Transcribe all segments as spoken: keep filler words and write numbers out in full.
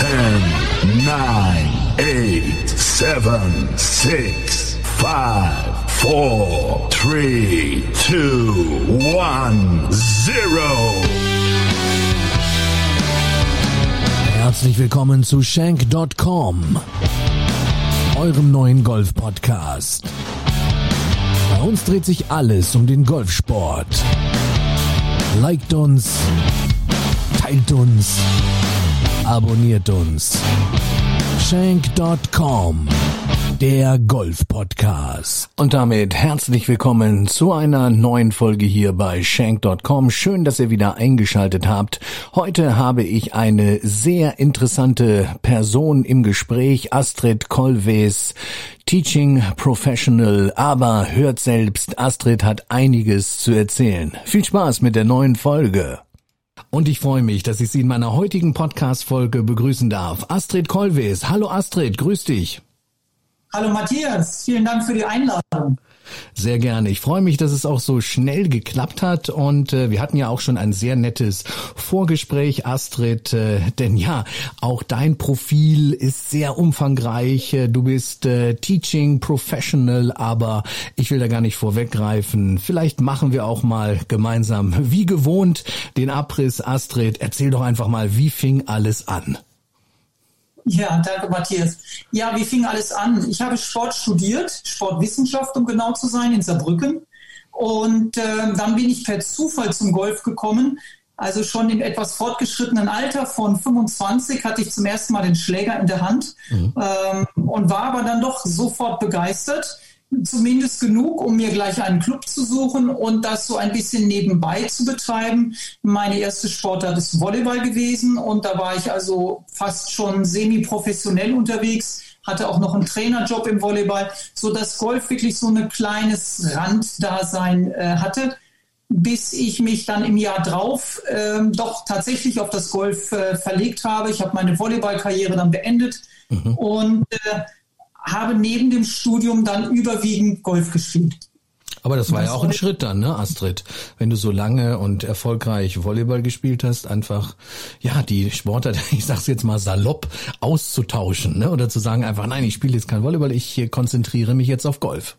ten, nine, eight, seven, six, five, four, three, two, one, zero. Herzlich willkommen zu Shank Punkt com, eurem neuen Golf-Podcast. Bei uns dreht sich alles um den Golfsport. Liked uns, teilt uns, abonniert uns. Shank Punkt com, der Golf-Podcast. Und damit herzlich willkommen zu einer neuen Folge hier bei Shank Punkt com. Schön, dass ihr wieder eingeschaltet habt. Heute habe ich eine sehr interessante Person im Gespräch, Astrid Kollwes, Teaching Professional, aber hört selbst, Astrid hat einiges zu erzählen. Viel Spaß mit der neuen Folge. Und ich freue mich, dass ich Sie in meiner heutigen Podcast-Folge begrüßen darf. Astrid Kollwes. Hallo Astrid, grüß dich. Hallo Matthias, vielen Dank für die Einladung. Sehr gerne. Ich freue mich, dass es auch so schnell geklappt hat und äh, wir hatten ja auch schon ein sehr nettes Vorgespräch, Astrid, äh, denn ja, auch dein Profil ist sehr umfangreich. Du bist äh, Teaching Professional, aber ich will da gar nicht vorweggreifen. Vielleicht machen wir auch mal gemeinsam, wie gewohnt, den Abriss. Astrid, erzähl doch einfach mal, wie fing alles an? Ja, danke Matthias. Ja, wie fing alles an? Ich habe Sport studiert, Sportwissenschaft, um genau zu sein, in Saarbrücken. Und äh, dann bin ich per Zufall zum Golf gekommen. Also schon im etwas fortgeschrittenen Alter von fünfundzwanzig hatte ich zum ersten Mal den Schläger in der Hand mhm. ähm, und war aber dann doch sofort begeistert. Zumindest genug, um mir gleich einen Club zu suchen und das so ein bisschen nebenbei zu betreiben. Meine erste Sportart ist Volleyball gewesen und da war ich also fast schon semi-professionell unterwegs, hatte auch noch einen Trainerjob im Volleyball, sodass Golf wirklich so ein kleines Randdasein äh, hatte, bis ich mich dann im Jahr drauf äh, doch tatsächlich auf das Golf äh, verlegt habe. Ich habe meine Volleyballkarriere dann beendet mhm. und äh, habe neben dem Studium dann überwiegend Golf gespielt. Aber das war ja auch ein Schritt dann, ne, Astrid? Wenn du so lange und erfolgreich Volleyball gespielt hast, einfach, ja, die Sportart, ich sag's jetzt mal salopp, auszutauschen, ne? Oder zu sagen einfach, nein, ich spiele jetzt kein Volleyball, ich konzentriere mich jetzt auf Golf.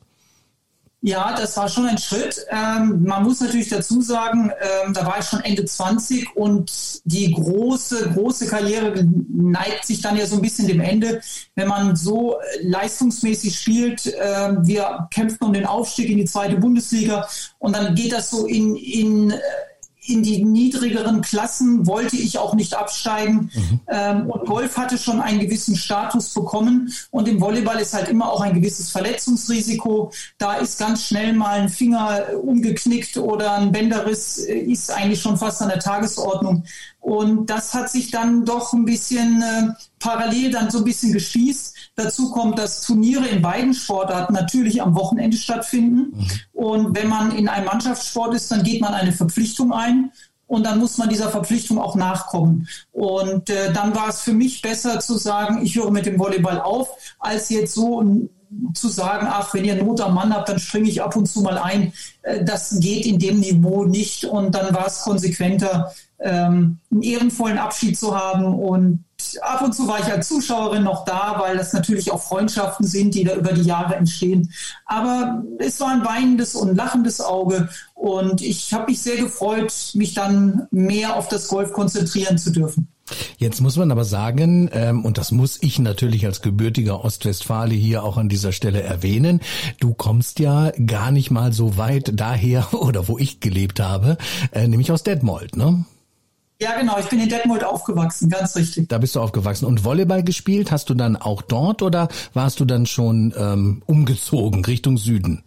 Ja, das war schon ein Schritt. Ähm, man muss natürlich dazu sagen, ähm, da war ich schon Ende zwanzig und die große, große Karriere neigt sich dann ja so ein bisschen dem Ende, wenn man so leistungsmäßig spielt. Äh, wir kämpfen um den Aufstieg in die zweite Bundesliga und dann geht das so in, in in die niedrigeren Klassen, wollte ich auch nicht absteigen. Mhm. Ähm, und Golf hatte schon einen gewissen Status bekommen. Und im Volleyball ist halt immer auch ein gewisses Verletzungsrisiko. Da ist ganz schnell mal ein Finger umgeknickt oder ein Bänderriss ist eigentlich schon fast an der Tagesordnung. Und das hat sich dann doch ein bisschen äh, parallel dann so ein bisschen gespießt. Dazu kommt, dass Turniere in beiden Sportarten natürlich am Wochenende stattfinden. Mhm. Und wenn man in einem Mannschaftssport ist, dann geht man eine Verpflichtung ein. Und dann muss man dieser Verpflichtung auch nachkommen. Und äh, dann war es für mich besser zu sagen, ich höre mit dem Volleyball auf, als jetzt so ein zu sagen, ach, wenn ihr Not am Mann habt, dann springe ich ab und zu mal ein. Das geht in dem Niveau nicht. Und dann war es konsequenter, ähm, einen ehrenvollen Abschied zu haben. Und ab und zu war ich als Zuschauerin noch da, weil das natürlich auch Freundschaften sind, die da über die Jahre entstehen. Aber es war ein weinendes und lachendes Auge. Und ich habe mich sehr gefreut, mich dann mehr auf das Golf konzentrieren zu dürfen. Jetzt muss man aber sagen, ähm, und das muss ich natürlich als gebürtiger Ostwestfale hier auch an dieser Stelle erwähnen, du kommst ja gar nicht mal so weit daher, oder wo ich gelebt habe, äh, nämlich aus Detmold, ne? Ja, genau, ich bin in Detmold aufgewachsen, ganz richtig. Da bist du aufgewachsen. Und Volleyball gespielt, hast du dann auch dort oder warst du dann schon ähm, umgezogen Richtung Süden?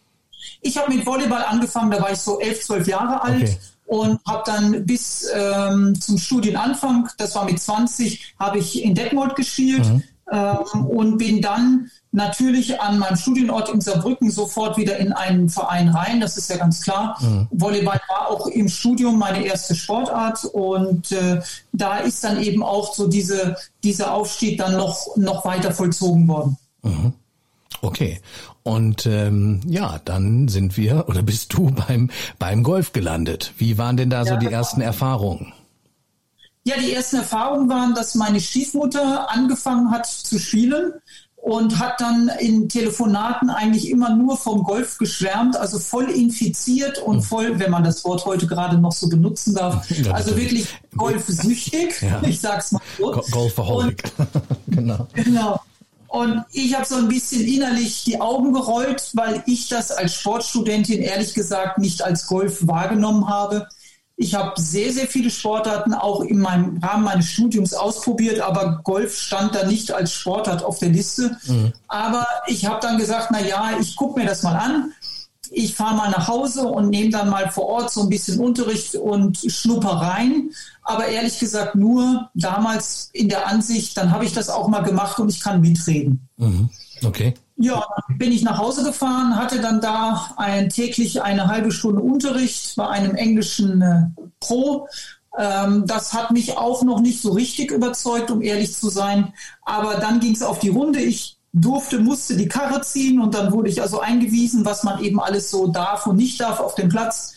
Ich habe mit Volleyball angefangen, da war ich so elf, zwölf Jahre alt. Okay. Und habe dann bis ähm, zum Studienanfang, das war mit zwanzig, habe ich in Detmold gespielt mhm. ähm, und bin dann natürlich an meinem Studienort in Saarbrücken sofort wieder in einen Verein rein, das ist ja ganz klar. Mhm. Volleyball war auch im Studium meine erste Sportart und äh, da ist dann eben auch so diese, dieser Aufstieg dann noch, noch weiter vollzogen worden. Mhm. Okay. Und ähm, ja, dann sind wir oder bist du beim beim Golf gelandet. Wie waren denn da so ja, die ersten Erfahrungen? Ja, die ersten Erfahrungen waren, dass meine Stiefmutter angefangen hat zu spielen und hat dann in Telefonaten eigentlich immer nur vom Golf geschwärmt, also voll infiziert und voll, wenn man das Wort heute gerade noch so benutzen darf, also wirklich golfsüchtig, ja. Ich sag's mal so. Golfaholic. Genau. Genau. Und ich habe so ein bisschen innerlich die Augen gerollt, weil ich das als Sportstudentin ehrlich gesagt nicht als Golf wahrgenommen habe. Ich habe sehr, sehr viele Sportarten auch in meinem Rahmen meines Studiums ausprobiert, aber Golf stand da nicht als Sportart auf der Liste. Mhm. Aber ich habe dann gesagt, na ja, ich gucke mir das mal an. Ich fahre mal nach Hause und nehme dann mal vor Ort so ein bisschen Unterricht und schnupper rein. Aber ehrlich gesagt nur damals in der Ansicht, dann habe ich das auch mal gemacht und ich kann mitreden. Mhm. Okay. Ja, bin ich nach Hause gefahren, hatte dann da ein, täglich eine halbe Stunde Unterricht bei einem englischen äh, Pro. Ähm, das hat mich auch noch nicht so richtig überzeugt, um ehrlich zu sein. Aber dann ging es auf die Runde. Ich durfte, musste die Karre ziehen und dann wurde ich also eingewiesen, was man eben alles so darf und nicht darf auf dem Platz.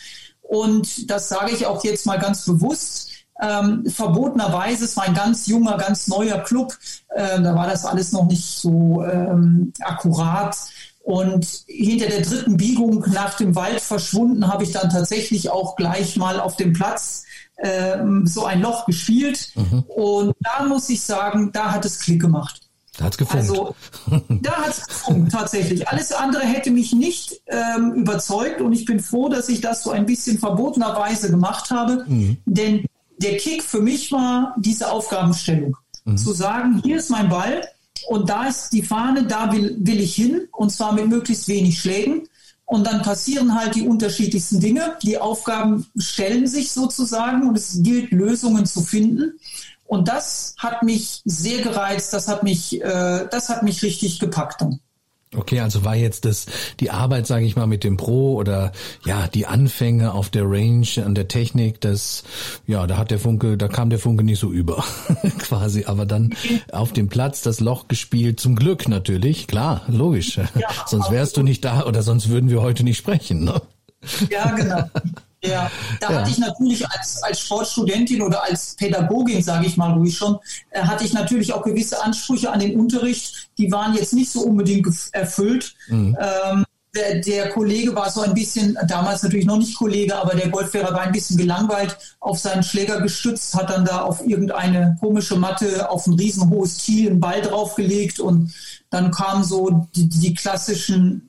Und das sage ich auch jetzt mal ganz bewusst. Ähm, verbotenerweise, es war ein ganz junger, ganz neuer Club, äh, da war das alles noch nicht so ähm, akkurat und hinter der dritten Biegung nach dem Wald verschwunden habe ich dann tatsächlich auch gleich mal auf dem Platz äh, so ein Loch gespielt mhm. und da muss ich sagen, da hat es Klick gemacht. Da hat es gefunkt. Also, da hat es gefunkt, tatsächlich. Alles andere hätte mich nicht ähm, überzeugt und ich bin froh, dass ich das so ein bisschen verbotenerweise gemacht habe, mhm. denn der Kick für mich war diese Aufgabenstellung. Mhm. Zu sagen, hier ist mein Ball und da ist die Fahne, da will, will ich hin und zwar mit möglichst wenig Schlägen. Und dann passieren halt die unterschiedlichsten Dinge. Die Aufgaben stellen sich sozusagen und es gilt, Lösungen zu finden. Und das hat mich sehr gereizt, das hat mich, äh, das hat mich richtig gepackt dann. Okay, also war jetzt das die Arbeit, sage ich mal, mit dem Pro oder ja die Anfänge auf der Range an der Technik, das ja da hat der Funke, da kam der Funke nicht so über quasi, aber dann auf dem Platz das Loch gespielt, zum Glück natürlich, klar, logisch, ja, sonst wärst du nicht da oder sonst würden wir heute nicht sprechen, ne? Ja, genau. Ja, da ja. hatte ich natürlich als, als Sportstudentin oder als Pädagogin, sage ich mal ruhig schon, äh, hatte ich natürlich auch gewisse Ansprüche an den Unterricht. Die waren jetzt nicht so unbedingt erfüllt. Mhm. Ähm, der, der Kollege war so ein bisschen, damals natürlich noch nicht Kollege, aber der Golflehrer war ein bisschen gelangweilt, auf seinen Schläger gestützt, hat dann da auf irgendeine komische Matte auf ein riesenhohes Tee einen Ball draufgelegt und dann kamen so die, die klassischen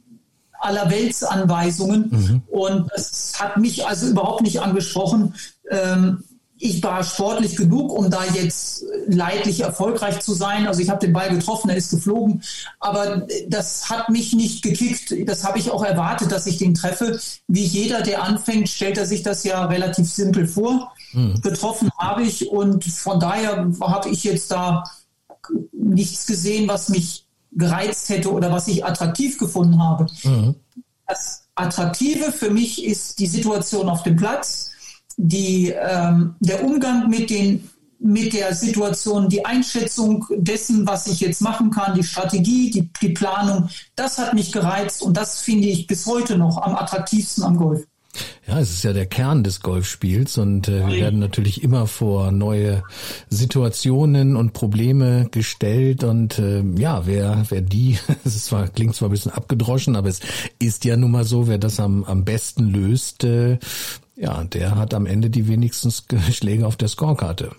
Allerweltsanweisungen mhm. und das hat mich also überhaupt nicht angesprochen. Ähm, ich war sportlich genug, um da jetzt leidlich erfolgreich zu sein. Also ich habe den Ball getroffen, er ist geflogen, aber das hat mich nicht gekickt. Das habe ich auch erwartet, dass ich den treffe. Wie jeder, der anfängt, stellt er sich das ja relativ simpel vor. Mhm. Getroffen habe ich und von daher habe ich jetzt da nichts gesehen, was mich gereizt hätte oder was ich attraktiv gefunden habe. Mhm. Das Attraktive für mich ist die Situation auf dem Platz, die, ähm, der Umgang mit, den, mit der Situation, die Einschätzung dessen, was ich jetzt machen kann, die Strategie, die, die Planung, das hat mich gereizt und das finde ich bis heute noch am attraktivsten am Golf. Ja, es ist ja der Kern des Golfspiels und äh, wir werden natürlich immer vor neue Situationen und Probleme gestellt und äh, ja, wer wer die, es ist zwar klingt zwar ein bisschen abgedroschen, aber es ist ja nun mal so, wer das am am besten löst, äh, ja, der hat am Ende die wenigsten Schläge auf der Scorekarte.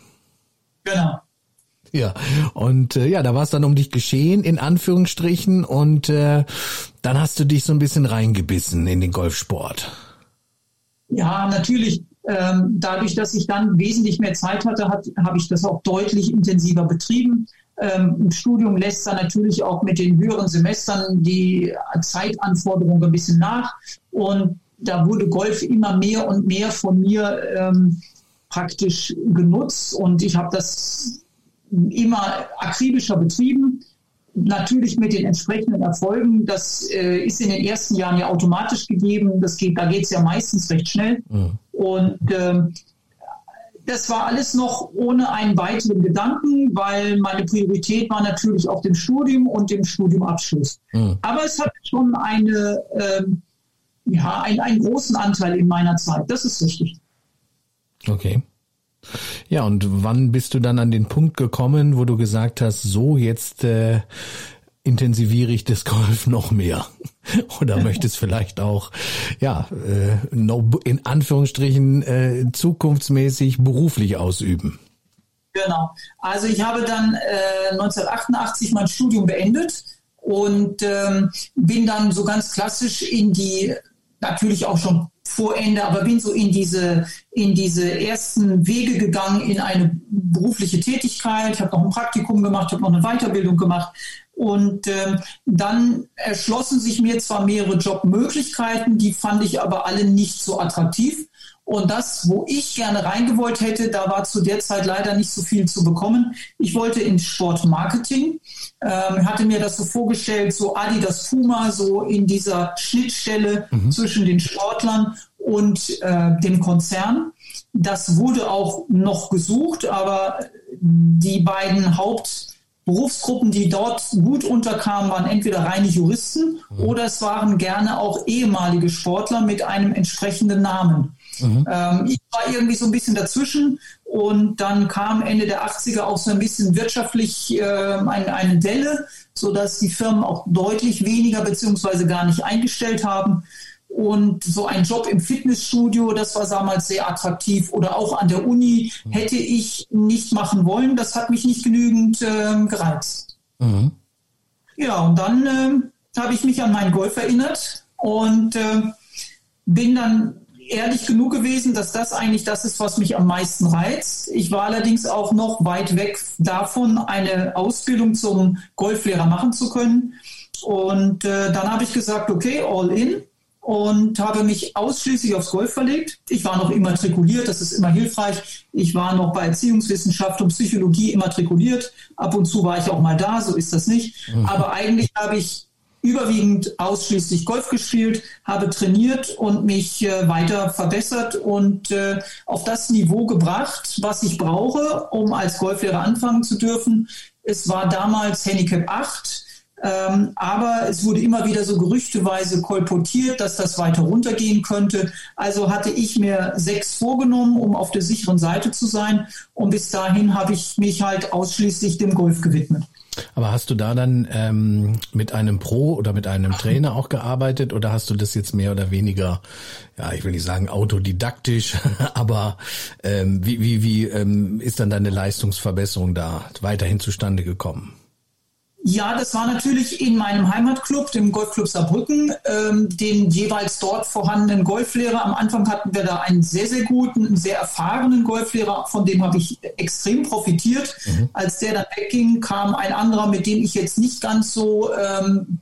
Genau. Ja, und äh, ja, da war es dann um dich geschehen, in Anführungsstrichen, und äh, dann hast du dich so ein bisschen reingebissen in den Golfsport. Ja, natürlich. Ähm, dadurch, dass ich dann wesentlich mehr Zeit hatte, hat, habe ich das auch deutlich intensiver betrieben. Ähm, Im Studium lässt dann natürlich auch mit den höheren Semestern die Zeitanforderungen ein bisschen nach. Und da wurde Golf immer mehr und mehr von mir ähm, praktisch genutzt. Und ich habe das immer akribischer betrieben. Natürlich mit den entsprechenden Erfolgen. Das äh, ist in den ersten Jahren ja automatisch gegeben. Das geht, da geht es ja meistens recht schnell. Mhm. Und äh, das war alles noch ohne einen weiteren Gedanken, weil meine Priorität war natürlich auf dem Studium und dem Studiumabschluss. Mhm. Aber es hat schon eine, äh, ja, ein, einen großen Anteil in meiner Zeit. Das ist richtig. Okay. Ja, und wann bist du dann an den Punkt gekommen, wo du gesagt hast, so jetzt äh, intensiviere ich das Golf noch mehr? Oder möchtest vielleicht auch, ja, äh, noch in Anführungsstrichen äh, zukunftsmäßig beruflich ausüben? Genau. Also ich habe dann äh, neunzehnhundertachtundachtzig mein Studium beendet und ähm, bin dann so ganz klassisch in die, natürlich auch schon vor Ende, aber bin so in diese in diese ersten Wege gegangen in eine berufliche Tätigkeit. Ich habe noch ein Praktikum gemacht, ich habe noch eine Weiterbildung gemacht. Und ähm, dann erschlossen sich mir zwar mehrere Jobmöglichkeiten, die fand ich aber alle nicht so attraktiv. Und das, wo ich gerne reingewollt hätte, da war zu der Zeit leider nicht so viel zu bekommen. Ich wollte ins Sportmarketing, ähm, hatte mir das so vorgestellt, so Adidas Puma, so in dieser Schnittstelle mhm. zwischen den Sportlern und äh, dem Konzern. Das wurde auch noch gesucht, aber die beiden Hauptberufsgruppen, die dort gut unterkamen, waren entweder reine Juristen mhm. oder es waren gerne auch ehemalige Sportler mit einem entsprechenden Namen. Mhm. Ähm, ich war irgendwie so ein bisschen dazwischen und dann kam Ende der achtziger auch so ein bisschen wirtschaftlich äh, eine, eine Delle, sodass die Firmen auch deutlich weniger beziehungsweise gar nicht eingestellt haben. Und so ein Job im Fitnessstudio, das war damals sehr attraktiv. Oder auch an der Uni hätte ich nicht machen wollen. Das hat mich nicht genügend äh, gereizt. Mhm. Ja, und dann äh, habe ich mich an meinen Golf erinnert und äh, bin dann ehrlich genug gewesen, dass das eigentlich das ist, was mich am meisten reizt. Ich war allerdings auch noch weit weg davon, eine Ausbildung zum Golflehrer machen zu können. Und äh, dann habe ich gesagt, okay, all in. Und habe mich ausschließlich aufs Golf verlegt. Ich war noch immatrikuliert, das ist immer hilfreich. Ich war noch bei Erziehungswissenschaft und Psychologie immatrikuliert. Ab und zu war ich auch mal da, so ist das nicht. Mhm. Aber eigentlich habe ich überwiegend ausschließlich Golf gespielt, habe trainiert und mich äh, weiter verbessert und äh, auf das Niveau gebracht, was ich brauche, um als Golflehrer anfangen zu dürfen. Es war damals Handicap acht. Ähm, aber es wurde immer wieder so gerüchteweise kolportiert, dass das weiter runtergehen könnte. Also hatte ich mir sechs vorgenommen, um auf der sicheren Seite zu sein. Und bis dahin habe ich mich halt ausschließlich dem Golf gewidmet. Aber hast du da dann ähm, mit einem Pro oder mit einem Trainer auch gearbeitet oder hast du das jetzt mehr oder weniger, ja, ich will nicht sagen autodidaktisch, aber ähm, wie, wie, wie ähm, ist dann deine Leistungsverbesserung da weiterhin zustande gekommen? Ja, das war natürlich in meinem Heimatclub, dem Golfclub Saarbrücken, ähm, den jeweils dort vorhandenen Golflehrer. Am Anfang hatten wir da einen sehr, sehr guten, sehr erfahrenen Golflehrer, von dem habe ich extrem profitiert. Mhm. Als der dann wegging, kam ein anderer, mit dem ich jetzt nicht ganz so ähm,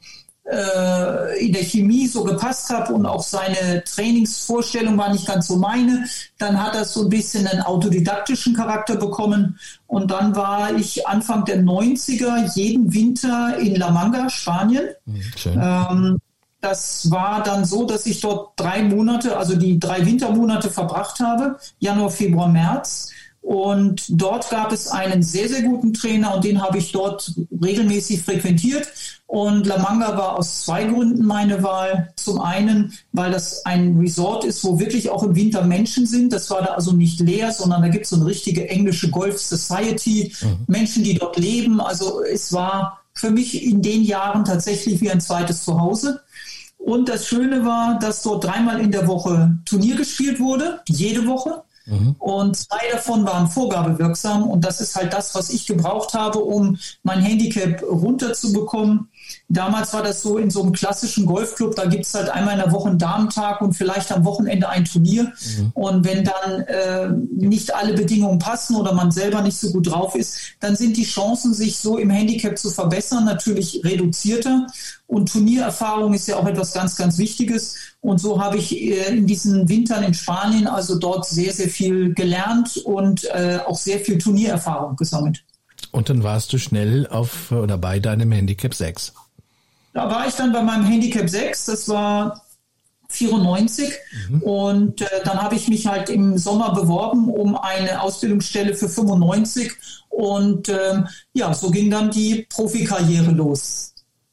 äh, in der Chemie so gepasst habe und auch seine Trainingsvorstellung war nicht ganz so meine. Dann hat das so ein bisschen einen autodidaktischen Charakter bekommen. Und dann war ich Anfang der neunziger jeden Winter in La Manga, Spanien. Schön. Ähm, das war dann so, dass ich dort drei Monate, also die drei Wintermonate verbracht habe, Januar, Februar, März. Und dort gab es einen sehr, sehr guten Trainer und den habe ich dort regelmäßig frequentiert. Und La Manga war aus zwei Gründen meine Wahl. Zum einen, weil das ein Resort ist, wo wirklich auch im Winter Menschen sind. Das war da also nicht leer, sondern da gibt es so eine richtige englische Golf Society. Mhm. Menschen, die dort leben. Also es war für mich in den Jahren tatsächlich wie ein zweites Zuhause. Und das Schöne war, dass dort dreimal in der Woche Turnier gespielt wurde, jede Woche. Mhm. Und zwei davon waren vorgabewirksam und das ist halt das, was ich gebraucht habe, um mein Handicap runterzubekommen. Damals war das so in so einem klassischen Golfclub, da gibt es halt einmal in der Woche einen Damentag und vielleicht am Wochenende ein Turnier. Mhm. Und wenn dann äh, nicht alle Bedingungen passen oder man selber nicht so gut drauf ist, dann sind die Chancen, sich so im Handicap zu verbessern, natürlich reduzierter. Und Turniererfahrung ist ja auch etwas ganz, ganz Wichtiges. Und so habe ich äh, in diesen Wintern in Spanien also dort sehr, sehr viel gelernt und äh, auch sehr viel Turniererfahrung gesammelt. Und dann warst du schnell auf oder bei deinem Handicap sechs. Da war ich dann bei meinem Handicap sechs, das war vierundneunzig. Mhm. Und äh, dann habe ich mich halt im Sommer beworben um eine Ausbildungsstelle für fünfundneunzig. Und äh, ja, so ging dann die Profikarriere los.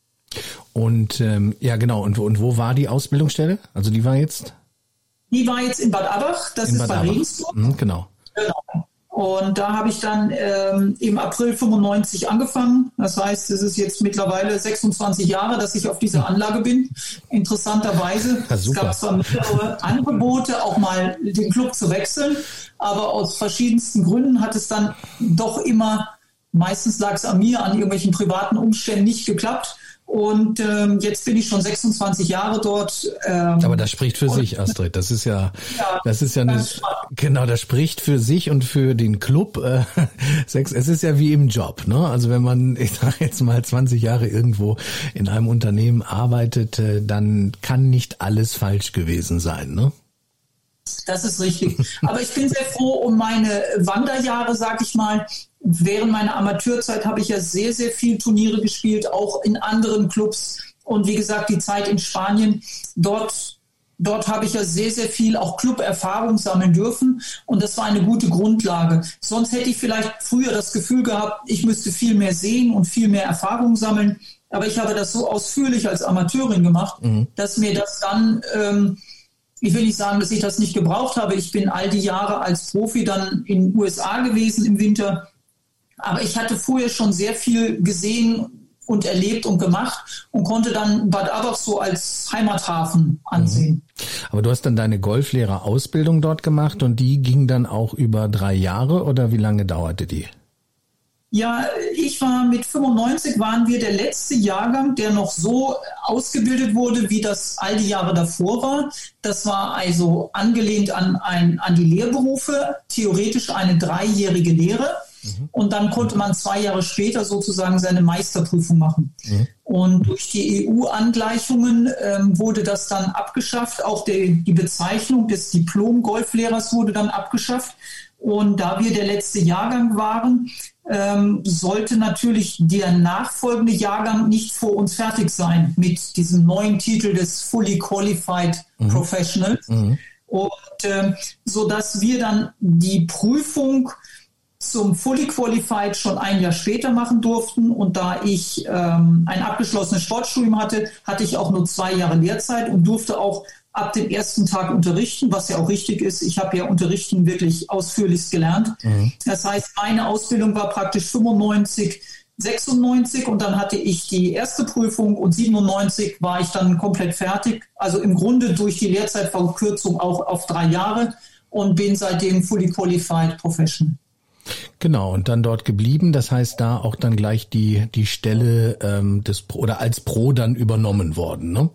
Und ähm, ja, genau. Und, und wo war die Ausbildungsstelle? Also die war jetzt? Die war jetzt in Bad Abbach. Das in ist Bad bei Regensburg. Mhm, genau. Genau. Und da habe ich dann ähm, im April fünfundneunzig angefangen. Das heißt, es ist jetzt mittlerweile sechsundzwanzig Jahre, dass ich auf dieser Anlage bin. Interessanterweise. Ja, es gab zwar mehrere Angebote, auch mal den Club zu wechseln, aber aus verschiedensten Gründen hat es dann doch immer, meistens lag es an mir, an irgendwelchen privaten Umständen nicht geklappt. Und ähm, jetzt bin ich schon sechsundzwanzig Jahre dort. Ähm, Aber das spricht für sich, Astrid. Das ist ja, ja das ist ja eine, genau, das spricht für sich und für den Club. Äh, sechs, es ist ja wie im Job, ne? Also wenn man, ich sage jetzt mal, zwanzig Jahre irgendwo in einem Unternehmen arbeitet, äh, dann kann nicht alles falsch gewesen sein, ne? Das ist richtig. Aber ich bin sehr froh um meine Wanderjahre, sag ich mal. Während meiner Amateurzeit habe ich ja sehr, sehr viel Turniere gespielt, auch in anderen Clubs. Und wie gesagt, die Zeit in Spanien, dort, dort habe ich ja sehr, sehr viel auch Club-Erfahrung sammeln dürfen. Und das war eine gute Grundlage. Sonst hätte ich vielleicht früher das Gefühl gehabt, ich müsste viel mehr sehen und viel mehr Erfahrung sammeln. Aber ich habe das so ausführlich als Amateurin gemacht, mhm. dass mir das dann... Ähm, Ich will nicht sagen, dass ich das nicht gebraucht habe. Ich bin all die Jahre als Profi dann in den U S A gewesen im Winter. Aber ich hatte vorher schon sehr viel gesehen und erlebt und gemacht und konnte dann Bad Abbach so als Heimathafen ansehen. Aber du hast dann deine Golflehrerausbildung dort gemacht und die ging dann auch über drei Jahre oder wie lange dauerte die? Ja, ich war mit fünfundneunzig, waren wir der letzte Jahrgang, der noch so ausgebildet wurde, wie das all die Jahre davor war. Das war also angelehnt an, ein, an die Lehrberufe, theoretisch eine dreijährige Lehre. Mhm. Und dann konnte man zwei Jahre später sozusagen seine Meisterprüfung machen. Mhm. Und durch die E U-Angleichungen ähm, wurde das dann abgeschafft. Auch die, die Bezeichnung des Diplom-Golflehrers wurde dann abgeschafft. Und da wir der letzte Jahrgang waren, ähm, sollte natürlich der nachfolgende Jahrgang nicht vor uns fertig sein mit diesem neuen Titel des Fully Qualified mhm. Professionals. Mhm. Und äh, so dass wir dann die Prüfung zum Fully Qualified schon ein Jahr später machen durften. Und da ich ähm, ein abgeschlossenes Sportstudium hatte, hatte ich auch nur zwei Jahre Lehrzeit und durfte auch ab dem ersten Tag unterrichten, was ja auch richtig ist. Ich habe ja Unterrichten wirklich ausführlichst gelernt. Mhm. Das heißt, meine Ausbildung war praktisch fünfundneunzig, sechsundneunzig und dann hatte ich die erste Prüfung und siebenundneunzig war ich dann komplett fertig. Also im Grunde durch die Lehrzeitverkürzung auch auf drei Jahre und bin seitdem Fully Qualified Professional. Genau, und dann dort geblieben. Das heißt, da auch dann gleich die, die Stelle ähm, des Pro, oder als Pro dann übernommen worden, ne?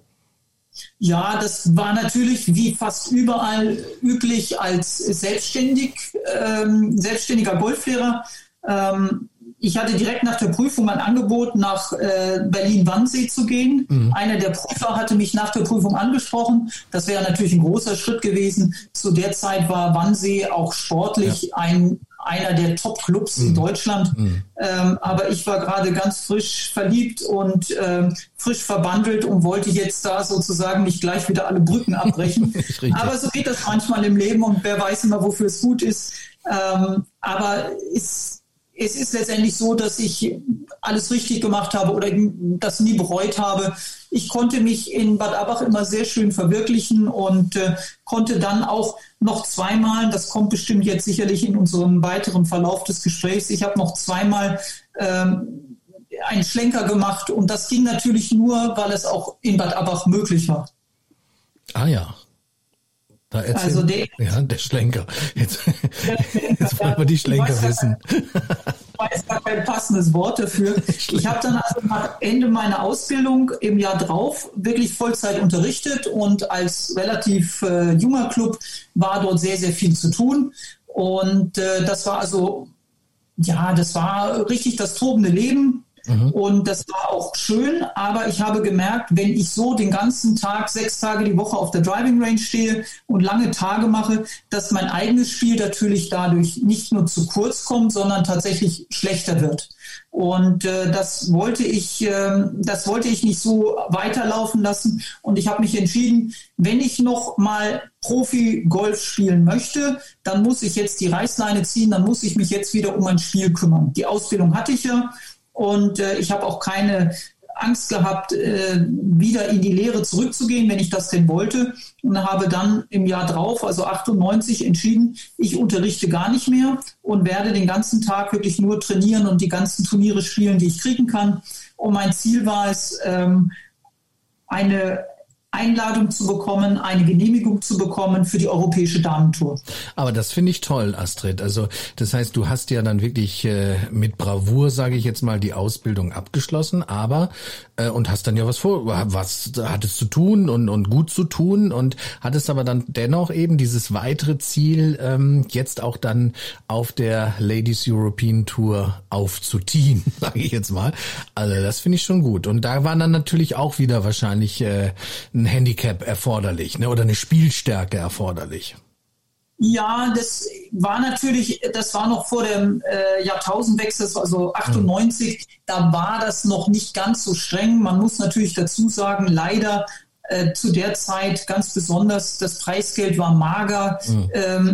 Ja, das war natürlich wie fast überall üblich als selbstständig, ähm, selbstständiger Golflehrer. Ähm, ich hatte direkt nach der Prüfung ein Angebot, nach äh, Berlin-Wannsee zu gehen. Mhm. Einer der Prüfer hatte mich nach der Prüfung angesprochen. Das wäre natürlich ein großer Schritt gewesen. Zu der Zeit war Wannsee auch sportlich ja. ein einer der Top-Clubs mhm. in Deutschland. Mhm. Ähm, aber ich war gerade ganz frisch verliebt und ähm, frisch verbandelt und wollte jetzt da sozusagen nicht gleich wieder alle Brücken abbrechen. Aber so geht das manchmal im Leben und wer weiß immer, wofür es gut ist. Ähm, aber es, es ist letztendlich so, dass ich alles richtig gemacht habe oder das nie bereut habe. Ich konnte mich in Bad Abbach immer sehr schön verwirklichen und äh, konnte dann auch noch zweimal, das kommt bestimmt jetzt sicherlich in unserem weiteren Verlauf des Gesprächs, ich habe noch zweimal ähm, einen Schlenker gemacht und das ging natürlich nur, weil es auch in Bad Abbach möglich war. Ah ja. Da erzähl, also der, ja, der Schlenker. Jetzt, der Schlenker, jetzt wollen wir die Schlenker wissen. Ich weiß gar kein passendes Wort dafür. Ich habe dann also nach Ende meiner Ausbildung im Jahr drauf wirklich Vollzeit unterrichtet und als relativ äh, junger Club war dort sehr, sehr viel zu tun. Und äh, das war also, ja, das war richtig das tobende Leben. Mhm. Und das war auch schön, aber ich habe gemerkt, wenn ich so den ganzen Tag, sechs Tage die Woche auf der Driving Range stehe und lange Tage mache, dass mein eigenes Spiel natürlich dadurch nicht nur zu kurz kommt, sondern tatsächlich schlechter wird. Und äh, das wollte ich, äh, das wollte ich nicht so weiterlaufen lassen. Und ich habe mich entschieden, wenn ich noch mal Profi-Golf spielen möchte, dann muss ich jetzt die Reißleine ziehen, dann muss ich mich jetzt wieder um mein Spiel kümmern. Die Ausbildung hatte ich ja. Und äh, ich habe auch keine Angst gehabt, äh, wieder in die Lehre zurückzugehen, wenn ich das denn wollte. Und habe dann im Jahr drauf, also achtundneunzig, entschieden, ich unterrichte gar nicht mehr und werde den ganzen Tag wirklich nur trainieren und die ganzen Turniere spielen, die ich kriegen kann. Und mein Ziel war es, ähm, eine Einladung zu bekommen, eine Genehmigung zu bekommen für die Europäische Damentour. Aber das finde ich toll, Astrid. Also das heißt, du hast ja dann wirklich äh, mit Bravour, sage ich jetzt mal, die Ausbildung abgeschlossen, aber äh, und hast dann ja was vor, was hattest zu tun und und gut zu tun und hattest aber dann dennoch eben dieses weitere Ziel, ähm, jetzt auch dann auf der Ladies European Tour aufzuziehen, sage ich jetzt mal. Also das finde ich schon gut. Und da war dann natürlich auch wieder wahrscheinlich äh, ein Handicap erforderlich, ne, oder eine Spielstärke erforderlich. Ja, das war natürlich, das war noch vor dem äh, Jahrtausendwechsel, also achtundneunzig, mhm. Da war das noch nicht ganz so streng. Man muss natürlich dazu sagen, leider äh, zu der Zeit ganz besonders, das Preisgeld war mager. Mhm. Ähm,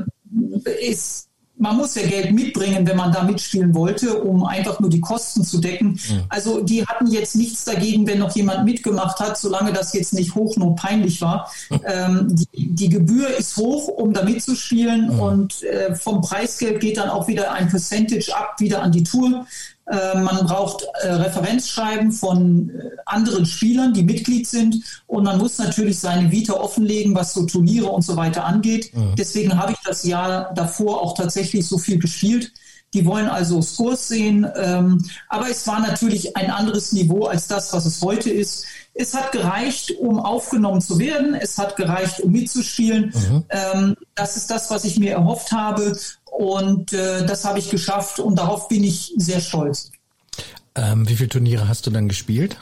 ist Man muss ja Geld mitbringen, wenn man da mitspielen wollte, um einfach nur die Kosten zu decken. Ja. Also die hatten jetzt nichts dagegen, wenn noch jemand mitgemacht hat, solange das jetzt nicht hochnotpeinlich war. ähm, die, die Gebühr ist hoch, um da mitzuspielen, ja. Und äh, vom Preisgeld geht dann auch wieder ein Percentage ab, wieder an die Tour. Äh, man braucht äh, Referenzschreiben von äh, anderen Spielern, die Mitglied sind, und man muss natürlich seine Vita offenlegen, was so Turniere und so weiter angeht. Mhm. Deswegen habe ich das Jahr davor auch tatsächlich so viel gespielt. Die wollen also Scores sehen, ähm, aber es war natürlich ein anderes Niveau als das, was es heute ist. Es hat gereicht, um aufgenommen zu werden. Es hat gereicht, um mitzuspielen. Mhm. Ähm, das ist das, was ich mir erhofft habe. Und äh, das habe ich geschafft und darauf bin ich sehr stolz. Ähm, wie viele Turniere hast du dann gespielt?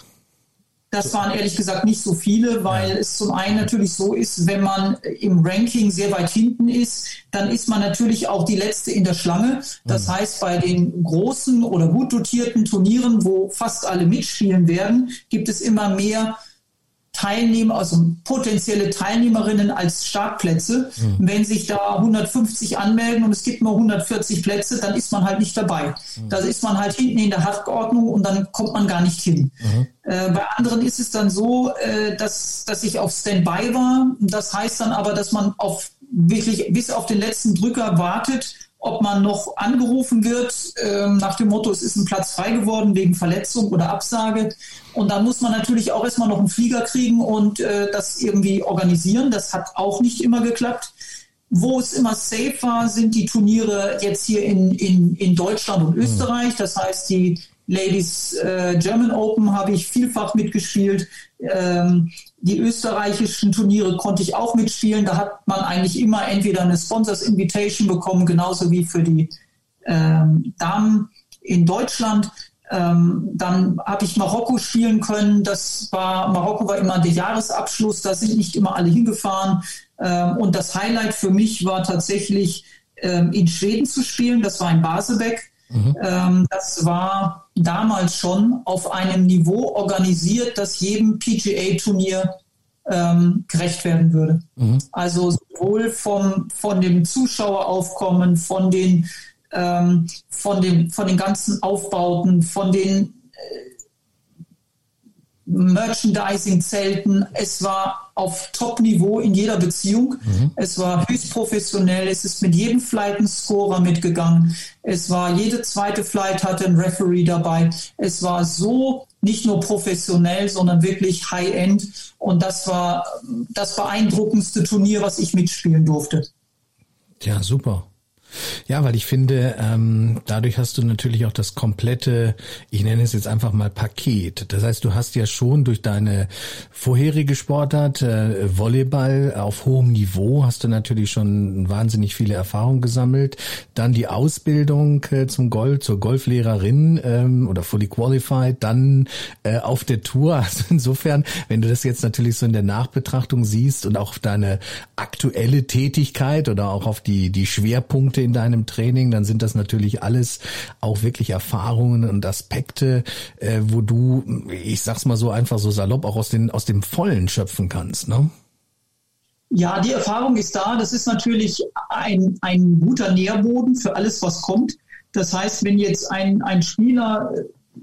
Das waren ehrlich gesagt nicht so viele, weil ja. es zum einen natürlich so ist, wenn man im Ranking sehr weit hinten ist, dann ist man natürlich auch die Letzte in der Schlange. Das mhm. heißt, bei den großen oder gut dotierten Turnieren, wo fast alle mitspielen werden, gibt es immer mehr Teilnehmer, also potenzielle Teilnehmerinnen als Startplätze. Mhm. Wenn sich da hundertfünfzig anmelden und es gibt nur hundertvierzig Plätze, dann ist man halt nicht dabei. Mhm. Da ist man halt hinten in der Hackordnung und dann kommt man gar nicht hin. Mhm. Äh, bei anderen ist es dann so, äh, dass, dass ich auf Standby war. Das heißt dann aber, dass man auf wirklich bis auf den letzten Drücker wartet, ob man noch angerufen wird, äh, nach dem Motto, es ist ein Platz frei geworden wegen Verletzung oder Absage. Und dann muss man natürlich auch erstmal noch einen Flieger kriegen und äh, das irgendwie organisieren. Das hat auch nicht immer geklappt. Wo es immer safe war, sind die Turniere jetzt hier in, in, in Deutschland und Österreich. Das heißt, die Ladies äh, German Open habe ich vielfach mitgespielt. Ähm, die österreichischen Turniere konnte ich auch mitspielen. Da hat man eigentlich immer entweder eine Sponsors Invitation bekommen, genauso wie für die ähm, Damen in Deutschland. Ähm, dann habe ich Marokko spielen können. Das war, Marokko war immer der Jahresabschluss. Da sind nicht immer alle hingefahren. Ähm, und das Highlight für mich war tatsächlich ähm, in Schweden zu spielen. Das war in Basebeck. Mhm. Ähm, das war damals schon auf einem Niveau organisiert, das jedem P G A-Turnier ähm, gerecht werden würde. Mhm. Also sowohl vom, von dem Zuschaueraufkommen, von den, ähm, von den, von den ganzen Aufbauten, von den äh, Merchandising-Zelten. Es war auf Top-Niveau in jeder Beziehung. Mhm. Es war höchst professionell. Es ist mit jedem Flight ein Scorer mitgegangen. Es war, jede zweite Flight hatte einen Referee dabei. Es war so nicht nur professionell, sondern wirklich High-End. Und das war das beeindruckendste Turnier, was ich mitspielen durfte. Ja, super. Ja, weil ich finde, ähm, dadurch hast du natürlich auch das komplette, ich nenne es jetzt einfach mal Paket. Das heißt, du hast ja schon durch deine vorherige Sportart, äh, Volleyball auf hohem Niveau, hast du natürlich schon wahnsinnig viele Erfahrungen gesammelt. Dann die Ausbildung äh, zum Golf, zur Golflehrerin ähm, oder fully qualified, dann äh, auf der Tour. Also insofern, wenn du das jetzt natürlich so in der Nachbetrachtung siehst und auch auf deine aktuelle Tätigkeit oder auch auf die die Schwerpunkte in deinem Training, dann sind das natürlich alles auch wirklich Erfahrungen und Aspekte, äh, wo du, ich sag's mal so einfach so salopp, auch aus den aus dem Vollen schöpfen kannst, ne? Ja, die Erfahrung ist da. Das ist natürlich ein, ein guter Nährboden für alles, was kommt. Das heißt, wenn jetzt ein, ein Spieler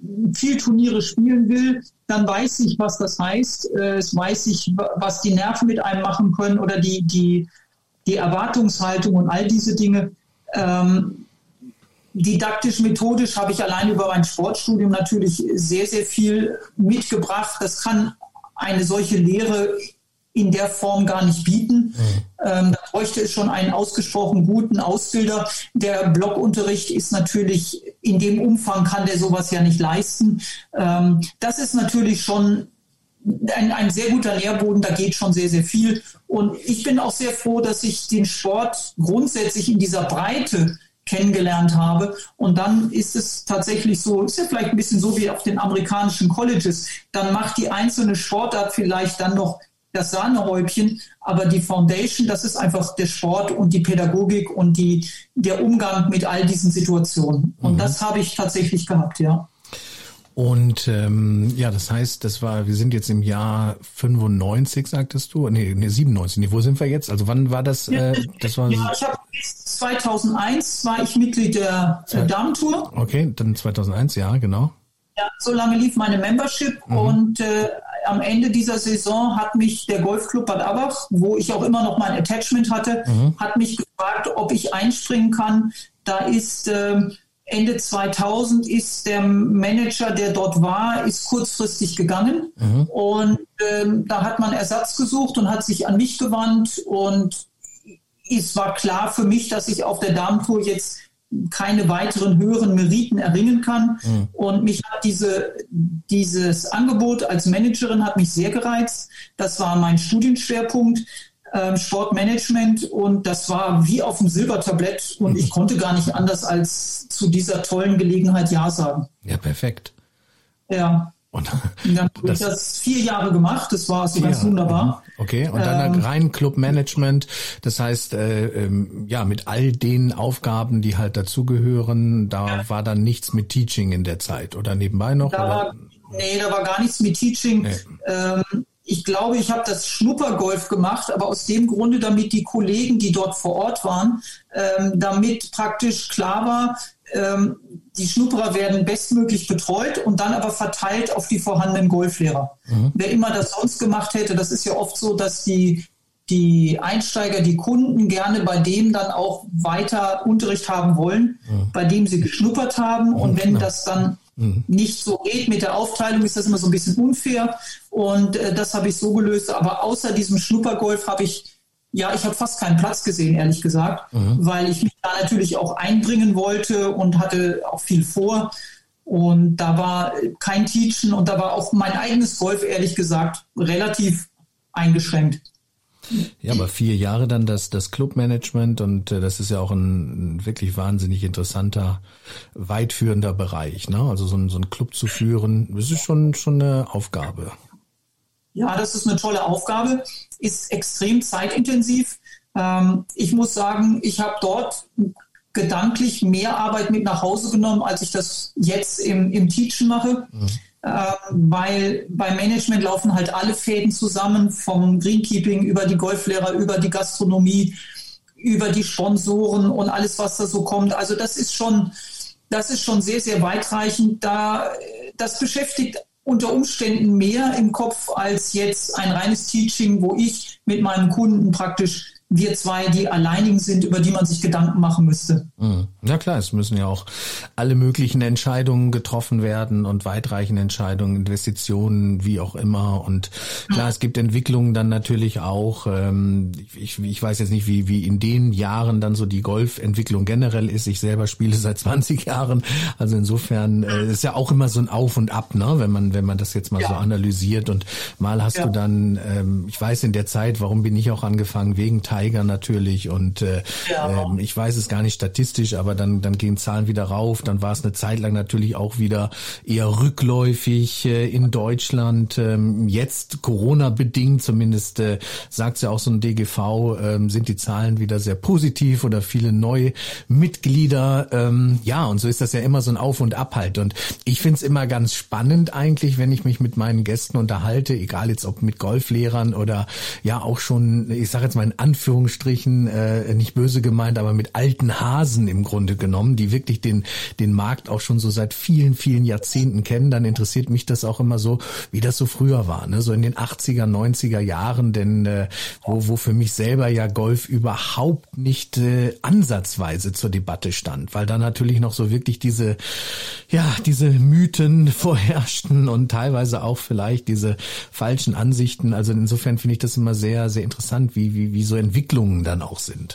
viel Turniere spielen will, dann weiß ich, was das heißt. Es weiß ich, was die Nerven mit einem machen können oder die, die, die Erwartungshaltung und all diese Dinge. Ähm, didaktisch, methodisch habe ich allein über mein Sportstudium natürlich sehr, sehr viel mitgebracht. Das kann eine solche Lehre in der Form gar nicht bieten. Mhm. Ähm, da bräuchte es schon einen ausgesprochen guten Ausbilder. Der Blockunterricht ist natürlich, in dem Umfang kann der sowas ja nicht leisten. Ähm, das ist natürlich schon ein, ein sehr guter Lehrboden, da geht schon sehr, sehr viel. Und ich bin auch sehr froh, dass ich den Sport grundsätzlich in dieser Breite kennengelernt habe. Und dann ist es tatsächlich so, ist ja vielleicht ein bisschen so wie auf den amerikanischen Colleges, dann macht die einzelne Sportart vielleicht dann noch das Sahnehäubchen, aber die Foundation, das ist einfach der Sport und die Pädagogik und die, der Umgang mit all diesen Situationen. Und mhm. das habe ich tatsächlich gehabt, ja. Und ähm, ja, das heißt, das war, wir sind jetzt im Jahr fünfundneunzig, sagtest du? Nee, nee, siebenundneunzig. Nee, wo sind wir jetzt? Also wann war das? Äh, das war ja, ich habe zweitausendeins war ich Mitglied der äh, Damentour. Okay, dann zweitausendeins, ja, genau. Ja, so lange lief meine Membership mhm. und äh, am Ende dieser Saison hat mich der Golfclub Bad Abbach, wo ich auch immer noch mein Attachment hatte, mhm. hat mich gefragt, ob ich einspringen kann. Da ist äh, Ende zweitausend ist der Manager, der dort war, ist kurzfristig gegangen mhm. und äh, da hat man Ersatz gesucht und hat sich an mich gewandt und es war klar für mich, dass ich auf der Damentour jetzt keine weiteren höheren Meriten erringen kann. Mhm. Und mich hat diese, dieses Angebot als Managerin hat mich sehr gereizt. Das war mein Studienschwerpunkt, ähm, Sportmanagement, und das war wie auf dem Silbertablett und mhm. ich konnte gar nicht anders als zu dieser tollen Gelegenheit Ja sagen. Ja, perfekt. Ja. Und dann habe ich das vier Jahre gemacht, das war so ganz ja, wunderbar. Okay, und dann ähm, rein Clubmanagement, das heißt, äh, ähm, ja, mit all den Aufgaben, die halt dazugehören, da ja. war dann nichts mit Teaching in der Zeit oder nebenbei noch? Da oder? War, nee, da war gar nichts mit Teaching. Nee. Ähm, ich glaube, ich habe das Schnuppergolf gemacht, aber aus dem Grunde, damit die Kollegen, die dort vor Ort waren, ähm, damit praktisch klar war, ähm, die Schnupperer werden bestmöglich betreut und dann aber verteilt auf die vorhandenen Golflehrer. Mhm. Wer immer das sonst gemacht hätte, das ist ja oft so, dass die, die Einsteiger, die Kunden gerne bei dem dann auch weiter Unterricht haben wollen, mhm. bei dem sie geschnuppert haben. Mhm. Und wenn genau. das dann mhm. nicht so geht mit der Aufteilung, ist das immer so ein bisschen unfair. Und äh, das habe ich so gelöst. Aber außer diesem Schnuppergolf habe ich Ja, ich habe fast keinen Platz gesehen, ehrlich gesagt, mhm. weil ich mich da natürlich auch einbringen wollte und hatte auch viel vor. Und da war kein Teachen und da war auch mein eigenes Golf, ehrlich gesagt, relativ eingeschränkt. Ja, aber vier Jahre dann das, das Clubmanagement und äh, das ist ja auch ein, ein wirklich wahnsinnig interessanter, weitführender Bereich, ne? Also so ein, so ein Club zu führen, das ist schon, schon eine Aufgabe. Ja, das ist eine tolle Aufgabe, ist extrem zeitintensiv. Ähm, ich muss sagen, ich habe dort gedanklich mehr Arbeit mit nach Hause genommen, als ich das jetzt im, im Teachen mache, mhm. äh, weil beim Management laufen halt alle Fäden zusammen, vom Greenkeeping über die Golflehrer, über die Gastronomie, über die Sponsoren und alles, was da so kommt. Also das ist schon, das ist schon sehr, sehr weitreichend. Da, das beschäftigt unter Umständen mehr im Kopf als jetzt ein reines Teaching, wo ich mit meinem Kunden praktisch, wir zwei, die alleinigen sind, über die man sich Gedanken machen müsste. Ja klar, es müssen ja auch alle möglichen Entscheidungen getroffen werden und weitreichende Entscheidungen, Investitionen, wie auch immer. Und klar, es gibt Entwicklungen dann natürlich auch. Ähm, ich, ich weiß jetzt nicht, wie, wie in den Jahren dann so die Golfentwicklung generell ist. Ich selber spiele seit zwanzig Jahren. Also insofern äh, ist ja auch immer so ein Auf und Ab, ne? Wenn man, wenn man das jetzt mal ja. so analysiert. Und mal hast ja. du dann, ähm, ich weiß in der Zeit, warum bin ich auch angefangen, wegen Tiger natürlich. Und äh, ja. ähm, ich weiß es gar nicht statistisch, aber dann, dann gehen Zahlen wieder rauf. Dann war es eine Zeit lang natürlich auch wieder eher rückläufig äh, in Deutschland. Ähm, jetzt Corona-bedingt, zumindest äh, sagt es ja auch so ein D G V, ähm, sind die Zahlen wieder sehr positiv oder viele neue Mitglieder. Ähm, ja, und so ist das ja immer so ein Auf und Ab halt. Und ich finde es immer ganz spannend eigentlich, wenn ich mich mit meinen Gästen unterhalte, egal jetzt ob mit Golflehrern oder ja auch schon, ich sage jetzt mal in Anführungszeichen, Anführungsstrichen, äh, nicht böse gemeint, aber mit alten Hasen im Grunde genommen, die wirklich den den Markt auch schon so seit vielen, vielen Jahrzehnten kennen, dann interessiert mich das auch immer so, wie das so früher war, ne? So in den achtziger, neunziger Jahren, denn äh, wo, wo für mich selber ja Golf überhaupt nicht äh, ansatzweise zur Debatte stand, weil da natürlich noch so wirklich diese, ja, diese Mythen vorherrschten und teilweise auch vielleicht diese falschen Ansichten. Also insofern finde ich das immer sehr, sehr interessant, wie, wie, wie so Entwicklungen dann auch sind.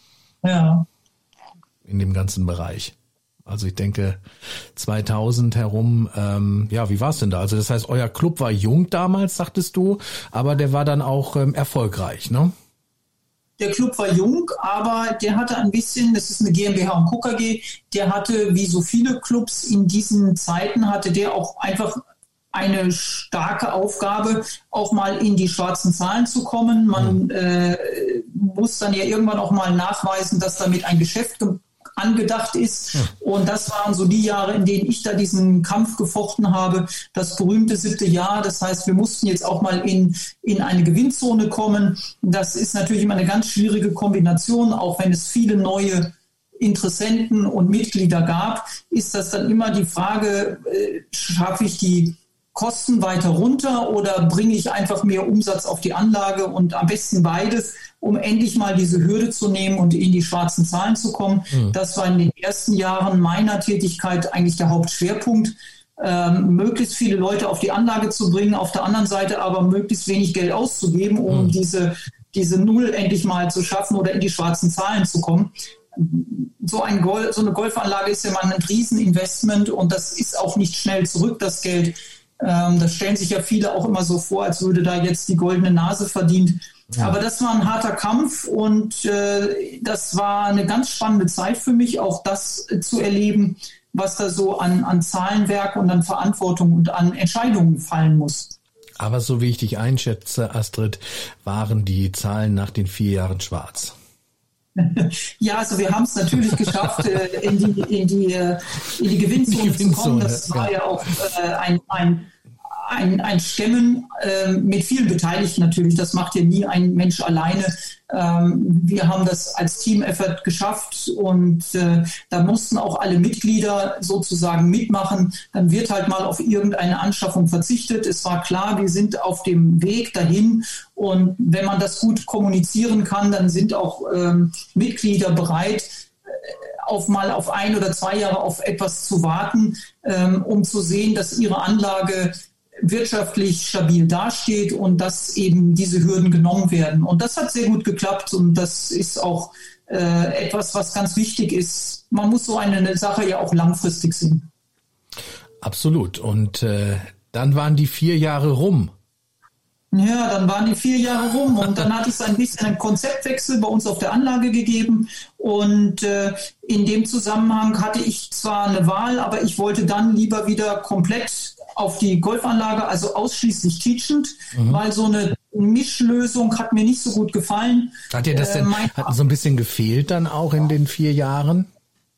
Ja. In dem ganzen Bereich. Also ich denke zweitausend herum, ähm, ja, wie war es denn da? Also das heißt, euer Club war jung damals, sagtest du, aber der war dann auch ähm, erfolgreich, ne? Der Club war jung, aber der hatte ein bisschen, das ist eine GmbH und Co. K G, der hatte, wie so viele Clubs in diesen Zeiten, hatte der auch einfach eine starke Aufgabe, auch mal in die schwarzen Zahlen zu kommen. Man äh, muss dann ja irgendwann auch mal nachweisen, dass damit ein Geschäft ge- angedacht ist. Ja. Und das waren so die Jahre, in denen ich da diesen Kampf gefochten habe, das berühmte siebte Jahr. Das heißt, wir mussten jetzt auch mal in, in eine Gewinnzone kommen. Das ist natürlich immer eine ganz schwierige Kombination, auch wenn es viele neue Interessenten und Mitglieder gab, ist das dann immer die Frage, äh, schaffe ich die Kosten weiter runter oder bringe ich einfach mehr Umsatz auf die Anlage, und am besten beides, um endlich mal diese Hürde zu nehmen und in die schwarzen Zahlen zu kommen. Mhm. Das war in den ersten Jahren meiner Tätigkeit eigentlich der Hauptschwerpunkt, ähm, möglichst viele Leute auf die Anlage zu bringen, auf der anderen Seite aber möglichst wenig Geld auszugeben, um mhm. diese, diese Null endlich mal zu schaffen oder in die schwarzen Zahlen zu kommen. So, ein Gol- so eine Golfanlage ist ja mal ein Rieseninvestment, und das ist auch nicht schnell zurück, das Geld. Ähm, das stellen sich ja viele auch immer so vor, als würde da jetzt die goldene Nase verdient. Ja. Aber das war ein harter Kampf, und äh, das war eine ganz spannende Zeit für mich, auch das äh, zu erleben, was da so an, an Zahlenwerk und an Verantwortung und an Entscheidungen fallen muss. Aber so wie ich dich einschätze, Astrid, waren die Zahlen nach den vier Jahren schwarz. Ja, also wir haben es natürlich geschafft, äh, in die, in die, in die Gewinnzone, die Gewinnzone zu kommen. Das war ja, ja auch äh, ein, ein, ein, ein Stemmen äh, mit vielen Beteiligten natürlich. Das macht ja nie ein Mensch alleine. Ähm, wir haben das als Team-Effort geschafft, und äh, da mussten auch alle Mitglieder sozusagen mitmachen. Dann wird halt mal auf irgendeine Anschaffung verzichtet. Es war klar, wir sind auf dem Weg dahin, und wenn man das gut kommunizieren kann, dann sind auch ähm, Mitglieder bereit, auf mal auf ein oder zwei Jahre auf etwas zu warten, ähm, um zu sehen, dass ihre Anlage wirtschaftlich stabil dasteht und dass eben diese Hürden genommen werden. Und das hat sehr gut geklappt, und das ist auch äh, etwas, was ganz wichtig ist. Man muss so eine, eine Sache ja auch langfristig sehen. Absolut. Und äh, dann waren die vier Jahre rum. Ja, dann waren die vier Jahre rum, und dann hat es ein bisschen einen Konzeptwechsel bei uns auf der Anlage gegeben, und äh, in dem Zusammenhang hatte ich zwar eine Wahl, aber ich wollte dann lieber wieder komplett auf die Golfanlage, also ausschließlich teachend, mhm. weil so eine Mischlösung hat mir nicht so gut gefallen. Hat dir das denn äh, hat so ein bisschen gefehlt dann auch in den vier Jahren?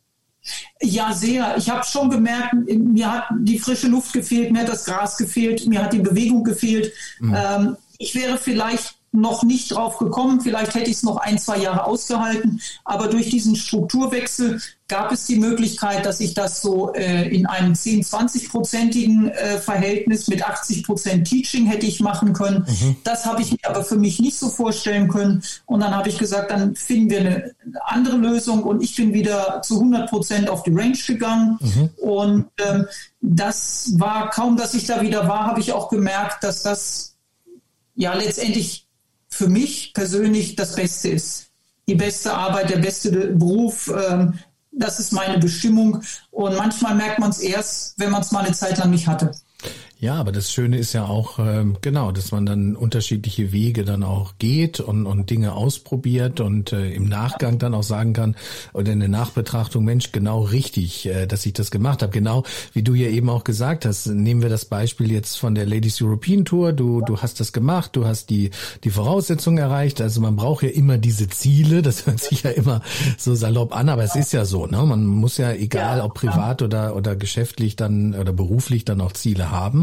Ja, sehr. Ich habe schon gemerkt, mir hat die frische Luft gefehlt, mir hat das Gras gefehlt, mir hat die Bewegung gefehlt. Mhm. Ähm, ich wäre vielleicht noch nicht drauf gekommen, vielleicht hätte ich es noch ein, zwei Jahre ausgehalten, aber durch diesen Strukturwechsel gab es die Möglichkeit, dass ich das so äh, in einem zehn-, zwanzig-prozentigen äh, Verhältnis mit achtzig Prozent Teaching hätte ich machen können. Mhm. Das habe ich mir aber für mich nicht so vorstellen können, und dann habe ich gesagt, dann finden wir eine andere Lösung, und ich bin wieder zu hundert Prozent auf die Range gegangen. Mhm. Und ähm, das war, kaum dass ich da wieder war, habe ich auch gemerkt, dass das ja letztendlich für mich persönlich das Beste ist. Die beste Arbeit, der beste Beruf, ähm, das ist meine Bestimmung. Und manchmal merkt man es erst, wenn man es mal eine Zeit lang nicht hatte. Ja, aber das Schöne ist ja auch, ähm, genau, dass man dann unterschiedliche Wege dann auch geht und, und Dinge ausprobiert und äh, im Nachgang dann auch sagen kann oder in der Nachbetrachtung, Mensch, genau richtig, äh, dass ich das gemacht habe. Genau, wie du ja eben auch gesagt hast, nehmen wir das Beispiel jetzt von der Ladies European Tour. Du, du hast das gemacht, du hast die, die Voraussetzungen erreicht. Also man braucht ja immer diese Ziele. Das hört sich ja immer so salopp an, aber es ist ja so, ne? Man muss ja, egal ob privat oder, oder geschäftlich dann oder beruflich dann auch Ziele haben.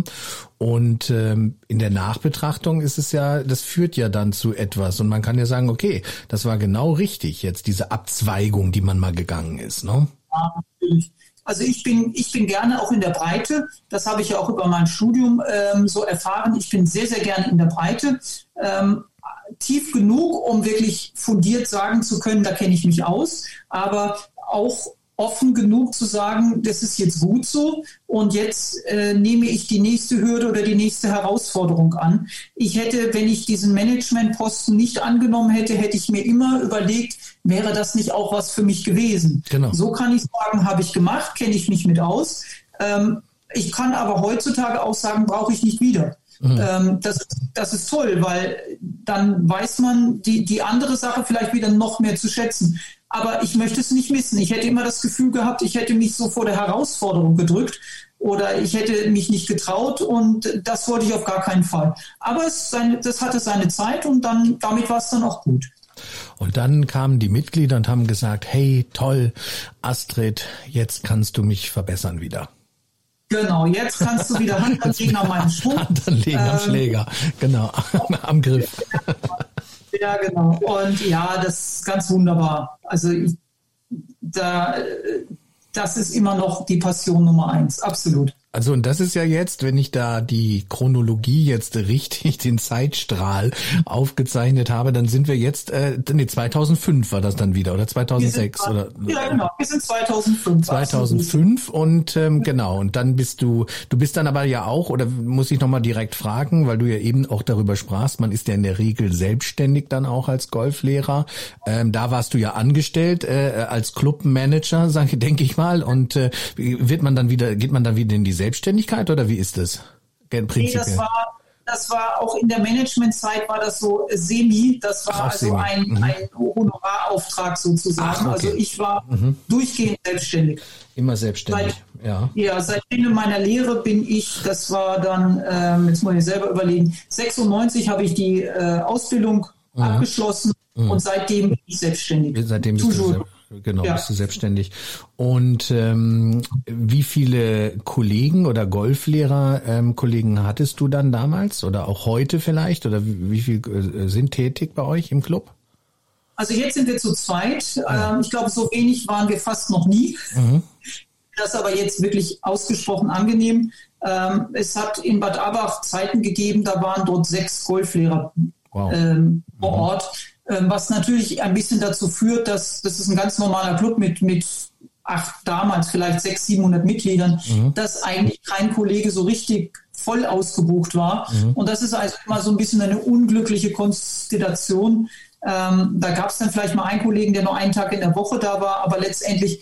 Und ähm, in der Nachbetrachtung ist es ja, das führt ja dann zu etwas. Und man kann ja sagen, okay, das war genau richtig, jetzt diese Abzweigung, die man mal gegangen ist, ne? Ja, natürlich. Also ich bin, ich bin gerne auch in der Breite. Das habe ich ja auch über mein Studium ähm, so erfahren. Ich bin sehr, sehr gerne in der Breite. Ähm, tief genug, um wirklich fundiert sagen zu können, da kenne ich mich aus. Aber auch offen genug zu sagen, das ist jetzt gut so und jetzt äh, nehme ich die nächste Hürde oder die nächste Herausforderung an. Ich hätte, wenn ich diesen Managementposten nicht angenommen hätte, hätte ich mir immer überlegt, wäre das nicht auch was für mich gewesen? Genau. So kann ich sagen, habe ich gemacht, kenne ich mich mit aus. Ähm, ich kann aber heutzutage auch sagen, brauche ich nicht wieder. Mhm. Ähm, das, das ist toll, weil dann weiß man die, die andere Sache vielleicht wieder noch mehr zu schätzen. Aber ich möchte es nicht missen. Ich hätte immer das Gefühl gehabt, ich hätte mich so vor der Herausforderung gedrückt oder ich hätte mich nicht getraut und das wollte ich auf gar keinen Fall. Aber es seine, das hatte seine Zeit und dann damit war es dann auch gut. Und dann kamen die Mitglieder und haben gesagt, hey, toll, Astrid, jetzt kannst du mich verbessern wieder. Genau, jetzt kannst du wieder Hand anlegen an meinem Schwung. Hand anlegen am ähm, Schläger, genau, am Griff. Ja, genau. Und ja, das ist ganz wunderbar. Also ich, da, das ist immer noch die Passion Nummer eins, absolut. Also und das ist ja jetzt, wenn ich da die Chronologie jetzt richtig, den Zeitstrahl aufgezeichnet habe, dann sind wir jetzt, äh, nee, zweitausendfünf war das dann wieder oder zweitausendsechs sind, oder? Ja, genau, wir sind zweitausendfünf. zweitausendfünf und ähm, genau, und dann bist du, du bist dann aber ja auch, oder muss ich nochmal direkt fragen, weil du ja eben auch darüber sprachst, man ist ja in der Regel selbstständig dann auch als Golflehrer. Ähm, da warst du ja angestellt äh, als Clubmanager, sage denke ich mal, und äh, wird man dann wieder, geht man dann wieder in die Selbstständigkeit oder wie ist das? Nee, das war, das war auch in der Managementzeit war das so semi, das war Ach, also semi. Ein, mhm. ein Honorarauftrag sozusagen. Ach, okay. Also ich war mhm. durchgehend selbstständig. Immer selbstständig, seit, ja. Ja, seit Ende meiner Lehre bin ich, das war dann, ähm, jetzt muss ich selber überlegen, sechsundneunzig habe ich die äh, Ausbildung mhm. abgeschlossen mhm. und seitdem bin ich selbstständig. Seitdem bist du selbst. Genau, ja. Bist du selbstständig. Und ähm, wie viele Kollegen oder Golflehrer ähm, Kollegen hattest du dann damals oder auch heute vielleicht? Oder wie, wie viel äh, sind tätig bei euch im Club? Also jetzt sind wir zu zweit. Ähm, ich glaube, so wenig waren wir fast noch nie. Mhm. Das ist aber jetzt wirklich ausgesprochen angenehm. Ähm, es hat in Bad Abbach Zeiten gegeben, da waren dort sechs Golflehrer wow. ähm, vor mhm. Ort. Was natürlich ein bisschen dazu führt, dass das ist ein ganz normaler Club mit, mit ach, damals vielleicht sechshundert, siebenhundert Mitgliedern, mhm. dass eigentlich kein Kollege so richtig voll ausgebucht war. Mhm. Und das ist also immer so ein bisschen eine unglückliche Konstellation. Ähm, da gab es dann vielleicht mal einen Kollegen, der nur einen Tag in der Woche da war, aber letztendlich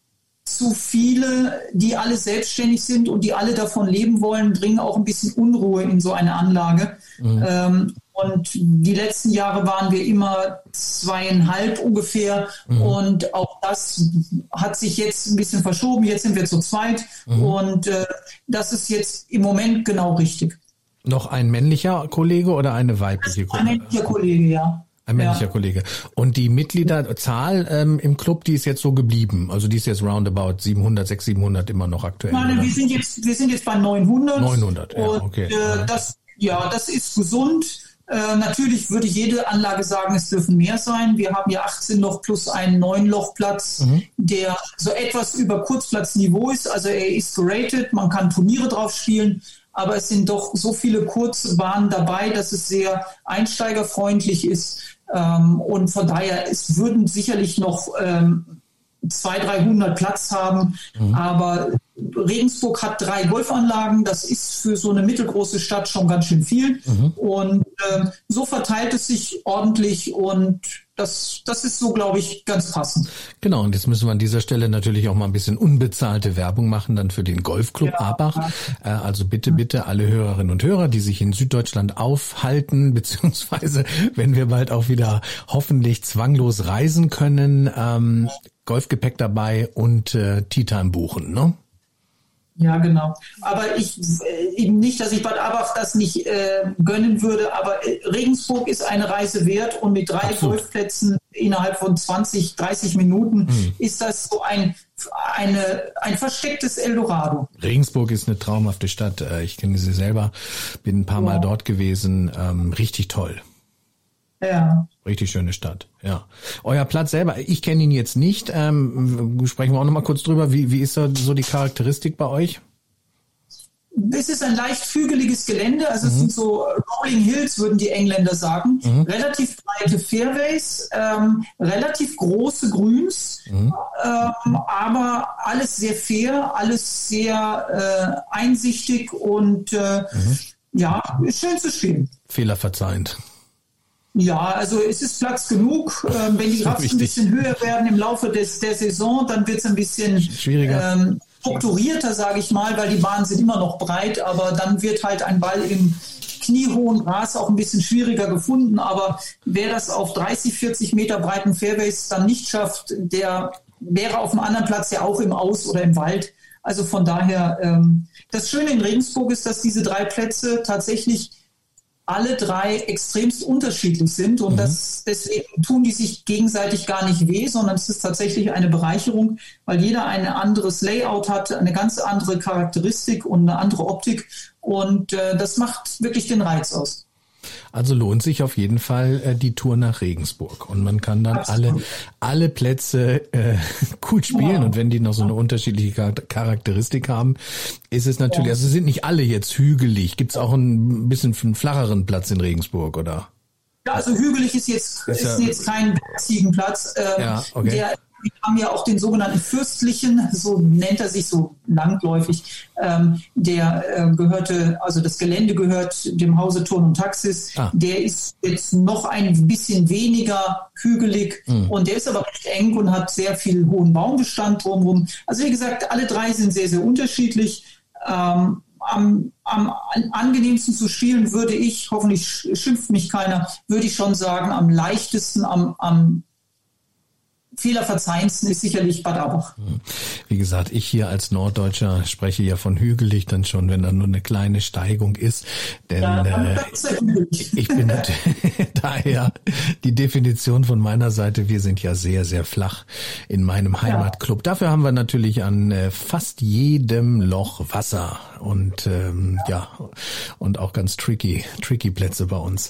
zu viele, die alle selbstständig sind und die alle davon leben wollen, bringen auch ein bisschen Unruhe in so eine Anlage. Mhm. Ähm, und die letzten Jahre waren wir immer zweieinhalb ungefähr. Mhm. Und auch das hat sich jetzt ein bisschen verschoben. Jetzt sind wir zu zweit. Mhm. Und äh, das ist jetzt im Moment genau richtig. Noch ein männlicher Kollege oder eine weibliche Kollege? Ein männlicher Kollege, ja. Ein männlicher ja. Kollege. Und die Mitgliederzahl ähm, im Club, die ist jetzt so geblieben. Also die ist jetzt roundabout siebenhundert, sechshundert, siebenhundert immer noch aktuell. Nein, wir sind jetzt, wir sind jetzt bei neunhundert. neunhundert, ja, okay. Und, äh, das, ja, das ist gesund. Äh, natürlich würde jede Anlage sagen, es dürfen mehr sein. Wir haben ja achtzehn Loch plus einen neun Loch Platz, mhm. der so etwas über Kurzplatzniveau ist. Also er ist geratet, man kann Turniere drauf spielen. Aber es sind doch so viele kurze Bahnen dabei, dass es sehr einsteigerfreundlich ist. Ähm, und von daher, es würden sicherlich noch ähm, zweihundert, dreihundert Platz haben. Mhm. Aber Regensburg hat drei Golfanlagen. Das ist für so eine mittelgroße Stadt schon ganz schön viel. Mhm. Und ähm, so verteilt es sich ordentlich und Das, das ist so, glaube ich, ganz passend. Genau, und jetzt müssen wir an dieser Stelle natürlich auch mal ein bisschen unbezahlte Werbung machen dann für den Golfclub ja, Aabach. Ja. Also bitte, bitte alle Hörerinnen und Hörer, die sich in Süddeutschland aufhalten, beziehungsweise wenn wir bald auch wieder hoffentlich zwanglos reisen können, ähm, Golfgepäck dabei und äh, Tea Time buchen, ne? Ja, genau. Aber ich, eben nicht, dass ich Bad Abbach das nicht äh, gönnen würde, aber Regensburg ist eine Reise wert und mit drei Absolut. Golfplätzen innerhalb von zwanzig, dreißig Minuten mhm. ist das so ein, eine, ein verstecktes Eldorado. Regensburg ist eine traumhafte Stadt. Ich kenne sie selber, bin ein paar ja. Mal dort gewesen. Ähm, richtig toll. Ja. Richtig schöne Stadt, ja. Euer Platz selber, ich kenne ihn jetzt nicht. Ähm, sprechen wir auch noch mal kurz drüber. Wie, wie ist da so die Charakteristik bei euch? Es ist ein leicht hügeliges Gelände, also mhm. es sind so Rolling Hills, würden die Engländer sagen. Mhm. Relativ breite Fairways, ähm, relativ große Grüns, mhm. ähm, aber alles sehr fair, alles sehr äh, einsichtig und äh, mhm. ja, ist schön zu spielen. Fehlerverzeihend. Ja, also es ist Platz genug. Ähm, wenn die Raps ein bisschen höher werden im Laufe des, der Saison, dann wird es ein bisschen schwieriger. Ähm, strukturierter, sage ich mal, weil die Bahnen sind immer noch breit, aber dann wird halt ein Ball im kniehohen Gras auch ein bisschen schwieriger gefunden. Aber wer das auf dreißig, vierzig Meter breiten Fairways dann nicht schafft, der wäre auf dem anderen Platz ja auch im Aus oder im Wald. Also von daher, ähm, das Schöne in Regensburg ist, dass diese drei Plätze tatsächlich alle drei extremst unterschiedlich sind und mhm. das, deswegen tun die sich gegenseitig gar nicht weh, sondern es ist tatsächlich eine Bereicherung, weil jeder ein anderes Layout hat, eine ganz andere Charakteristik und eine andere Optik und äh, das macht wirklich den Reiz aus. Also lohnt sich auf jeden Fall äh, die Tour nach Regensburg und man kann dann alle alle Plätze äh, gut spielen ja. Und wenn die noch so eine unterschiedliche Charakteristik haben, ist es natürlich, ja. Also sind nicht alle jetzt hügelig. Gibt es auch ein bisschen einen flacheren Platz in Regensburg, oder? Ja, also hügelig ist jetzt ist, ist ja, jetzt kein Ziegenplatz. Ähm, ja, okay. Der Wir haben ja auch den sogenannten Fürstlichen, so nennt er sich so langläufig, ähm, der äh, gehörte, also das Gelände gehört dem Hause Thurn und Taxis. Ah. Der ist jetzt noch ein bisschen weniger hügelig mhm. und der ist aber recht eng und hat sehr viel hohen Baumbestand drumherum. Also wie gesagt, alle drei sind sehr, sehr unterschiedlich. Ähm, am, am angenehmsten zu spielen würde ich, hoffentlich schimpft mich keiner, würde ich schon sagen, am leichtesten, am, am fehlerverzeichendsten ist sicherlich Bad Abbach. Wie gesagt, ich hier als Norddeutscher spreche ja von hügelig dann schon, wenn da nur eine kleine Steigung ist. Denn ja, äh, ich bin natürlich daher die Definition von meiner Seite, wir sind ja sehr, sehr flach in meinem Heimatclub. Ja. Dafür haben wir natürlich an äh, fast jedem Loch Wasser und ähm, ja, und auch ganz tricky, tricky Plätze bei uns.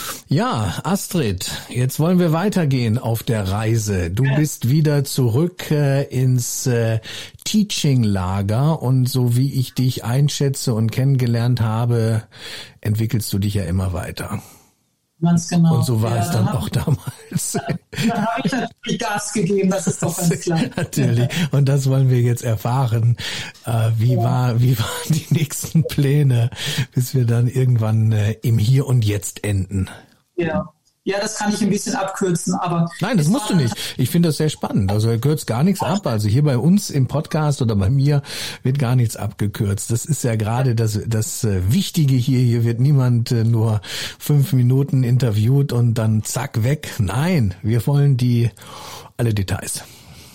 Ja, Astrid, jetzt wollen wir weitergehen auf der Reise. Du bist wieder zurück äh, ins äh, Teaching-Lager und so wie ich dich einschätze und kennengelernt habe, entwickelst du dich ja immer weiter. Ganz genau. Und so war ja, es dann, dann auch ich, damals. Dann habe ich natürlich Gas gegeben, das ist doch ganz klar. Natürlich. Und das wollen wir jetzt erfahren. Äh, wie ja. war, wie waren die nächsten Pläne, bis wir dann irgendwann äh, im Hier und Jetzt enden? Ja. Ja, das kann ich ein bisschen abkürzen, aber... Nein, das musst du nicht. Ich finde das sehr spannend. Also er kürzt gar nichts ab. Also hier bei uns im Podcast oder bei mir wird gar nichts abgekürzt. Das ist ja gerade das, das Wichtige hier. Hier wird niemand nur fünf Minuten interviewt und dann zack, weg. Nein, wir wollen die alle Details.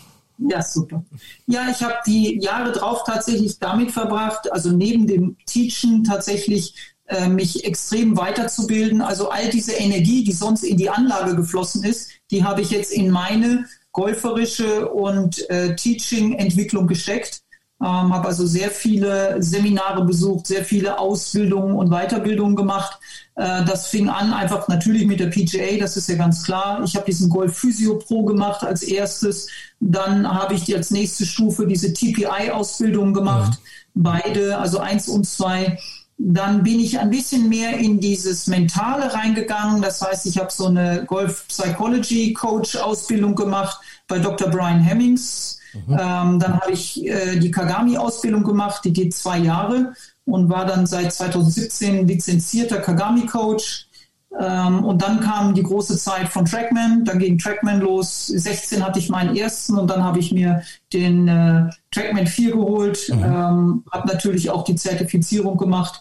Ja, super. Ja, ich habe die Jahre drauf tatsächlich damit verbracht, also neben dem Teachen tatsächlich mich extrem weiterzubilden. Also all diese Energie, die sonst in die Anlage geflossen ist, die habe ich jetzt in meine golferische und äh, Teaching-Entwicklung gesteckt. Ähm, habe also sehr viele Seminare besucht, sehr viele Ausbildungen und Weiterbildungen gemacht. Äh, das fing an einfach natürlich mit der P G A, das ist ja ganz klar. Ich habe diesen Golf Physio Pro gemacht als erstes. Dann habe ich die als nächste Stufe diese T P I-Ausbildung gemacht. Ja. Beide, also eins und zwei. Dann bin ich ein bisschen mehr in dieses Mentale reingegangen. Das heißt, ich habe so eine Golf Psychology Coach Ausbildung gemacht bei Doktor Brian Hemmings. Mhm. Ähm, dann habe ich äh, die Kagami Ausbildung gemacht, die geht zwei Jahre und war dann seit zwanzig siebzehn lizenzierter Kagami Coach. Ähm, und dann kam die große Zeit von Trackman, dann ging Trackman los. sechzehn hatte ich meinen ersten und dann habe ich mir den äh, Trackman vier geholt, mhm. ähm, habe natürlich auch die Zertifizierung gemacht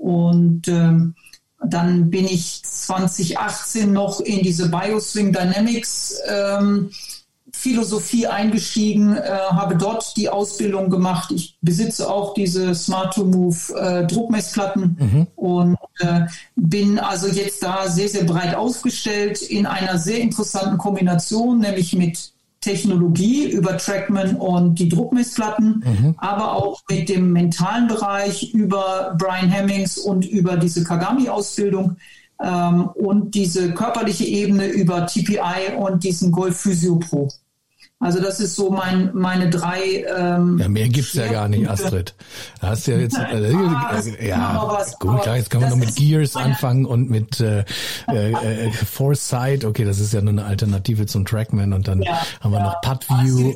und ähm, dann bin ich zwanzig achtzehn noch in diese Bioswing Dynamics ähm, Philosophie eingestiegen, äh, habe dort die Ausbildung gemacht. Ich besitze auch diese Smart to Move äh, Druckmessplatten mhm. und äh, bin also jetzt da sehr, sehr breit aufgestellt in einer sehr interessanten Kombination, nämlich mit Technologie über Trackman und die Druckmessplatten, mhm. aber auch mit dem mentalen Bereich über Brian Hemmings und über diese Kagami-Ausbildung ähm, und diese körperliche Ebene über T P I und diesen Golf Physio Pro. Also das ist so mein meine drei. Ähm, ja, mehr gibt's ja gar nicht, Astrid. Da hast du ja jetzt äh, ah, äh, ja was, gut, klar, jetzt kann man noch mit Gears anfangen und mit äh, äh, Foresight. Okay, das ist ja nur eine Alternative zum Trackman und dann ja, haben wir ja, noch Puttview.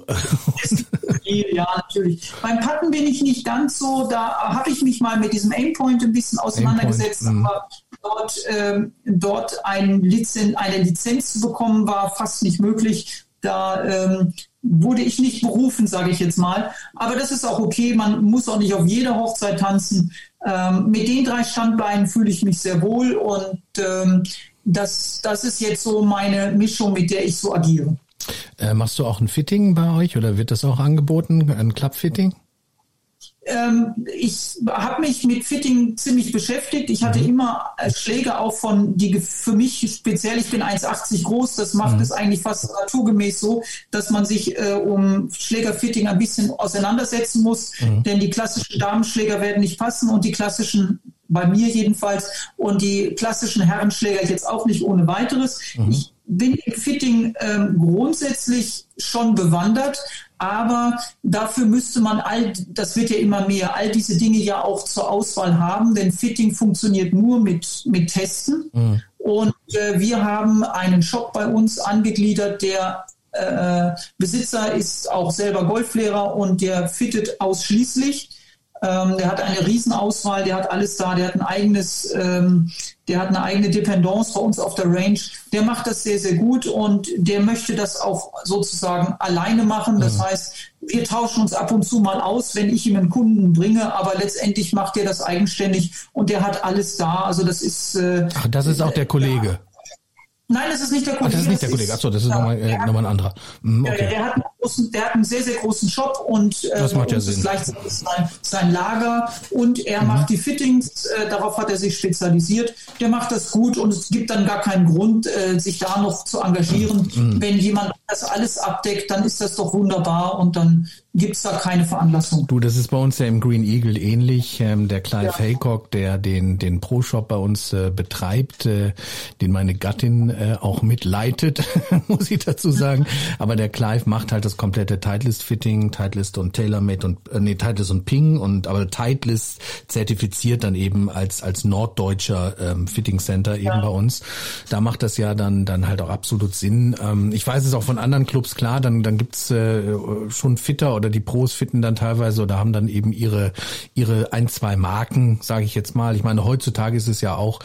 Ja, natürlich. Beim Putten bin ich nicht ganz so. Da habe ich mich mal mit diesem Aimpoint ein bisschen auseinandergesetzt, Aimpoint, aber dort ähm, dort ein Lizen, eine Lizenz zu bekommen war fast nicht möglich. Da ähm, wurde ich nicht berufen, sage ich jetzt mal. Aber das ist auch okay. Man muss auch nicht auf jeder Hochzeit tanzen. Ähm, mit den drei Standbeinen fühle ich mich sehr wohl. Und ähm, das, das ist jetzt so meine Mischung, mit der ich so agiere. Äh, machst du auch ein Fitting bei euch oder wird das auch angeboten, ein Club-Fitting? Ähm, ich habe mich mit Fitting ziemlich beschäftigt. Ich hatte mhm. immer Schläge auch von, die für mich speziell, ich bin eins achtzig groß, das macht mhm. es eigentlich fast naturgemäß so, dass man sich äh, um Schlägerfitting ein bisschen auseinandersetzen muss, mhm. denn die klassischen Damenschläger werden nicht passen und die klassischen, bei mir jedenfalls, und die klassischen Herrenschläger jetzt auch nicht ohne weiteres. Mhm. Ich bin im Fitting ähm, grundsätzlich schon bewandert, aber dafür müsste man all, das wird ja immer mehr, all diese Dinge ja auch zur Auswahl haben, denn Fitting funktioniert nur mit, mit Testen. Mhm. Und äh, wir haben einen Shop bei uns angegliedert, der äh, Besitzer ist auch selber Golflehrer und der fittet ausschließlich. Ähm, der hat eine Riesenauswahl, der hat alles da, der hat ein eigenes, ähm, der hat eine eigene Dependance bei uns auf der Range. Der macht das sehr, sehr gut und der möchte das auch sozusagen alleine machen. Das mhm. heißt, wir tauschen uns ab und zu mal aus, wenn ich ihm einen Kunden bringe, aber letztendlich macht er das eigenständig und der hat alles da. Also das ist. Äh, Ach, das ist auch der Kollege. Ja. Nein, das ist nicht der Kollege. Ach, das ist nicht der Kollege. Achso, das ist ja, nochmal, äh, nochmal ein anderer. Mm, okay. der, der, hat einen großen, der hat einen sehr, sehr großen Shop und äh, das macht ja Sinn. Ist gleichzeitig sein, sein Lager und er mhm. macht die Fittings. Äh, darauf hat er sich spezialisiert. Der macht das gut und es gibt dann gar keinen Grund, äh, sich da noch zu engagieren. Mhm. Wenn jemand das alles abdeckt, dann ist das doch wunderbar und dann gibt's da keine Veranlassung. Du, das ist bei uns ja im Green Eagle ähnlich. Ähm, der Clive ja. Haycock, der den den Pro-Shop bei uns äh, betreibt, äh, den meine Gattin äh, auch mitleitet, muss ich dazu sagen. Aber der Clive macht halt das komplette Titleist-Fitting, Titleist und TaylorMade und äh, nee, Titleist und Ping und aber Titleist zertifiziert dann eben als als norddeutscher ähm, Fitting Center eben ja. bei uns. Da macht das ja dann dann halt auch absolut Sinn. Ähm, ich weiß es auch von anderen Clubs, klar, dann dann gibt's äh, schon Fitter oder die Pros fitten dann teilweise oder haben dann eben ihre ihre ein, zwei Marken, sage ich jetzt mal. Ich meine, heutzutage ist es ja auch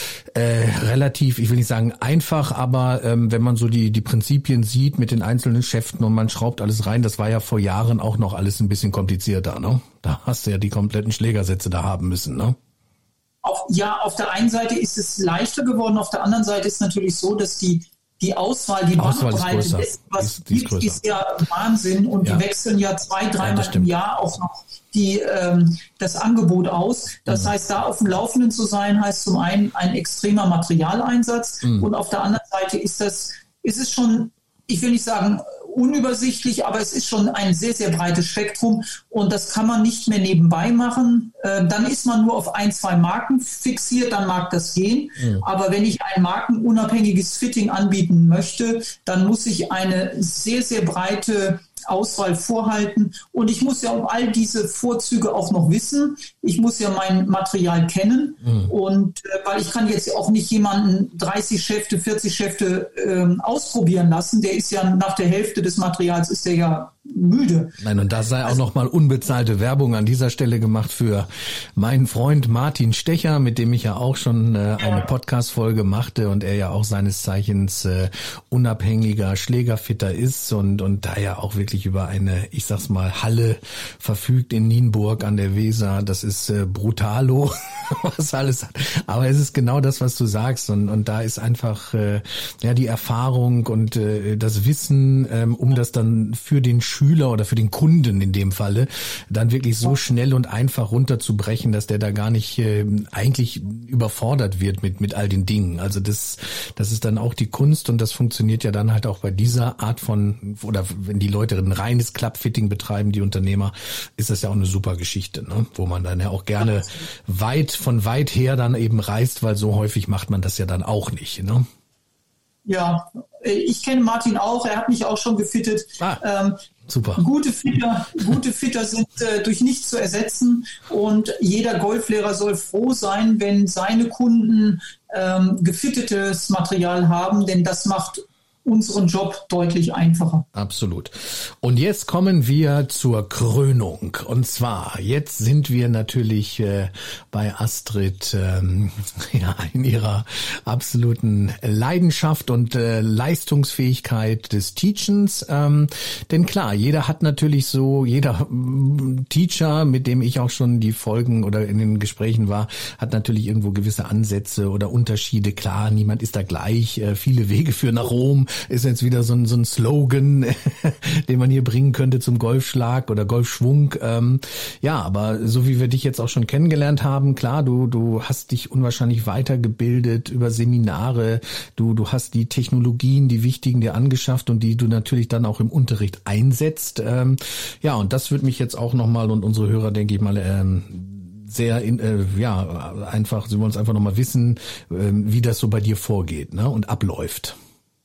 äh, relativ, ich will nicht sagen einfach, aber ähm, wenn man so die die Prinzipien sieht mit den einzelnen Schäften und man schraubt alles rein, das war ja vor Jahren auch noch alles ein bisschen komplizierter, ne? Da hast du ja die kompletten Schlägersätze da haben müssen, ne? Auf, ja, auf der einen Seite ist es leichter geworden, auf der anderen Seite ist es natürlich so, dass die Die Auswahl, die Auswahl Bandbreite, ist ist, was die ist, die gibt, ist, ist ja Wahnsinn. Und ja. die wechseln ja zwei, dreimal ja, im Jahr auch noch die, ähm, das Angebot aus. Das mhm. heißt, da auf dem Laufenden zu sein, heißt zum einen ein extremer Materialeinsatz. Mhm. Und auf der anderen Seite ist das, ist es schon, ich will nicht sagen unübersichtlich, aber es ist schon ein sehr, sehr breites Spektrum und das kann man nicht mehr nebenbei machen. Äh, dann ist man nur auf ein, zwei Marken fixiert, dann mag das gehen. Ja. Aber wenn ich ein markenunabhängiges Fitting anbieten möchte, dann muss ich eine sehr, sehr breite Auswahl vorhalten und ich muss ja um all diese Vorzüge auch noch wissen. Ich muss ja mein Material kennen mhm. und äh, weil ich kann jetzt auch nicht jemanden dreißig Schäfte, vierzig Schäfte ähm, ausprobieren lassen. Der ist ja nach der Hälfte des Materials ist der ja müde. Nein, und da sei auch nochmal unbezahlte Werbung an dieser Stelle gemacht für meinen Freund Martin Stecher, mit dem ich ja auch schon äh, eine Podcast-Folge machte und er ja auch seines Zeichens äh, unabhängiger Schlägerfitter ist und und da ja auch wirklich über eine, ich sag's mal, Halle verfügt in Nienburg an der Weser. Das ist äh, brutalo. was alles hat. Aber es ist genau das, was du sagst und, und da ist einfach äh, ja die Erfahrung und äh, das Wissen, ähm, um das dann für den Schüler oder für den Kunden in dem Falle dann wirklich so schnell und einfach runterzubrechen, dass der da gar nicht äh, eigentlich überfordert wird mit mit all den Dingen. Also das das ist dann auch die Kunst und das funktioniert ja dann halt auch bei dieser Art von, oder wenn die Leute ein reines Clubfitting betreiben, die Unternehmer, ist das ja auch eine super Geschichte, ne? Wo man dann ja auch gerne weit von weit her dann eben reist, weil so häufig macht man das ja dann auch nicht, ne? Ja, ich kenne Martin auch, er hat mich auch schon gefittet. Ah, ähm, super. Gute Fitter, gute Fitter sind äh, durch nichts zu ersetzen und jeder Golflehrer soll froh sein, wenn seine Kunden ähm, gefittetes Material haben, denn das macht unseren Job deutlich einfacher. Absolut. Und jetzt kommen wir zur Krönung. Und zwar, jetzt sind wir natürlich äh, bei Astrid ähm, ja, in ihrer absoluten Leidenschaft und äh, Leistungsfähigkeit des Teachens. Ähm, denn klar, jeder hat natürlich so, jeder ähm, Teacher, mit dem ich auch schon die Folgen oder in den Gesprächen war, hat natürlich irgendwo gewisse Ansätze oder Unterschiede. Klar, niemand ist da gleich. Äh, viele Wege führen nach Rom. Ist jetzt wieder so ein, so ein Slogan, den man hier bringen könnte zum Golfschlag oder Golfschwung. Ähm, ja, aber so wie wir dich jetzt auch schon kennengelernt haben, klar, du du hast dich unwahrscheinlich weitergebildet über Seminare, du du hast die Technologien, die wichtigen dir angeschafft und die du natürlich dann auch im Unterricht einsetzt. Ähm, ja, und das würde mich jetzt auch nochmal und unsere Hörer, denke ich mal, ähm, sehr, in, äh, ja, einfach, sie wollen uns einfach nochmal wissen, äh, wie das so bei dir vorgeht, ne, und abläuft.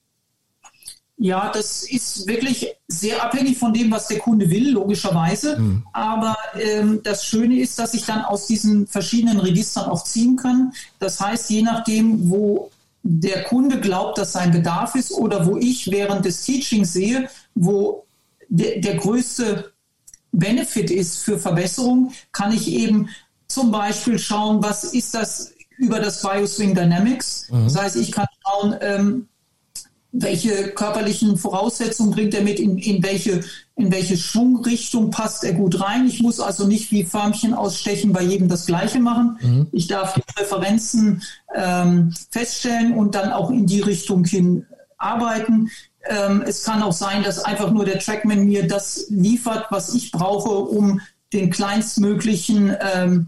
Ja, das ist wirklich sehr abhängig von dem, was der Kunde will, logischerweise. Mhm. Aber ähm, das Schöne ist, dass ich dann aus diesen verschiedenen Registern auch ziehen kann. Das heißt, je nachdem, wo der Kunde glaubt, dass sein Bedarf ist oder wo ich während des Teachings sehe, wo der, der größte Benefit ist für Verbesserung, kann ich eben zum Beispiel schauen, was ist das über das Bioswing Dynamics. Mhm. Das heißt, ich kann schauen, ähm, welche körperlichen Voraussetzungen bringt er mit, in, in, welche, in welche Schwungrichtung passt er gut rein. Ich muss also nicht wie Förmchen ausstechen bei jedem das Gleiche machen. Mhm. Ich darf die Präferenzen ähm, feststellen und dann auch in die Richtung hin arbeiten. Ähm, es kann auch sein, dass einfach nur der Trackman mir das liefert, was ich brauche, um den kleinstmöglichen ähm,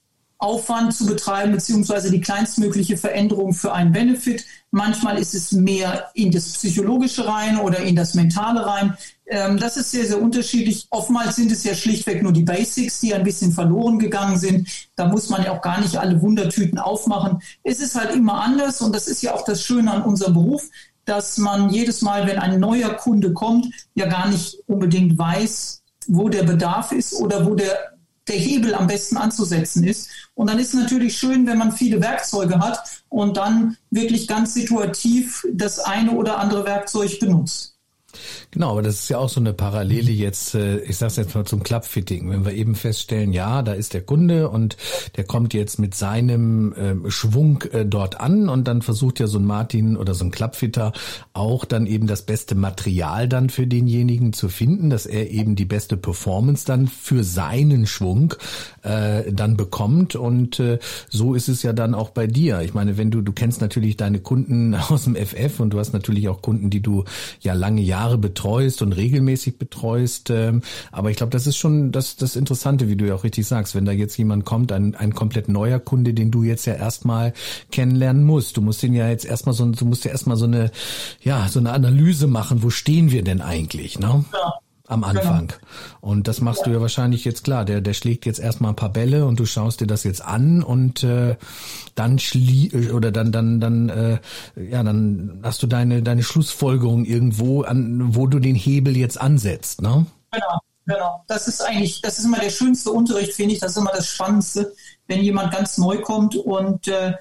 Aufwand zu betreiben, beziehungsweise die kleinstmögliche Veränderung für einen Benefit. Manchmal ist es mehr in das Psychologische rein oder in das Mentale rein. Ähm, das ist sehr, sehr unterschiedlich. Oftmals sind es ja schlichtweg nur die Basics, die ein bisschen verloren gegangen sind. Da muss man ja auch gar nicht alle Wundertüten aufmachen. Es ist halt immer anders und das ist ja auch das Schöne an unserem Beruf, dass man jedes Mal, wenn ein neuer Kunde kommt, ja gar nicht unbedingt weiß, wo der Bedarf ist oder wo der der Hebel am besten anzusetzen ist. Und dann ist es natürlich schön, wenn man viele Werkzeuge hat und dann wirklich ganz situativ das eine oder andere Werkzeug benutzt. Genau, aber das ist ja auch so eine Parallele jetzt, ich sag's jetzt mal zum Clubfitting. Wenn wir eben feststellen, ja, da ist der Kunde und der kommt jetzt mit seinem äh, Schwung äh, dort an und dann versucht ja so ein Martin oder so ein Clubfitter auch dann eben das beste Material dann für denjenigen zu finden, dass er eben die beste Performance dann für seinen Schwung äh, dann bekommt und äh, so ist es ja dann auch bei dir. Ich meine, wenn du, du kennst natürlich deine Kunden aus dem F F und du hast natürlich auch Kunden, die du ja lange Jahre betreust und regelmäßig betreust, ähm, aber ich glaube, das ist schon das das Interessante, wie du ja auch richtig sagst, wenn da jetzt jemand kommt, ein ein komplett neuer Kunde, den du jetzt ja erstmal kennenlernen musst. Du musst den ja jetzt erstmal so, du musst ja erstmal so eine, ja, so eine Analyse machen, wo stehen wir denn eigentlich, ne? Ja. Am Anfang. Genau. Und das machst du ja wahrscheinlich jetzt klar. Der, der schlägt jetzt erstmal ein paar Bälle und du schaust dir das jetzt an und äh, dann schlie oder dann dann dann äh, ja dann hast du deine deine Schlussfolgerung irgendwo an, wo du den Hebel jetzt ansetzt, ne? Genau, genau. Das ist eigentlich, das ist immer der schönste Unterricht, finde ich. Das ist immer das Spannendste, wenn jemand ganz neu kommt und äh,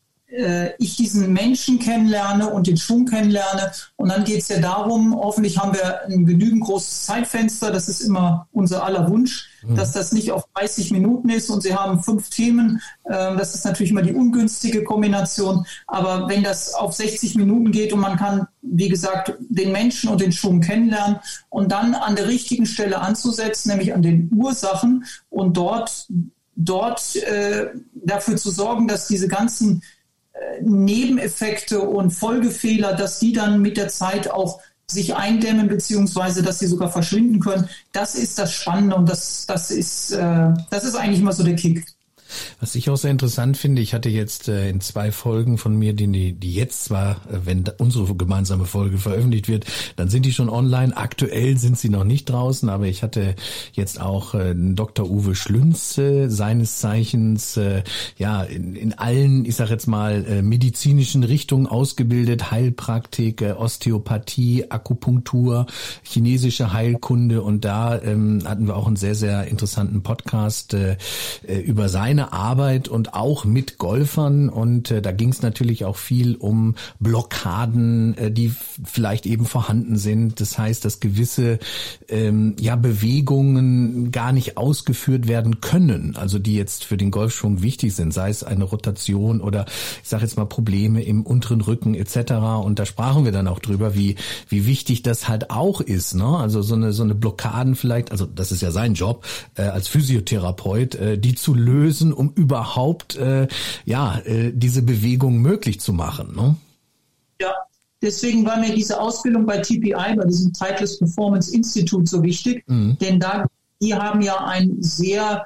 ich diesen Menschen kennenlerne und den Schwung kennenlerne. Und dann geht es ja darum, hoffentlich haben wir ein genügend großes Zeitfenster, das ist immer unser aller Wunsch, mhm. dass das nicht auf dreißig Minuten ist und Sie haben fünf Themen. Das ist natürlich immer die ungünstige Kombination. Aber wenn das auf sechzig Minuten geht und man kann, wie gesagt, den Menschen und den Schwung kennenlernen und dann an der richtigen Stelle anzusetzen, nämlich an den Ursachen und dort dort äh, dafür zu sorgen, dass diese ganzen äh, Nebeneffekte und Folgefehler, dass die dann mit der Zeit auch sich eindämmen, beziehungsweise dass sie sogar verschwinden können. Das ist das Spannende und das, das ist, äh, das ist eigentlich immer so der Kick. Was ich auch sehr interessant finde, ich hatte jetzt äh, in zwei Folgen von mir, die, die jetzt zwar, äh, wenn da unsere gemeinsame Folge veröffentlicht wird, dann sind die schon online. Aktuell sind sie noch nicht draußen, aber ich hatte jetzt auch äh, Doktor Uwe Schlünz, äh, seines Zeichens, äh, ja, in, in allen, ich sag jetzt mal, äh, medizinischen Richtungen ausgebildet, Heilpraktik, äh, Osteopathie, Akupunktur, chinesische Heilkunde, und da ähm, hatten wir auch einen sehr, sehr interessanten Podcast äh, über seine Arbeit und auch mit Golfern, und äh, da ging es natürlich auch viel um Blockaden, äh, die f- vielleicht eben vorhanden sind. Das heißt, dass gewisse ähm, ja Bewegungen gar nicht ausgeführt werden können, also die jetzt für den Golfschwung wichtig sind, sei es eine Rotation oder ich sage jetzt mal Probleme im unteren Rücken et cetera. Und da sprachen wir dann auch drüber, wie wie wichtig das halt auch ist, ne? Also so eine so eine Blockaden vielleicht, also das ist ja sein Job äh, als Physiotherapeut, äh, die zu lösen, um überhaupt äh, ja äh, diese Bewegung möglich zu machen, ne? Ja, deswegen war mir diese Ausbildung bei T P I, bei diesem Titleist Performance Institute, so wichtig, mhm. denn da die haben ja ein sehr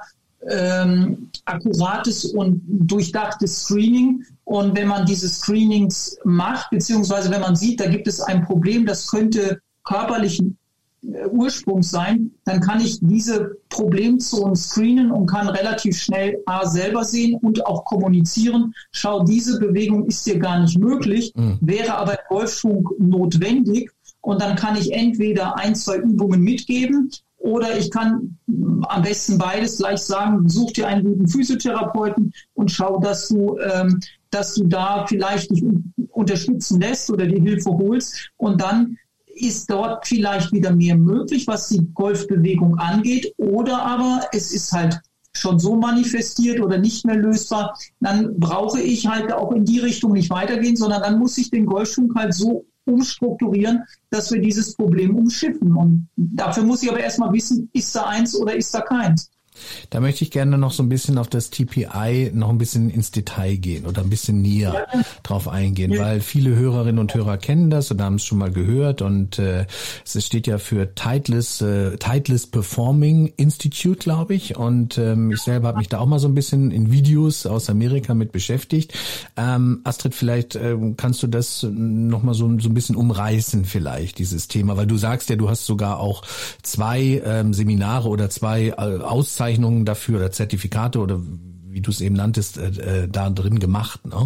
ähm, akkurates und durchdachtes Screening, und wenn man diese Screenings macht, beziehungsweise wenn man sieht, da gibt es ein Problem, das könnte körperlichen Ursprung sein, dann kann ich diese Problemzonen screenen und kann relativ schnell A selber sehen und auch kommunizieren. Schau, diese Bewegung ist dir gar nicht möglich, mhm. wäre aber im Golfschwung notwendig, und dann kann ich entweder ein, zwei Übungen mitgeben, oder ich kann am besten beides gleich sagen, such dir einen guten Physiotherapeuten und schau, dass du, ähm, dass du da vielleicht dich unterstützen lässt oder die Hilfe holst, und dann ist dort vielleicht wieder mehr möglich, was die Golfbewegung angeht, oder aber es ist halt schon so manifestiert oder nicht mehr lösbar, dann brauche ich halt auch in die Richtung nicht weitergehen, sondern dann muss ich den Golfschwung halt so umstrukturieren, dass wir dieses Problem umschiffen. Und dafür muss ich aber erstmal wissen, ist da eins oder ist da keins. Da möchte ich gerne noch so ein bisschen auf das T P I noch ein bisschen ins Detail gehen oder ein bisschen näher ja. drauf eingehen, ja. weil viele Hörerinnen und Hörer kennen das oder haben es schon mal gehört, und äh, es steht ja für Titleist, äh, Titleist Performing Institute, glaube ich, und ähm, ich selber habe mich da auch mal so ein bisschen in Videos aus Amerika mit beschäftigt. Ähm, Astrid, vielleicht äh, kannst du das noch mal so, so ein bisschen umreißen vielleicht, dieses Thema, weil du sagst ja, du hast sogar auch zwei ähm, Seminare oder zwei äh, Auszeichnungen dafür oder Zertifikate oder wie du es eben nanntest, äh, da drin gemacht, ne?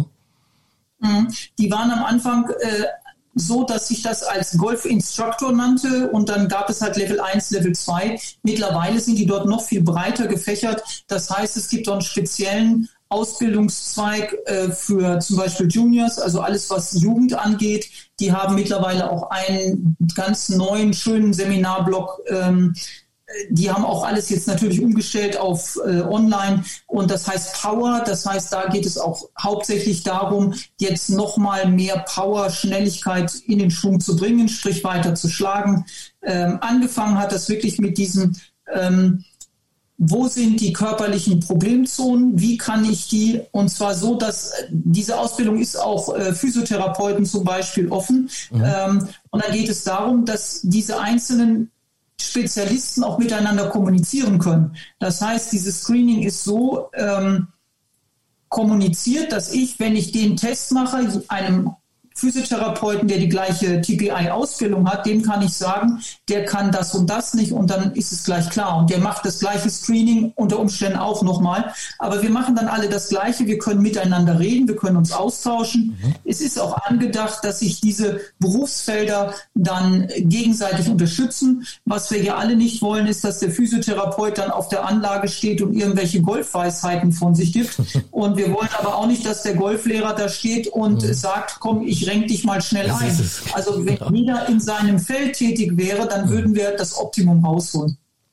Die waren am Anfang äh, so, dass ich das als Golf-Instructor nannte, und dann gab es halt Level eins, Level zwei. Mittlerweile sind die dort noch viel breiter gefächert. Das heißt, es gibt dort einen speziellen Ausbildungszweig äh, für zum Beispiel Juniors, also alles, was Jugend angeht. Die haben mittlerweile auch einen ganz neuen, schönen Seminarblock. Ähm, Die haben auch alles jetzt natürlich umgestellt auf äh, online, und das heißt Power, das heißt, da geht es auch hauptsächlich darum, jetzt nochmal mehr Power, Schnelligkeit in den Schwung zu bringen, Strich weiter zu schlagen. Ähm, angefangen hat das wirklich mit diesem, ähm, wo sind die körperlichen Problemzonen, wie kann ich die, und zwar so, dass diese Ausbildung ist auch äh, Physiotherapeuten zum Beispiel offen, mhm. ähm, und da geht es darum, dass diese einzelnen Spezialisten auch miteinander kommunizieren können. Das heißt, dieses Screening ist so ähm, kommuniziert, dass ich, wenn ich den Test mache, einem Physiotherapeuten, der die gleiche T P I-Ausbildung hat, dem kann ich sagen, der kann das und das nicht, und dann ist es gleich klar. Und der macht das gleiche Screening unter Umständen auch nochmal. Aber wir machen dann alle das Gleiche. Wir können miteinander reden, wir können uns austauschen. Mhm. Es ist auch angedacht, dass sich diese Berufsfelder dann gegenseitig unterstützen. Was wir ja alle nicht wollen, ist, dass der Physiotherapeut dann auf der Anlage steht und irgendwelche Golfweisheiten von sich gibt. Und wir wollen aber auch nicht, dass der Golflehrer da steht und mhm. sagt, komm, ich renk dich mal schnell das ein. Also wenn ja. jeder in seinem Feld tätig wäre, dann würden wir das Optimum rausholen.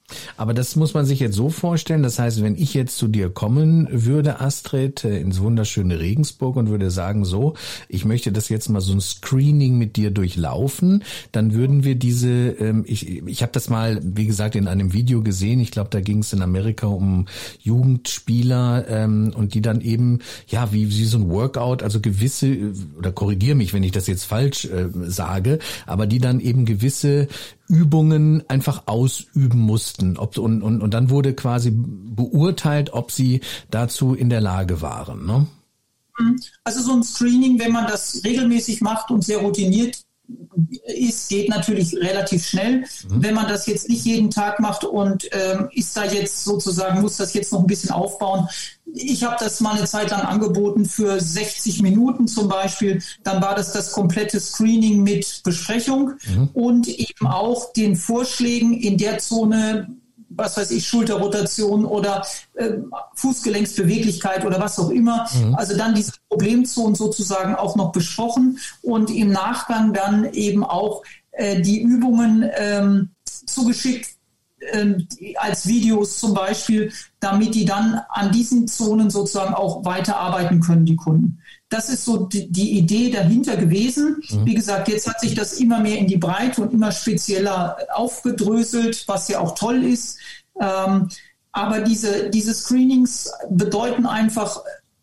Aber das muss man sich jetzt so vorstellen, das heißt, wenn ich jetzt zu dir kommen würde, Astrid, ins wunderschöne Regensburg und würde sagen, so, ich möchte das jetzt mal so ein Screening mit dir durchlaufen, dann würden wir diese, ähm, ich, ich habe das mal, wie gesagt, in einem Video gesehen, ich glaube, da ging es in Amerika um Jugendspieler ähm, und die dann eben, ja, wie, wie so ein Workout, also gewisse, oder korrigier mich, wenn ich das jetzt falsch äh, sage, aber die dann eben gewisse Übungen einfach ausüben mussten. Ob, und, und, und dann wurde quasi beurteilt, ob sie dazu in der Lage waren. Ne? Also so ein Screening, wenn man das regelmäßig macht und sehr routiniert ist, geht natürlich relativ schnell. Mhm. Wenn man das jetzt nicht jeden Tag macht und ähm, ist da jetzt sozusagen, muss das jetzt noch ein bisschen aufbauen. Ich habe das mal eine Zeit lang angeboten für sechzig Minuten zum Beispiel. Dann war das das komplette Screening mit Besprechung mhm. und eben auch den Vorschlägen in der Zone, was weiß ich, Schulterrotation oder äh, Fußgelenksbeweglichkeit oder was auch immer. Mhm. Also dann diese Problemzonen sozusagen auch noch besprochen und im Nachgang dann eben auch äh, die Übungen ähm, zugeschickt, äh, als Videos zum Beispiel, damit die dann an diesen Zonen sozusagen auch weiterarbeiten können, die Kunden. Das ist so die, die Idee dahinter gewesen. Mhm. Wie gesagt, jetzt hat sich das immer mehr in die Breite und immer spezieller aufgedröselt, was ja auch toll ist. Ähm, aber diese, diese Screenings bedeuten einfach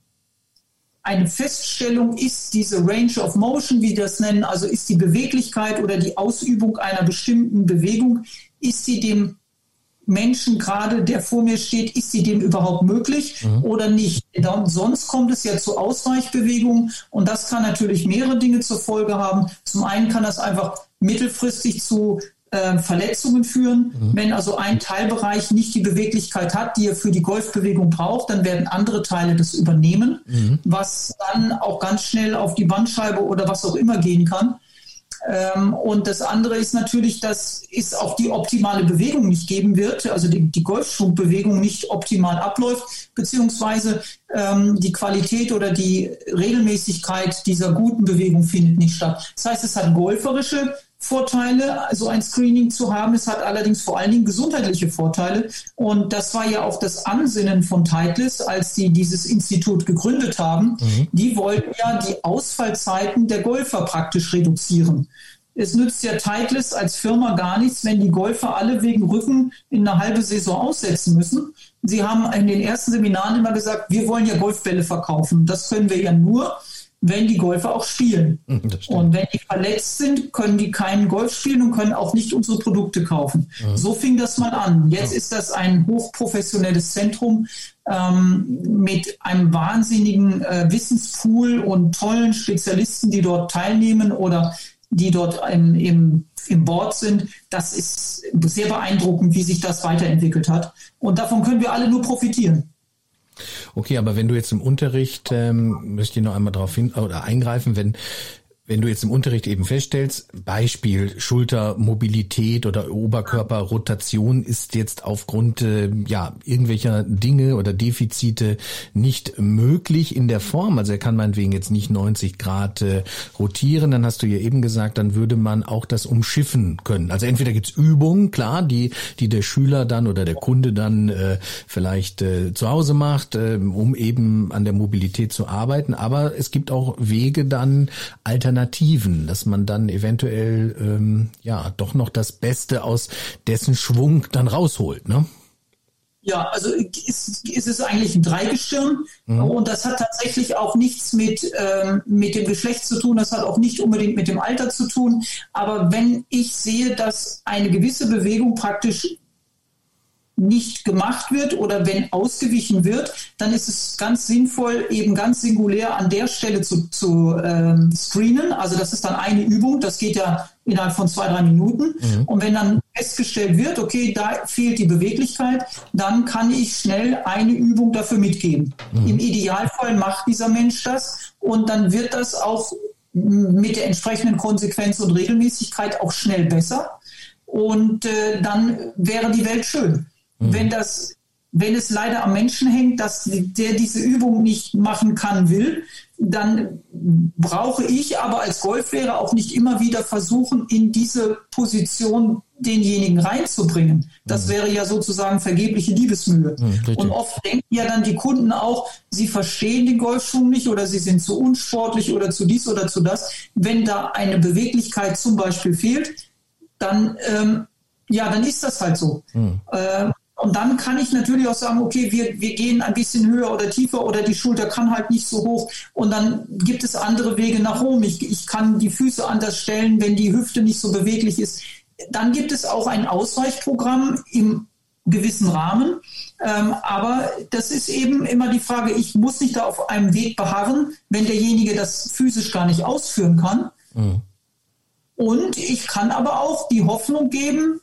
eine Feststellung, ist diese Range of Motion, wie die das nennen, also ist die Beweglichkeit oder die Ausübung einer bestimmten Bewegung, ist sie dem Menschen gerade, der vor mir steht, ist sie dem überhaupt möglich mhm. oder nicht? Und sonst kommt es ja zu Ausweichbewegungen und das kann natürlich mehrere Dinge zur Folge haben. Zum einen kann das einfach mittelfristig zu äh, Verletzungen führen. Mhm. Wenn also ein Teilbereich nicht die Beweglichkeit hat, die er für die Golfbewegung braucht, dann werden andere Teile das übernehmen, mhm. was dann auch ganz schnell auf die Bandscheibe oder was auch immer gehen kann. Ähm, und das andere ist natürlich, dass es auch die optimale Bewegung nicht geben wird, also die, die Golfschwungbewegung nicht optimal abläuft, beziehungsweise ähm, die Qualität oder die Regelmäßigkeit dieser guten Bewegung findet nicht statt. Das heißt, es hat golferische Vorteile, so ein Screening zu haben. Es hat allerdings vor allen Dingen gesundheitliche Vorteile. Und das war ja auch das Ansinnen von Titleist, als die dieses Institut gegründet haben. Mhm. Die wollten ja die Ausfallzeiten der Golfer praktisch reduzieren. Es nützt ja Titleist als Firma gar nichts, wenn die Golfer alle wegen Rücken in eine halbe Saison aussetzen müssen. Sie haben in den ersten Seminaren immer gesagt, wir wollen ja Golfbälle verkaufen. Das können wir ja nur, wenn die Golfer auch spielen. Und wenn die verletzt sind, können die keinen Golf spielen und können auch nicht unsere Produkte kaufen. Mhm. So fing das mal an. Jetzt ist das ein hochprofessionelles Zentrum ähm, mit einem wahnsinnigen äh, Wissenspool und tollen Spezialisten, die dort teilnehmen oder die dort im, im, im Board sind. Das ist sehr beeindruckend, wie sich das weiterentwickelt hat. Und davon können wir alle nur profitieren. Okay, aber wenn du jetzt im Unterricht, ähm, möchte ich noch einmal darauf hin oder eingreifen, wenn wenn du jetzt im Unterricht eben feststellst, Beispiel Schultermobilität oder Oberkörperrotation ist jetzt aufgrund äh, ja irgendwelcher Dinge oder Defizite nicht möglich in der Form, also er kann meinetwegen jetzt nicht neunzig Grad äh, rotieren, dann hast du ja eben gesagt, dann würde man auch das umschiffen können. Also entweder gibt's Übungen, klar, die die der Schüler dann oder der Kunde dann äh, vielleicht äh, zu Hause macht, äh, um eben an der Mobilität zu arbeiten, aber es gibt auch Wege dann alternativ Alternativen, dass man dann eventuell ähm, ja doch noch das Beste aus dessen Schwung dann rausholt, ne? Ja, also ist, ist es eigentlich ein Dreigestirn mhm. und das hat tatsächlich auch nichts mit, ähm, mit dem Geschlecht zu tun, das hat auch nicht unbedingt mit dem Alter zu tun, aber wenn ich sehe, dass eine gewisse Bewegung praktisch nicht gemacht wird oder wenn ausgewichen wird, dann ist es ganz sinnvoll, eben ganz singulär an der Stelle zu, zu ähm, screenen. Also das ist dann eine Übung, das geht ja innerhalb von zwei, drei Minuten. Mhm. Und wenn dann festgestellt wird, okay, da fehlt die Beweglichkeit, dann kann ich schnell eine Übung dafür mitgeben. Mhm. Im Idealfall macht dieser Mensch das und dann wird das auch mit der entsprechenden Konsequenz und Regelmäßigkeit auch schnell besser. Und äh, dann wäre die Welt schön. Wenn das wenn es leider am Menschen hängt, dass der diese Übung nicht machen kann, will, dann brauche ich aber als Golflehrer auch nicht immer wieder versuchen, in diese Position denjenigen reinzubringen. Das wäre ja sozusagen vergebliche Liebesmühe. Mhm, und oft denken ja dann die Kunden auch, sie verstehen den Golfschwung nicht oder sie sind zu unsportlich oder zu dies oder zu das. Wenn da eine Beweglichkeit zum Beispiel fehlt, dann, ähm, ja, dann ist das halt so. Mhm. Äh, Und dann kann ich natürlich auch sagen, okay, wir, wir gehen ein bisschen höher oder tiefer oder die Schulter kann halt nicht so hoch. Und dann gibt es andere Wege nach Rom. Ich, ich kann die Füße anders stellen, wenn die Hüfte nicht so beweglich ist. Dann gibt es auch ein Ausweichprogramm im gewissen Rahmen. Ähm, aber das ist eben immer die Frage, ich muss nicht da auf einem Weg beharren, wenn derjenige das physisch gar nicht ausführen kann. Mhm. Und ich kann aber auch die Hoffnung geben,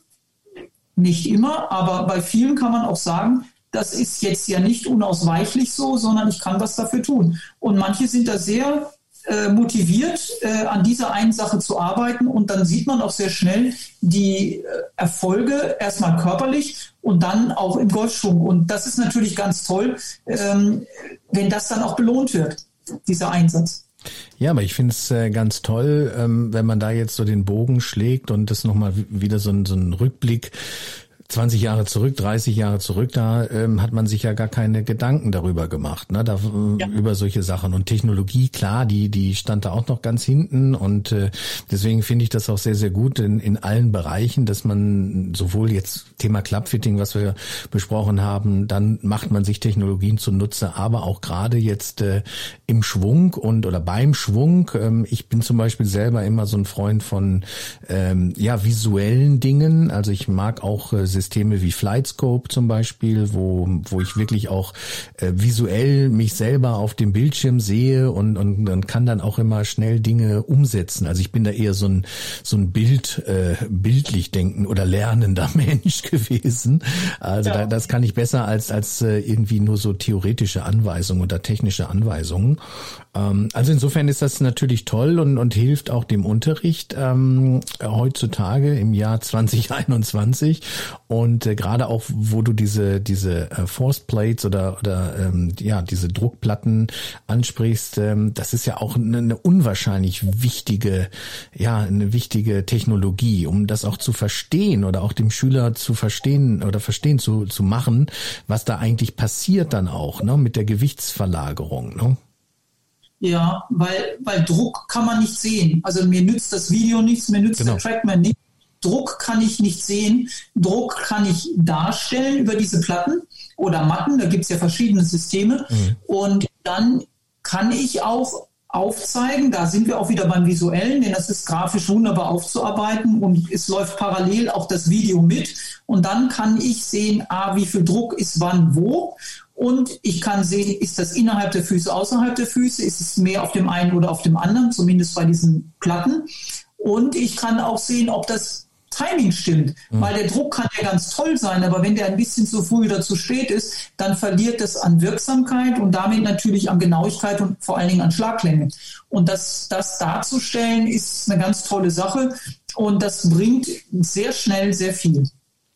nicht immer, aber bei vielen kann man auch sagen, das ist jetzt ja nicht unausweichlich so, sondern ich kann was dafür tun. Und manche sind da sehr äh, motiviert, äh, an dieser einen Sache zu arbeiten und dann sieht man auch sehr schnell die äh, Erfolge, erstmal körperlich und dann auch im Golfschwung. Und das ist natürlich ganz toll, ähm, wenn das dann auch belohnt wird, dieser Einsatz. Ja, aber ich finde es äh, ganz toll, ähm, wenn man da jetzt so den Bogen schlägt und das nochmal w- wieder so ein, so ein Rückblick zwanzig Jahre zurück, dreißig Jahre zurück, da ähm, hat man sich ja gar keine Gedanken darüber gemacht, ne, da, äh, ja. über solche Sachen. Und Technologie, klar, die die stand da auch noch ganz hinten und äh, deswegen finde ich das auch sehr, sehr gut in, in allen Bereichen, dass man sowohl jetzt Thema Clubfitting, was wir besprochen haben, dann macht man sich Technologien zunutze, aber auch gerade jetzt äh, im Schwung und oder beim Schwung. Ähm, ich bin zum Beispiel selber immer so ein Freund von ähm, ja visuellen Dingen, also ich mag auch äh, Systeme wie Flightscope zum Beispiel, wo wo ich wirklich auch äh, visuell mich selber auf dem Bildschirm sehe und und dann kann dann auch immer schnell Dinge umsetzen. Also ich bin da eher so ein so ein Bild äh, bildlich denken oder lernender Mensch gewesen. Also ja. da, das kann ich besser als als äh, irgendwie nur so theoretische Anweisungen oder technische Anweisungen. Ähm, also insofern ist das natürlich toll und und hilft auch dem Unterricht ähm, heutzutage im Jahr zwanzig einundzwanzig. Und äh, gerade auch, wo du diese diese äh, Force Plates oder oder ähm, ja diese Druckplatten ansprichst, ähm, das ist ja auch eine, eine unwahrscheinlich wichtige ja eine wichtige Technologie, um das auch zu verstehen oder auch dem Schüler zu verstehen oder verstehen zu zu machen, was da eigentlich passiert dann auch, ne, mit der Gewichtsverlagerung, ne? Ja, weil weil Druck kann man nicht sehen. Also mir nützt das Video nichts, mir nützt genau. der Trackman nicht. Druck kann ich nicht sehen. Druck kann ich darstellen über diese Platten oder Matten. Da gibt es ja verschiedene Systeme. Mhm. Und dann kann ich auch aufzeigen, da sind wir auch wieder beim Visuellen, denn das ist grafisch wunderbar aufzuarbeiten und es läuft parallel auch das Video mit. Und dann kann ich sehen, ah, wie viel Druck ist wann wo. Und ich kann sehen, ist das innerhalb der Füße, außerhalb der Füße, ist es mehr auf dem einen oder auf dem anderen, zumindest bei diesen Platten. Und ich kann auch sehen, ob das Timing stimmt, mhm. weil der Druck kann ja ganz toll sein, aber wenn der ein bisschen zu früh oder zu spät ist, dann verliert das an Wirksamkeit und damit natürlich an Genauigkeit und vor allen Dingen an Schlaglänge. Und das, das darzustellen, ist eine ganz tolle Sache und das bringt sehr schnell sehr viel.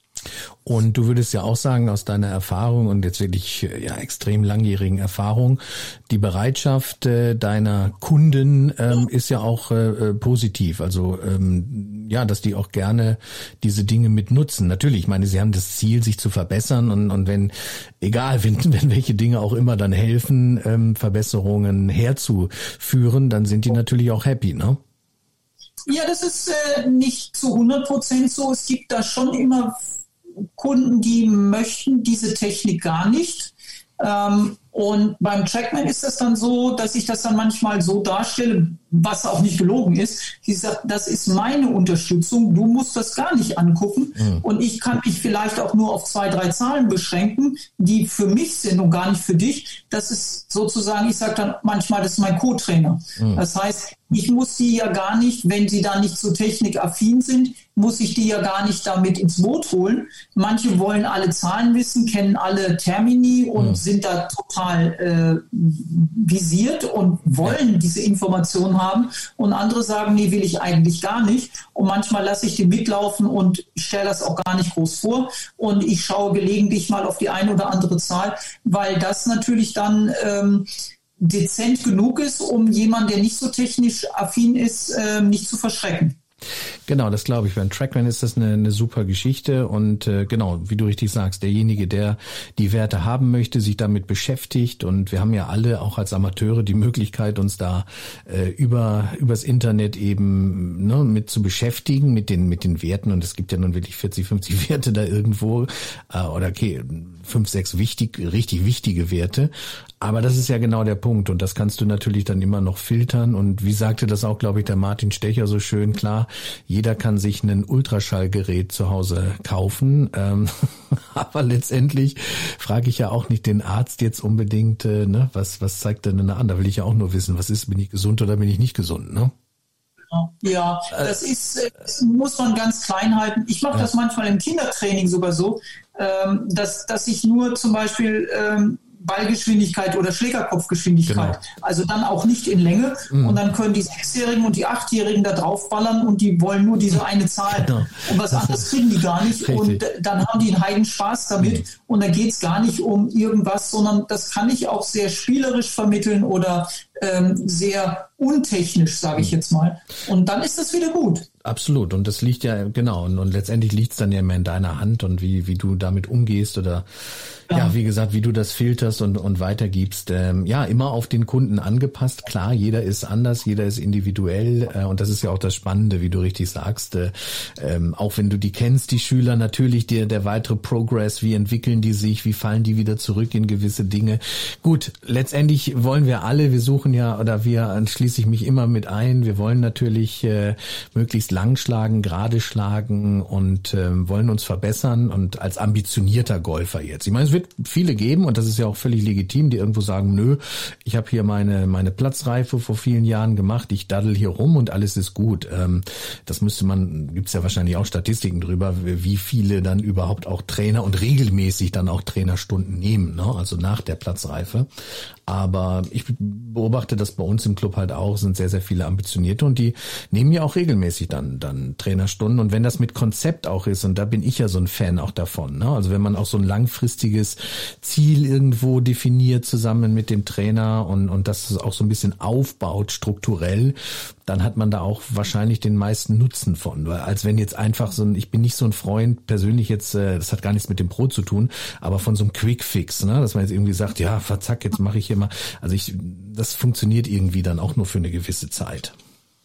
Und du würdest ja auch sagen, aus deiner Erfahrung und jetzt wirklich ja extrem langjährigen Erfahrung, die Bereitschaft äh, deiner Kunden ähm, ist ja auch äh, positiv. Also ähm, ja, dass die auch gerne diese Dinge mit nutzen. Natürlich, ich meine, sie haben das Ziel, sich zu verbessern und und wenn, egal, wenn, wenn welche Dinge auch immer dann helfen, ähm, Verbesserungen herzuführen, dann sind die natürlich auch happy, ne? Ja, das ist äh, nicht zu hundert Prozent so. Es gibt da schon immer Kunden, die möchten diese Technik gar nicht. Ähm, und beim Trackman ist das dann so, dass ich das dann manchmal so darstelle, was auch nicht gelogen ist. Ich sage, das ist meine Unterstützung, du musst das gar nicht angucken. Mhm. Und ich kann mich vielleicht auch nur auf zwei, drei Zahlen beschränken, die für mich sind und gar nicht für dich. Das ist sozusagen, ich sage dann manchmal, das ist mein Co-Trainer. Mhm. Das heißt, ich muss die ja gar nicht, wenn sie da nicht so technikaffin sind, muss ich die ja gar nicht damit ins Boot holen. Manche wollen alle Zahlen wissen, kennen alle Termini und mhm. sind da total äh, visiert und wollen diese Informationen haben. haben und andere sagen, nee, will ich eigentlich gar nicht. Und manchmal lasse ich den mitlaufen und stelle das auch gar nicht groß vor. Und ich schaue gelegentlich mal auf die eine oder andere Zahl, weil das natürlich dann ähm, dezent genug ist, um jemanden, der nicht so technisch affin ist, äh, nicht zu verschrecken. Genau, das glaube ich. Beim Trackman ist das eine, eine super Geschichte und äh, genau, wie du richtig sagst, derjenige, der die Werte haben möchte, sich damit beschäftigt und wir haben ja alle auch als Amateure die Möglichkeit, uns da äh, über übers Internet eben ne, mit zu beschäftigen, mit den mit den Werten und es gibt ja nun wirklich vierzig, fünfzig Werte da irgendwo äh, oder okay, fünf, sechs wichtig, richtig wichtige Werte. Aber das ist ja genau der Punkt und das kannst du natürlich dann immer noch filtern und wie sagte das auch, glaube ich, der Martin Stecher so schön, klar, jeder kann sich ein Ultraschallgerät zu Hause kaufen, ähm, aber letztendlich frage ich ja auch nicht den Arzt jetzt unbedingt, äh, ne, was was zeigt denn an? Da will ich ja auch nur wissen, was ist, bin ich gesund oder bin ich nicht gesund, ne? Ja, das ist, das muss man ganz klein halten. Ich mache das manchmal im Kindertraining sogar so, ähm, dass, dass ich nur zum Beispiel ähm, Ballgeschwindigkeit oder Schlägerkopfgeschwindigkeit. Genau. Also dann auch nicht in Länge. Mhm. Und dann können die Sechsjährigen und die Achtjährigen da draufballern und die wollen nur diese eine Zahl. Genau. Und was anderes kriegen die gar nicht. Richtig. Und dann haben die einen Heidenspaß damit. Mhm. Und dann geht es gar nicht um irgendwas, sondern das kann ich auch sehr spielerisch vermitteln oder ähm, sehr untechnisch, sage ich jetzt mal. Und dann ist das wieder gut. Absolut. Und das liegt ja, genau, und, und letztendlich liegt es dann ja immer in deiner Hand und wie, wie du damit umgehst oder ja, ja wie gesagt, wie du das filterst und, und weitergibst. Ähm, ja, immer auf den Kunden angepasst. Klar, jeder ist anders, jeder ist individuell äh, und das ist ja auch das Spannende, wie du richtig sagst. Äh, ähm, auch wenn du die kennst, die Schüler, natürlich der, der weitere Progress, wie entwickeln die sich, wie fallen die wieder zurück in gewisse Dinge. Gut, letztendlich wollen wir alle, wir suchen ja, oder wir, schließe ich mich immer mit ein, wir wollen natürlich äh, möglichst lang schlagen, gerade schlagen und äh, wollen uns verbessern und als ambitionierter Golfer jetzt. Ich meine, es wird viele geben und das ist ja auch völlig legitim, die irgendwo sagen, nö, ich habe hier meine meine Platzreife vor vielen Jahren gemacht, ich daddel hier rum und alles ist gut. Ähm, das müsste man, gibt's ja wahrscheinlich auch Statistiken drüber, wie viele dann überhaupt auch Trainer und regelmäßig dann auch Trainerstunden nehmen, ne? Also nach der Platzreife. Aber ich beobachte das bei uns im Club halt auch, sind sehr, sehr viele Ambitionierte und die nehmen ja auch regelmäßig dann dann Trainerstunden. Und wenn das mit Konzept auch ist, und da bin ich ja so ein Fan auch davon, ne? Also wenn man auch so ein langfristiges Ziel irgendwo definiert zusammen mit dem Trainer und, und das auch so ein bisschen aufbaut strukturell, dann hat man da auch wahrscheinlich den meisten Nutzen von. Weil als wenn jetzt einfach so ein, ich bin nicht so ein Freund persönlich jetzt, das hat gar nichts mit dem Pro zu tun, aber von so einem Quick-Fix, ne? Dass man jetzt irgendwie sagt, ja, verzack, jetzt mache ich hier mal, also ich, das funktioniert irgendwie dann auch nur für eine gewisse Zeit.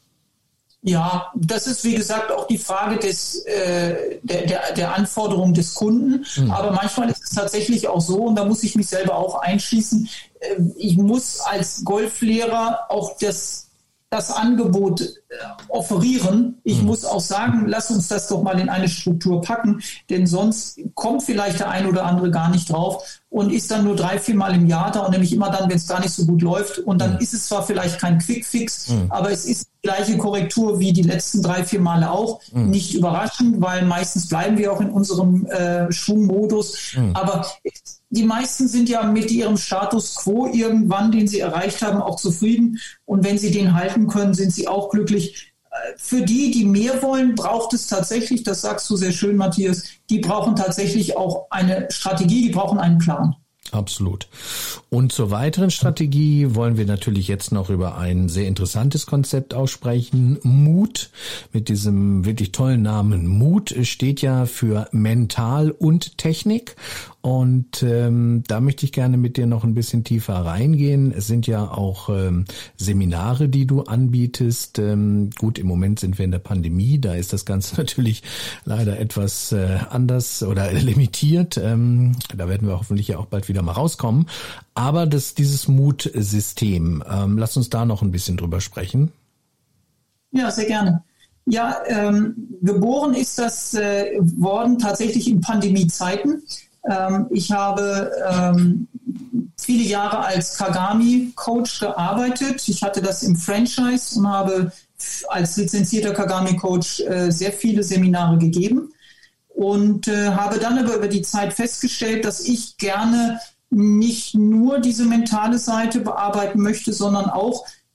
Ja, das ist wie gesagt auch die Frage des äh, der, der, der Anforderung des Kunden. Mhm. Aber manchmal ist es tatsächlich auch so, und da muss ich mich selber auch einschließen, äh, ich muss als Golflehrer auch das das Angebot äh, offerieren. Ich mhm. muss auch sagen, lass uns das doch mal in eine Struktur packen, denn sonst kommt vielleicht der ein oder andere gar nicht drauf und ist dann nur drei, vier Mal im Jahr da und nämlich immer dann, wenn es gar nicht so gut läuft. Und dann mhm. ist es zwar vielleicht kein Quick-Fix, mhm. aber es ist die gleiche Korrektur wie die letzten drei, vier Male auch. Mhm. Nicht überraschend, weil meistens bleiben wir auch in unserem äh, Schwungmodus. Mhm. Aber die meisten sind ja mit ihrem Status quo irgendwann, den sie erreicht haben, auch zufrieden. Und wenn sie den halten können, sind sie auch glücklich. Für die, die mehr wollen, braucht es tatsächlich, das sagst du sehr schön, Matthias, die brauchen tatsächlich auch eine Strategie, die brauchen einen Plan. Absolut. Und zur weiteren Strategie wollen wir natürlich jetzt noch über ein sehr interessantes Konzept aussprechen. Mut, mit diesem wirklich tollen Namen. Mut steht ja für Mental und Technik. Und ähm, da möchte ich gerne mit dir noch ein bisschen tiefer reingehen. Es sind ja auch ähm, Seminare, die du anbietest. Ähm, gut, im Moment sind wir in der Pandemie. Da ist das Ganze natürlich leider etwas äh, anders oder limitiert. Ähm, da werden wir hoffentlich ja auch bald wieder mal rauskommen. Aber das dieses Mutsystem, ähm, lass uns da noch ein bisschen drüber sprechen. Ja, sehr gerne. Ja, ähm, geboren ist das äh, worden tatsächlich in Pandemiezeiten. Ich habe ähm, viele Jahre als Kagami-Coach gearbeitet. Ich hatte das im Franchise und habe als lizenzierter Kagami-Coach äh, sehr viele Seminare gegeben und äh, habe dann aber über die Zeit festgestellt, dass ich gerne nicht nur diese mentale Seite bearbeiten möchte, sondern auch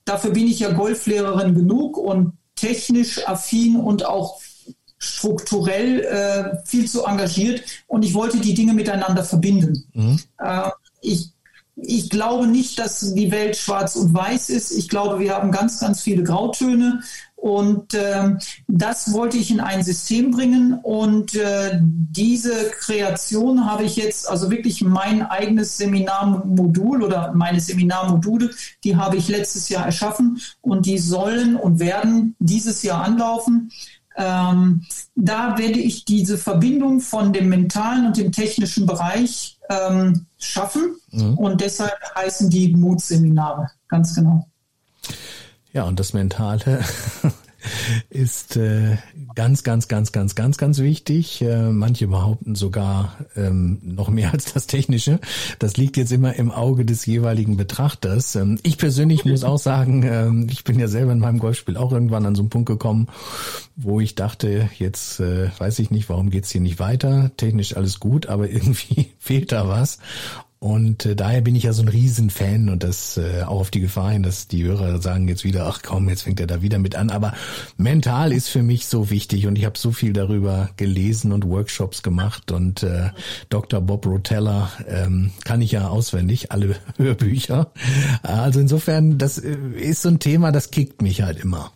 dafür bin ich ja Golflehrerin genug und technisch affin und auch strukturell äh, viel zu engagiert und ich wollte die Dinge miteinander verbinden. Mhm. Äh, ich, ich glaube nicht, dass die Welt schwarz und weiß ist. Ich glaube, wir haben ganz, ganz viele Grautöne und äh, das wollte ich in ein System bringen und äh, diese Kreation habe ich jetzt, also wirklich mein eigenes Seminarmodul oder meine Seminarmodule, die habe ich letztes Jahr erschaffen und die sollen und werden dieses Jahr anlaufen. Ähm, da werde ich diese Verbindung von dem mentalen und dem technischen Bereich ähm, schaffen mhm. und deshalb heißen die Mutseminare, ganz genau. Ja, und das Mentale ist äh, ganz, ganz, ganz, ganz, ganz, ganz wichtig. Äh, manche behaupten sogar ähm, noch mehr als das Technische. Das liegt jetzt immer im Auge des jeweiligen Betrachters. Ähm, ich persönlich muss auch sagen, ähm, ich bin ja selber in meinem Golfspiel auch irgendwann an so einen Punkt gekommen, wo ich dachte, jetzt äh, weiß ich nicht, warum geht's hier nicht weiter. Technisch alles gut, aber irgendwie fehlt da was. Und äh, daher bin ich ja so ein Riesenfan und das äh, auch auf die Gefahr hin, dass die Hörer sagen jetzt wieder, ach komm, jetzt fängt er da wieder mit an. Aber mental ist für mich so wichtig und ich habe so viel darüber gelesen und Workshops gemacht und äh, Doktor Bob Rotella ähm, kann ich ja auswendig, alle Hörbücher. Also insofern, das ist so ein Thema, das kickt mich halt immer.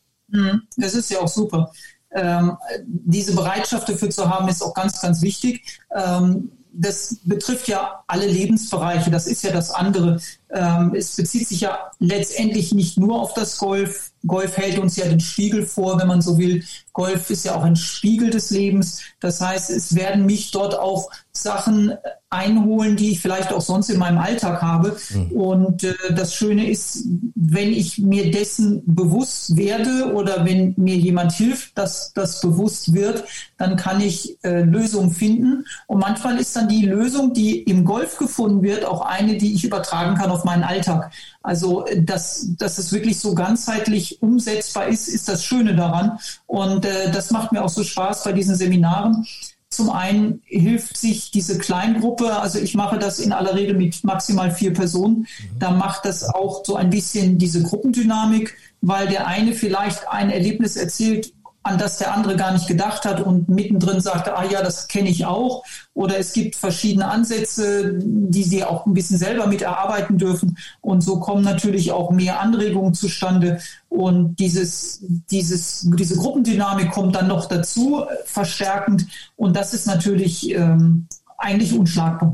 Das ist ja auch super. Ähm, diese Bereitschaft dafür zu haben, ist auch ganz, ganz wichtig. Ähm, Das betrifft ja alle Lebensbereiche, das ist ja das andere. Ähm, es bezieht sich ja letztendlich nicht nur auf das Golf. Golf hält uns ja den Spiegel vor, wenn man so will. Golf ist ja auch ein Spiegel des Lebens. Das heißt, es werden mich dort auch Sachen einholen, die ich vielleicht auch sonst in meinem Alltag habe. Mhm. Und äh, das Schöne ist, wenn ich mir dessen bewusst werde oder wenn mir jemand hilft, dass das bewusst wird, dann kann ich äh, Lösungen finden. Und manchmal ist dann die Lösung, die im Golf gefunden wird, auch eine, die ich übertragen kann auf meinen Alltag. Also, dass, dass es wirklich so ganzheitlich umsetzbar ist, ist das Schöne daran. Und äh, das macht mir auch so Spaß bei diesen Seminaren. Zum einen hilft sich diese Kleingruppe, also ich mache das in aller Regel mit maximal vier Personen, da macht das auch so ein bisschen diese Gruppendynamik, weil der eine vielleicht ein Erlebnis erzählt, an das der andere gar nicht gedacht hat und mittendrin sagte, ah ja, das kenne ich auch. Oder es gibt verschiedene Ansätze, die sie auch ein bisschen selber mit erarbeiten dürfen. Und so kommen natürlich auch mehr Anregungen zustande. Und dieses, dieses, diese Gruppendynamik kommt dann noch dazu, verstärkend. Und das ist natürlich ähm, eigentlich unschlagbar.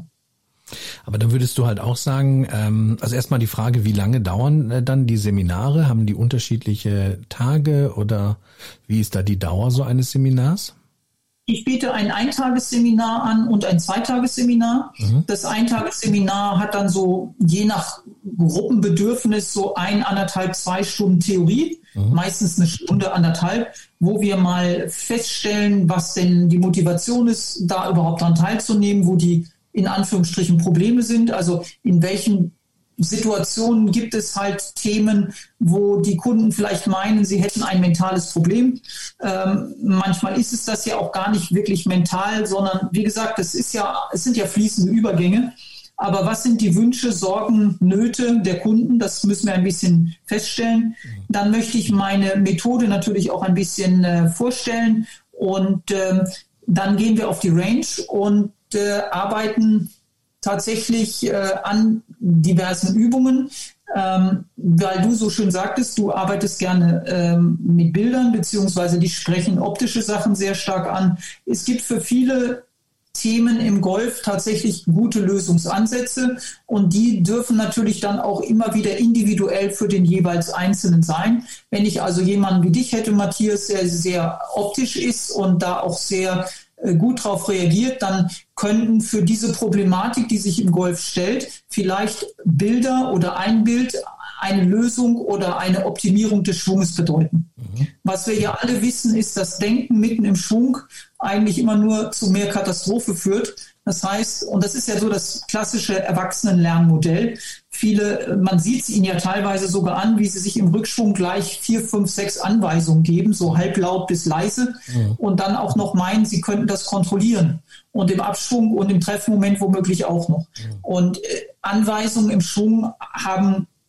Aber dann würdest du halt auch sagen, ähm, also erstmal die Frage, wie lange dauern äh, dann die Seminare? Haben die unterschiedliche Tage oder wie ist da die Dauer so eines Seminars? Ich biete ein Eintagesseminar an und ein Zweitagesseminar. Mhm. Das Eintagesseminar hat dann so je nach Gruppenbedürfnis so ein, anderthalb, zwei Stunden Theorie, mhm. meistens eine Stunde, anderthalb, wo wir mal feststellen, was denn die Motivation ist, da überhaupt daran teilzunehmen, wo die in Anführungsstrichen Probleme sind, also in welchen Situationen gibt es halt Themen, wo die Kunden vielleicht meinen, sie hätten ein mentales Problem. Ähm, manchmal ist es das ja auch gar nicht wirklich mental, sondern wie gesagt, es ist ja, es sind ja fließende Übergänge. Aber was sind die Wünsche, Sorgen, Nöte der Kunden? Das müssen wir ein bisschen feststellen. Dann möchte ich meine Methode natürlich auch ein bisschen äh, vorstellen und äh, dann gehen wir auf die Range und äh, arbeiten tatsächlich äh, an diversen Übungen, ähm, weil du so schön sagtest, du arbeitest gerne ähm, mit Bildern, beziehungsweise die sprechen optische Sachen sehr stark an. Es gibt für viele Themen im Golf tatsächlich gute Lösungsansätze und die dürfen natürlich dann auch immer wieder individuell für den jeweils Einzelnen sein. Wenn ich also jemanden wie dich hätte, Matthias, der sehr optisch ist und da auch sehr gut darauf reagiert, dann könnten für diese Problematik, die sich im Golf stellt, vielleicht Bilder oder ein Bild eine Lösung oder eine Optimierung des Schwunges bedeuten. Mhm. Was wir ja alle wissen, ist, dass Denken mitten im Schwung eigentlich immer nur zu mehr Katastrophe führt. Das heißt, und das ist ja so das klassische Erwachsenenlernmodell. Viele, man sieht es ihnen ja teilweise sogar an, wie sie sich im Rückschwung gleich vier, fünf, sechs Anweisungen geben, so halblaut bis leise, mhm. und dann auch noch meinen, sie könnten das kontrollieren. Und im Abschwung und im Treffmoment womöglich auch noch. Mhm. Und äh, Anweisungen im Schwung haben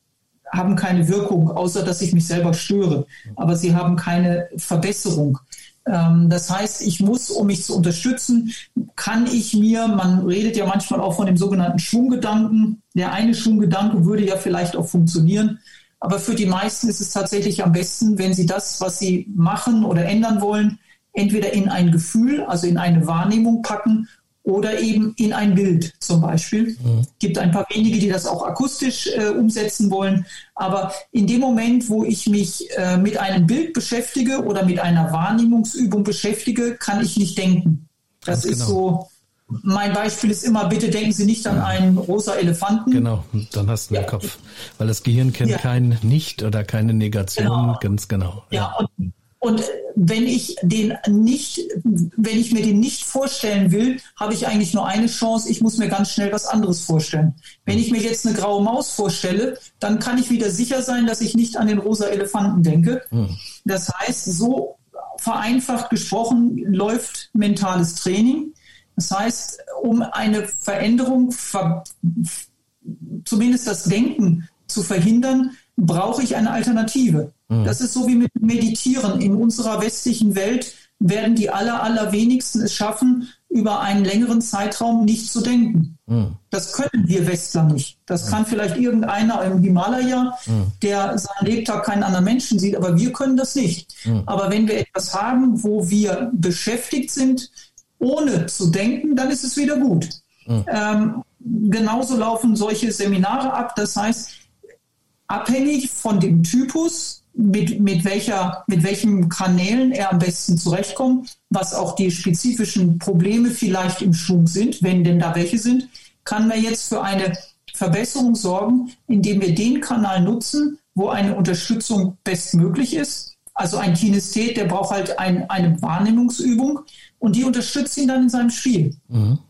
haben keine Wirkung, außer dass ich mich selber störe. Aber sie haben keine Verbesserung. Ähm, das heißt, ich muss, um mich zu unterstützen, kann ich mir, man redet ja manchmal auch von dem sogenannten Schwunggedanken. Der eine Schwunggedanke würde ja vielleicht auch funktionieren. Aber für die meisten ist es tatsächlich am besten, wenn sie das, was sie machen oder ändern wollen, entweder in ein Gefühl, also in eine Wahrnehmung packen oder eben in ein Bild zum Beispiel. Es mhm. gibt ein paar wenige, die das auch akustisch äh, umsetzen wollen. Aber in dem Moment, wo ich mich äh, mit einem Bild beschäftige oder mit einer Wahrnehmungsübung beschäftige, kann ich nicht denken. Das Ganz ist genau. so... Mein Beispiel ist immer, bitte denken Sie nicht an einen rosa Elefanten. Genau, dann hast du ja. den Kopf. Weil das Gehirn kennt ja. kein Nicht oder keine Negation, genau. ganz genau. Ja, ja und, und wenn ich den nicht, wenn ich mir den nicht vorstellen will, habe ich eigentlich nur eine Chance, ich muss mir ganz schnell was anderes vorstellen. Wenn ich mir jetzt eine graue Maus vorstelle, dann kann ich wieder sicher sein, dass ich nicht an den rosa Elefanten denke. Hm. Das heißt, so vereinfacht gesprochen läuft mentales Training. Das heißt, um eine Veränderung, ver, zumindest das Denken zu verhindern, brauche ich eine Alternative. Mhm. Das ist so wie mit Meditieren. In unserer westlichen Welt werden die aller, allerwenigsten es schaffen, über einen längeren Zeitraum nicht zu denken. Mhm. Das können wir Westler nicht. Das mhm. kann vielleicht irgendeiner im Himalaya, mhm. der seinen Lebtag keinen anderen Menschen sieht, aber wir können das nicht. Mhm. Aber wenn wir etwas haben, wo wir beschäftigt sind, ohne zu denken, dann ist es wieder gut. Mhm. Ähm, genauso laufen solche Seminare ab. Das heißt, abhängig von dem Typus, mit, mit, welcher, mit welchen Kanälen er am besten zurechtkommt, was auch die spezifischen Probleme vielleicht im Schwung sind, wenn denn da welche sind, kann man jetzt für eine Verbesserung sorgen, indem wir den Kanal nutzen, wo eine Unterstützung bestmöglich ist. Also ein Kinesthet, der braucht halt ein, eine Wahrnehmungsübung und die unterstützt ihn dann in seinem Spiel. Mhm.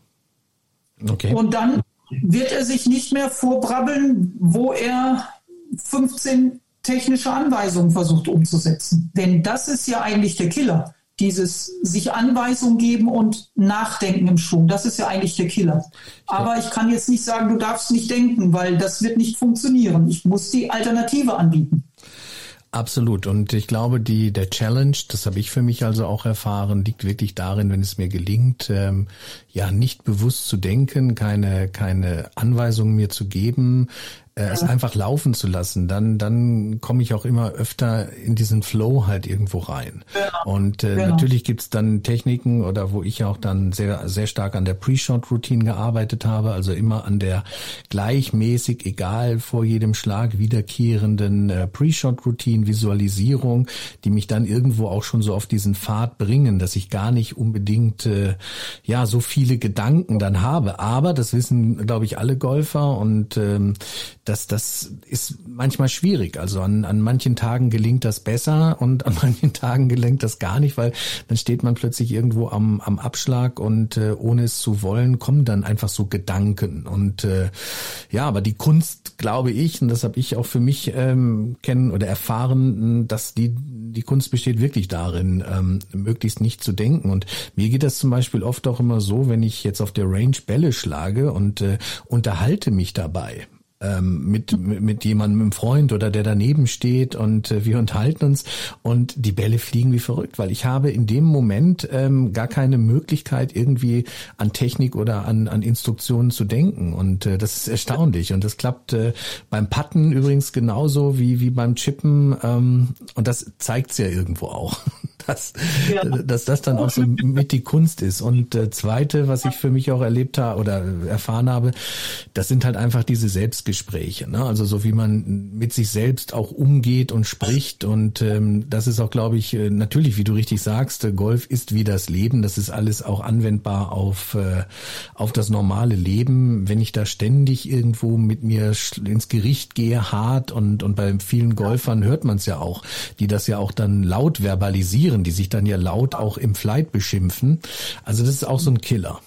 Okay. Und dann wird er sich nicht mehr vorbrabbeln, wo er fünfzehn technische Anweisungen versucht umzusetzen. Denn das ist ja eigentlich der Killer. Dieses sich Anweisungen geben und nachdenken im Schwung, das ist ja eigentlich der Killer. Aber ich kann jetzt nicht sagen, du darfst nicht denken, weil das wird nicht funktionieren. Ich muss die Alternative anbieten. Absolut. Und ich glaube, die der Challenge, das habe ich für mich also auch erfahren, liegt wirklich darin, wenn es mir gelingt, ähm, ja nicht bewusst zu denken, keine keine Anweisungen mir zu geben, äh, es einfach laufen zu lassen, dann dann komme ich auch immer öfter in diesen Flow halt irgendwo rein. Ja. Und äh, genau. natürlich gibt's dann Techniken oder wo ich auch dann sehr sehr stark an der Pre-Shot-Routine gearbeitet habe, also immer an der gleichmäßig, egal vor jedem Schlag wiederkehrenden äh, Pre-Shot-Routine, Visualisierung, die mich dann irgendwo auch schon so auf diesen Pfad bringen, dass ich gar nicht unbedingt äh, ja so viele Gedanken dann habe. Aber das wissen, glaube ich, alle Golfer und ähm, das das ist manchmal schwierig. Also an an manchen Tagen gelingt das besser und an manchen Tagen gelingt das gar nicht, weil dann steht man plötzlich irgendwo am am Abschlag und äh, ohne es zu wollen kommen dann einfach so Gedanken und äh, ja, aber die Kunst, glaube ich, und das habe ich auch für mich ähm, kennen oder erfahren, dass die die Kunst besteht wirklich darin, ähm, möglichst nicht zu denken. Und mir geht das zum Beispiel oft auch immer so, wenn ich jetzt auf der Range Bälle schlage und äh, unterhalte mich dabei ähm, mit mit jemandem, einem Freund oder der daneben steht und äh, wir unterhalten uns und die Bälle fliegen wie verrückt, weil ich habe in dem Moment ähm, gar keine Möglichkeit irgendwie an Technik oder an an Instruktionen zu denken und äh, das ist erstaunlich und das klappt äh, beim Putten übrigens genauso wie wie beim Chippen ähm, und das zeigt's ja irgendwo auch. Dass, ja. dass das dann auch so mit die Kunst ist. Und äh, zweite, was ich für mich auch erlebt habe oder erfahren habe, das sind halt einfach diese Selbstgespräche. Ne? Also so wie man mit sich selbst auch umgeht und spricht. Und ähm, das ist auch, glaube ich, natürlich, wie du richtig sagst, Golf ist wie das Leben. Das ist alles auch anwendbar auf äh, auf das normale Leben. Wenn ich da ständig irgendwo mit mir ins Gericht gehe, hart und und bei vielen Golfern hört man es ja auch, die das ja auch dann laut verbalisieren, die sich dann ja laut auch im Flight beschimpfen. Also das ist auch so ein Killer.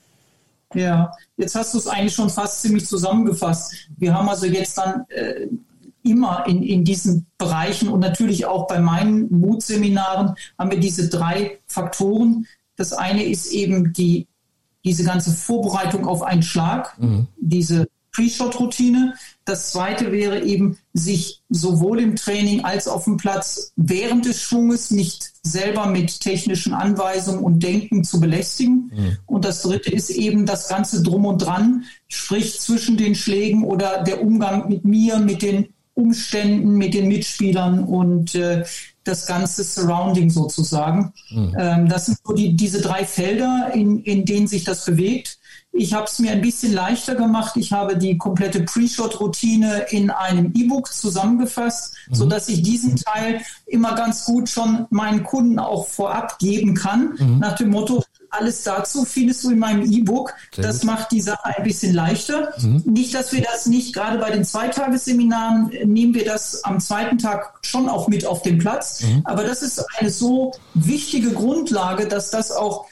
Ja, jetzt hast du es eigentlich schon fast ziemlich zusammengefasst. Wir haben also jetzt dann äh, immer in, in diesen Bereichen und natürlich auch bei meinen Mutseminaren haben wir diese drei Faktoren. Das eine ist eben die diese ganze Vorbereitung auf einen Schlag, mhm. diese Pre-Shot-Routine. Das zweite wäre eben, sich sowohl im Training als auf dem Platz während des Schwunges nicht selber mit technischen Anweisungen und Denken zu belästigen. Mhm. Und das dritte ist eben das Ganze drum und dran, sprich zwischen den Schlägen oder der Umgang mit mir, mit den Umständen, mit den Mitspielern und äh, das ganze Surrounding sozusagen. Mhm. Ähm, das sind so die, diese drei Felder, in, in denen sich das bewegt. Ich habe es mir ein bisschen leichter gemacht. Ich habe die komplette Pre-Shot-Routine in einem E-Book zusammengefasst, mhm. sodass ich diesen Teil immer ganz gut schon meinen Kunden auch vorab geben kann. Mhm. Nach dem Motto, alles dazu findest du in meinem E-Book. Sehr das gut. Macht die Sache ein bisschen leichter. Mhm. Nicht, dass wir das nicht, gerade bei den Zweitagesseminaren, nehmen wir das am zweiten Tag schon auch mit auf den Platz. Mhm. Aber das ist eine so wichtige Grundlage, dass das auch,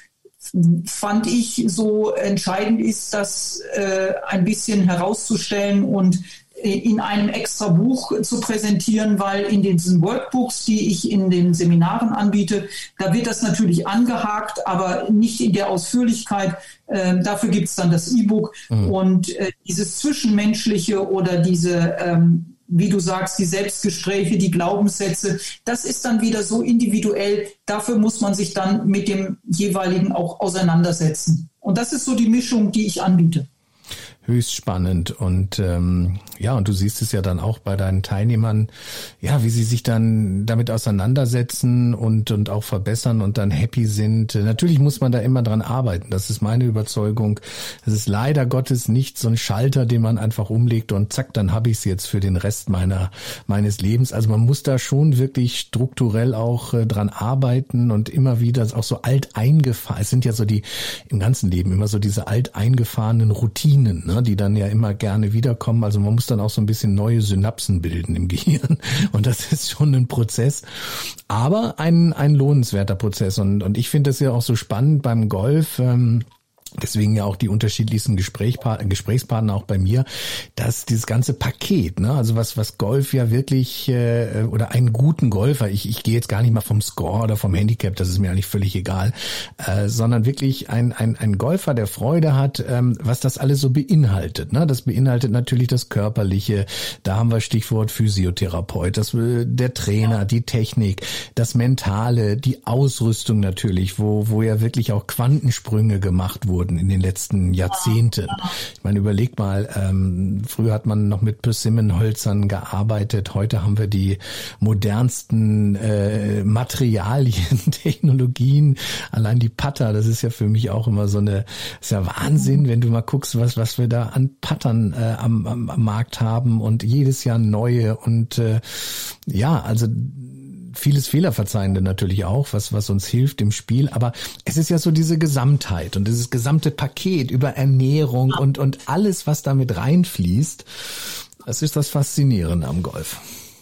fand ich, so entscheidend ist, das äh, ein bisschen herauszustellen und äh, in einem extra Buch zu präsentieren, weil in diesen Workbooks, die ich in den Seminaren anbiete, da wird das natürlich angehakt, aber nicht in der Ausführlichkeit. Äh, dafür gibt es dann das E-Book. Mhm. Und äh, dieses Zwischenmenschliche oder diese ähm, wie du sagst, die Selbstgespräche, die Glaubenssätze, das ist dann wieder so individuell. Dafür muss man sich dann mit dem jeweiligen auch auseinandersetzen. Und das ist so die Mischung, die ich anbiete. Höchst spannend und ähm, ja, und du siehst es ja dann auch bei deinen Teilnehmern, ja, wie sie sich dann damit auseinandersetzen und und auch verbessern und dann happy sind. Natürlich muss man da immer dran arbeiten, das ist meine Überzeugung. Es ist leider Gottes nicht so ein Schalter, den man einfach umlegt und zack, dann habe ich es jetzt für den Rest meiner meines Lebens. Also man muss da schon wirklich strukturell auch äh, dran arbeiten und immer wieder auch so alt eingefahren. Es sind ja so die im ganzen Leben immer so diese alt eingefahrenen Routinen, ne, die dann ja immer gerne wiederkommen. Also man muss dann auch so ein bisschen neue Synapsen bilden im Gehirn. Und das ist schon ein Prozess, aber ein ein lohnenswerter Prozess. Und und ich finde das ja auch so spannend beim Golf. Ähm, Deswegen ja auch die unterschiedlichsten Gesprächspartner, Gesprächspartner auch bei mir, dass dieses ganze Paket, ne, also was was Golf ja wirklich äh, oder einen guten Golfer, ich ich gehe jetzt gar nicht mal vom Score oder vom Handicap, das ist mir eigentlich völlig egal, äh, sondern wirklich ein ein ein Golfer, der Freude hat, ähm, was das alles so beinhaltet, ne? Das beinhaltet natürlich das Körperliche, da haben wir Stichwort Physiotherapeut, das der Trainer, die Technik, das Mentale, die Ausrüstung natürlich, wo wo ja wirklich auch Quantensprünge gemacht wurden in den letzten Jahrzehnten. Ich meine, überleg mal, ähm, früher hat man noch mit Persimmonhölzern gearbeitet, heute haben wir die modernsten äh, Materialien, Technologien, allein die Putter, das ist ja für mich auch immer so eine, ist ja Wahnsinn, wenn du mal guckst, was was wir da an Puttern äh, am, am, am Markt haben und jedes Jahr neue und äh, ja, also vieles Fehlerverzeihende natürlich auch, was was uns hilft im Spiel, aber es ist ja so diese Gesamtheit und dieses gesamte Paket über Ernährung und und alles, was damit reinfließt. Das ist das Faszinierende am Golf.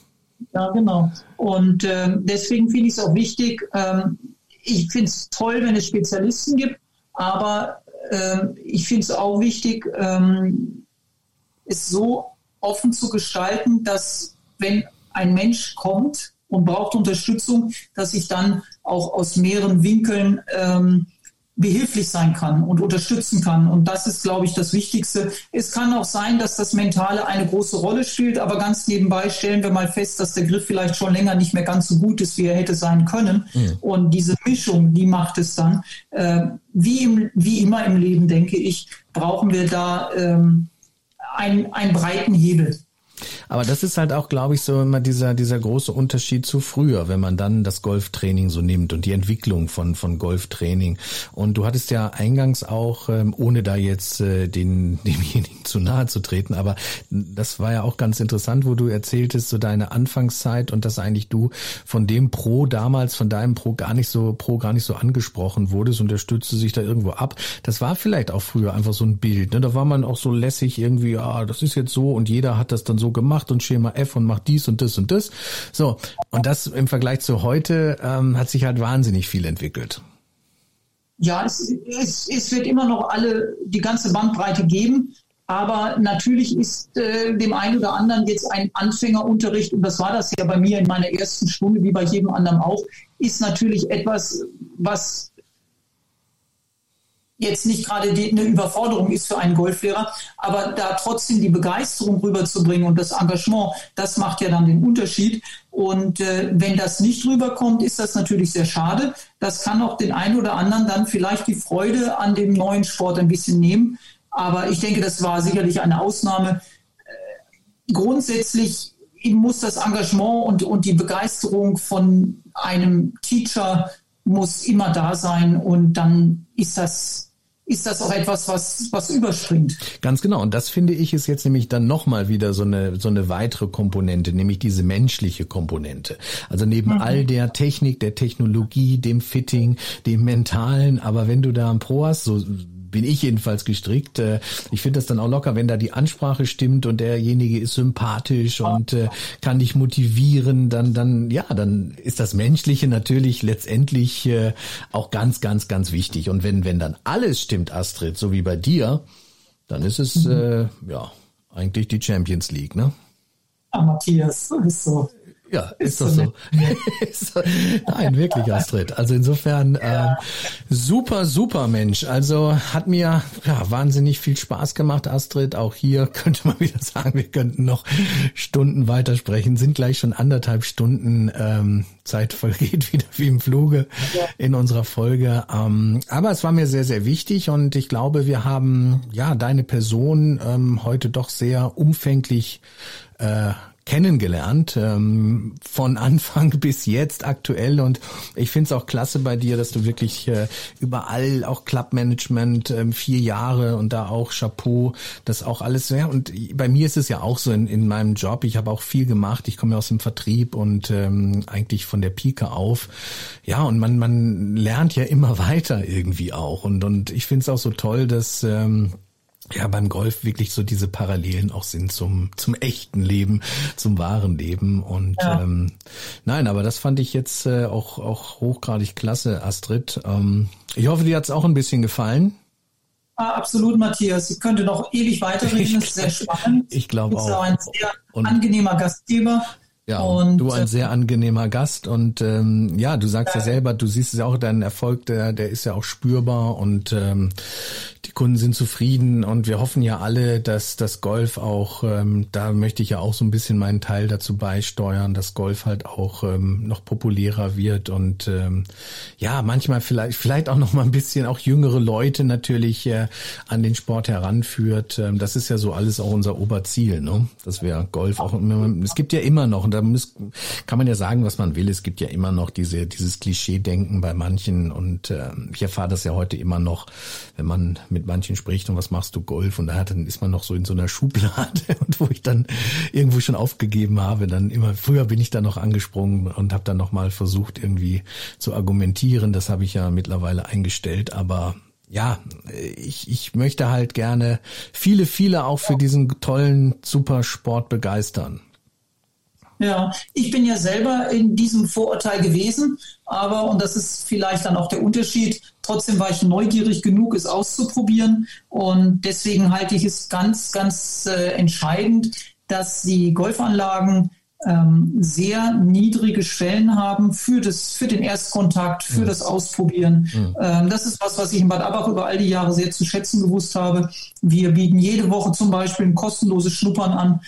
Ja, genau. Und äh, deswegen finde ich es auch wichtig, ähm, ich finde es toll, wenn es Spezialisten gibt, aber äh, ich finde es auch wichtig, ähm, es so offen zu gestalten, dass wenn ein Mensch kommt und braucht Unterstützung, dass ich dann auch aus mehreren Winkeln ähm, behilflich sein kann und unterstützen kann. Und das ist, glaube ich, das Wichtigste. Es kann auch sein, dass das Mentale eine große Rolle spielt, aber ganz nebenbei stellen wir mal fest, dass der Griff vielleicht schon länger nicht mehr ganz so gut ist, wie er hätte sein können. Mhm. Und diese Mischung, die macht es dann. Äh, wie, im, wie immer im Leben, denke ich, brauchen wir da ähm, einen, einen breiten Hebel. Aber das ist halt auch, glaube ich, so immer dieser dieser große Unterschied zu früher, wenn man dann das Golftraining so nimmt und die Entwicklung von von Golftraining. Und du hattest ja eingangs auch, ähm, ohne da jetzt äh, den demjenigen zu nahe zu treten, aber das war ja auch ganz interessant, wo du erzähltest, so deine Anfangszeit und dass eigentlich du von dem Pro damals, von deinem Pro gar nicht so Pro gar nicht so angesprochen wurdest und der stützte sich da irgendwo ab. Das war vielleicht auch früher einfach so ein Bild, ne? Da war man auch so lässig irgendwie, ah, das ist jetzt so und jeder hat das dann so gemacht und Schema F und macht dies und das und das. So, und das im Vergleich zu heute ähm, hat sich halt wahnsinnig viel entwickelt. Ja, es, es, es wird immer noch alle die ganze Bandbreite geben, aber natürlich ist äh, dem einen oder anderen jetzt ein Anfängerunterricht, und das war das ja bei mir in meiner ersten Stunde, wie bei jedem anderen auch, ist natürlich etwas, was jetzt nicht gerade die, eine Überforderung ist für einen Golflehrer, aber da trotzdem die Begeisterung rüberzubringen und das Engagement, das macht ja dann den Unterschied. Und äh, wenn das nicht rüberkommt, ist das natürlich sehr schade. Das kann auch den einen oder anderen dann vielleicht die Freude an dem neuen Sport ein bisschen nehmen. Aber ich denke, das war sicherlich eine Ausnahme. Äh, grundsätzlich muss das Engagement und, und die Begeisterung von einem Teacher muss immer da sein und dann ist das ist das auch etwas, was was überspringt. Ganz genau. Und das finde ich ist jetzt nämlich dann nochmal wieder so eine so eine weitere Komponente, nämlich diese menschliche Komponente. Also neben mhm. all der Technik, der Technologie, dem Fitting, dem Mentalen, aber wenn du da einen Pro hast, so bin ich jedenfalls gestrickt. Ich finde das dann auch locker, wenn da die Ansprache stimmt und derjenige ist sympathisch und äh, kann dich motivieren, dann, dann, ja, dann ist das Menschliche natürlich letztendlich äh, auch ganz, ganz, ganz wichtig. Und wenn, wenn dann alles stimmt, Astrid, so wie bei dir, dann ist es, mhm. äh, ja, eigentlich die Champions League, ne? Ah, Matthias, ist so. Ja, ist, ist doch so. so. Nein, wirklich, Astrid. Also insofern ja. äh, super, super Mensch. Also hat mir ja wahnsinnig viel Spaß gemacht, Astrid. Auch hier könnte man wieder sagen, wir könnten noch Stunden weitersprechen. Sind gleich schon anderthalb Stunden. Ähm, Zeit vergeht wieder wie im Fluge ja. in unserer Folge. Ähm, aber es war mir sehr, sehr wichtig und ich glaube, wir haben ja deine Person ähm, heute doch sehr umfänglich äh, kennengelernt, ähm, von Anfang bis jetzt aktuell und ich finde es auch klasse bei dir, dass du wirklich äh, überall auch Clubmanagement, ähm, vier Jahre und da auch Chapeau, das auch alles, ja und bei mir ist es ja auch so in, in meinem Job, ich habe auch viel gemacht, ich komme ja aus dem Vertrieb und ähm, eigentlich von der Pike auf, ja und man man lernt ja immer weiter irgendwie auch und und ich finde es auch so toll, dass ähm, ja beim Golf wirklich so diese Parallelen auch sind zum zum echten Leben, zum wahren Leben und ja. ähm, nein, aber das fand ich jetzt äh, auch auch hochgradig klasse, Astrid. Ähm, ich hoffe, dir hat's auch ein bisschen gefallen. Ah, absolut, Matthias. Ich könnte noch ewig weiterreden, das ist sehr spannend. Ich glaube auch. Du bist auch ein sehr und angenehmer Gastgeber. Ja, und du ein sehr angenehmer Gast und ähm, ja, du sagst ja selber, du siehst es ja auch, dein Erfolg, der der ist ja auch spürbar und ähm, die Kunden sind zufrieden und wir hoffen ja alle, dass das Golf auch, ähm, da möchte ich ja auch so ein bisschen meinen Teil dazu beisteuern, dass Golf halt auch ähm, noch populärer wird und ähm, ja, manchmal vielleicht vielleicht auch noch mal ein bisschen auch jüngere Leute natürlich äh, an den Sport heranführt. Ähm, das ist ja so alles auch unser Oberziel, ne? Dass wir Golf auch, es gibt ja immer noch, und da muss, kann man ja sagen, was man will, es gibt ja immer noch diese dieses Klischee-Denken bei manchen und äh, ich erfahre das ja heute immer noch, wenn man mit manchen spricht und was machst du Golf und da dann ist man noch so in so einer Schublade und wo ich dann irgendwo schon aufgegeben habe, dann immer, früher bin ich da noch angesprungen und habe dann nochmal versucht irgendwie zu argumentieren, das habe ich ja mittlerweile eingestellt, aber ja, ich ich möchte halt gerne viele, viele auch für diesen tollen Supersport begeistern. Ja, ich bin ja selber in diesem Vorurteil gewesen, aber, und das ist vielleicht dann auch der Unterschied, trotzdem war ich neugierig genug, es auszuprobieren und deswegen halte ich es ganz, ganz äh, entscheidend, dass die Golfanlagen ähm, sehr niedrige Schwellen haben für das, für den Erstkontakt, für mhm. das Ausprobieren. Mhm. Ähm, das ist was, was ich in Bad Abbach über all die Jahre sehr zu schätzen gewusst habe. Wir bieten jede Woche zum Beispiel ein kostenloses Schnuppern an.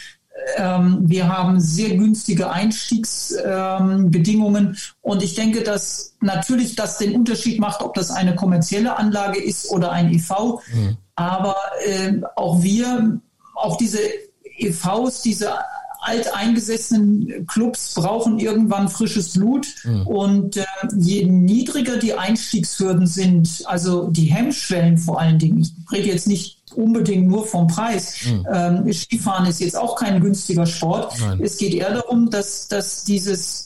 Wir haben sehr günstige Einstiegsbedingungen ähm, und ich denke, dass natürlich das den Unterschied macht, ob das eine kommerzielle Anlage ist oder ein E V. Mhm. Aber äh, auch wir, auch diese E Vs, diese alteingesessenen Clubs brauchen irgendwann frisches Blut mhm. und äh, je niedriger die Einstiegshürden sind, also die Hemmschwellen vor allen Dingen, ich rede jetzt nicht unbedingt nur vom Preis. Mhm. Ähm, Skifahren ist jetzt auch kein günstiger Sport. Nein. Es geht eher darum, dass, dass dieses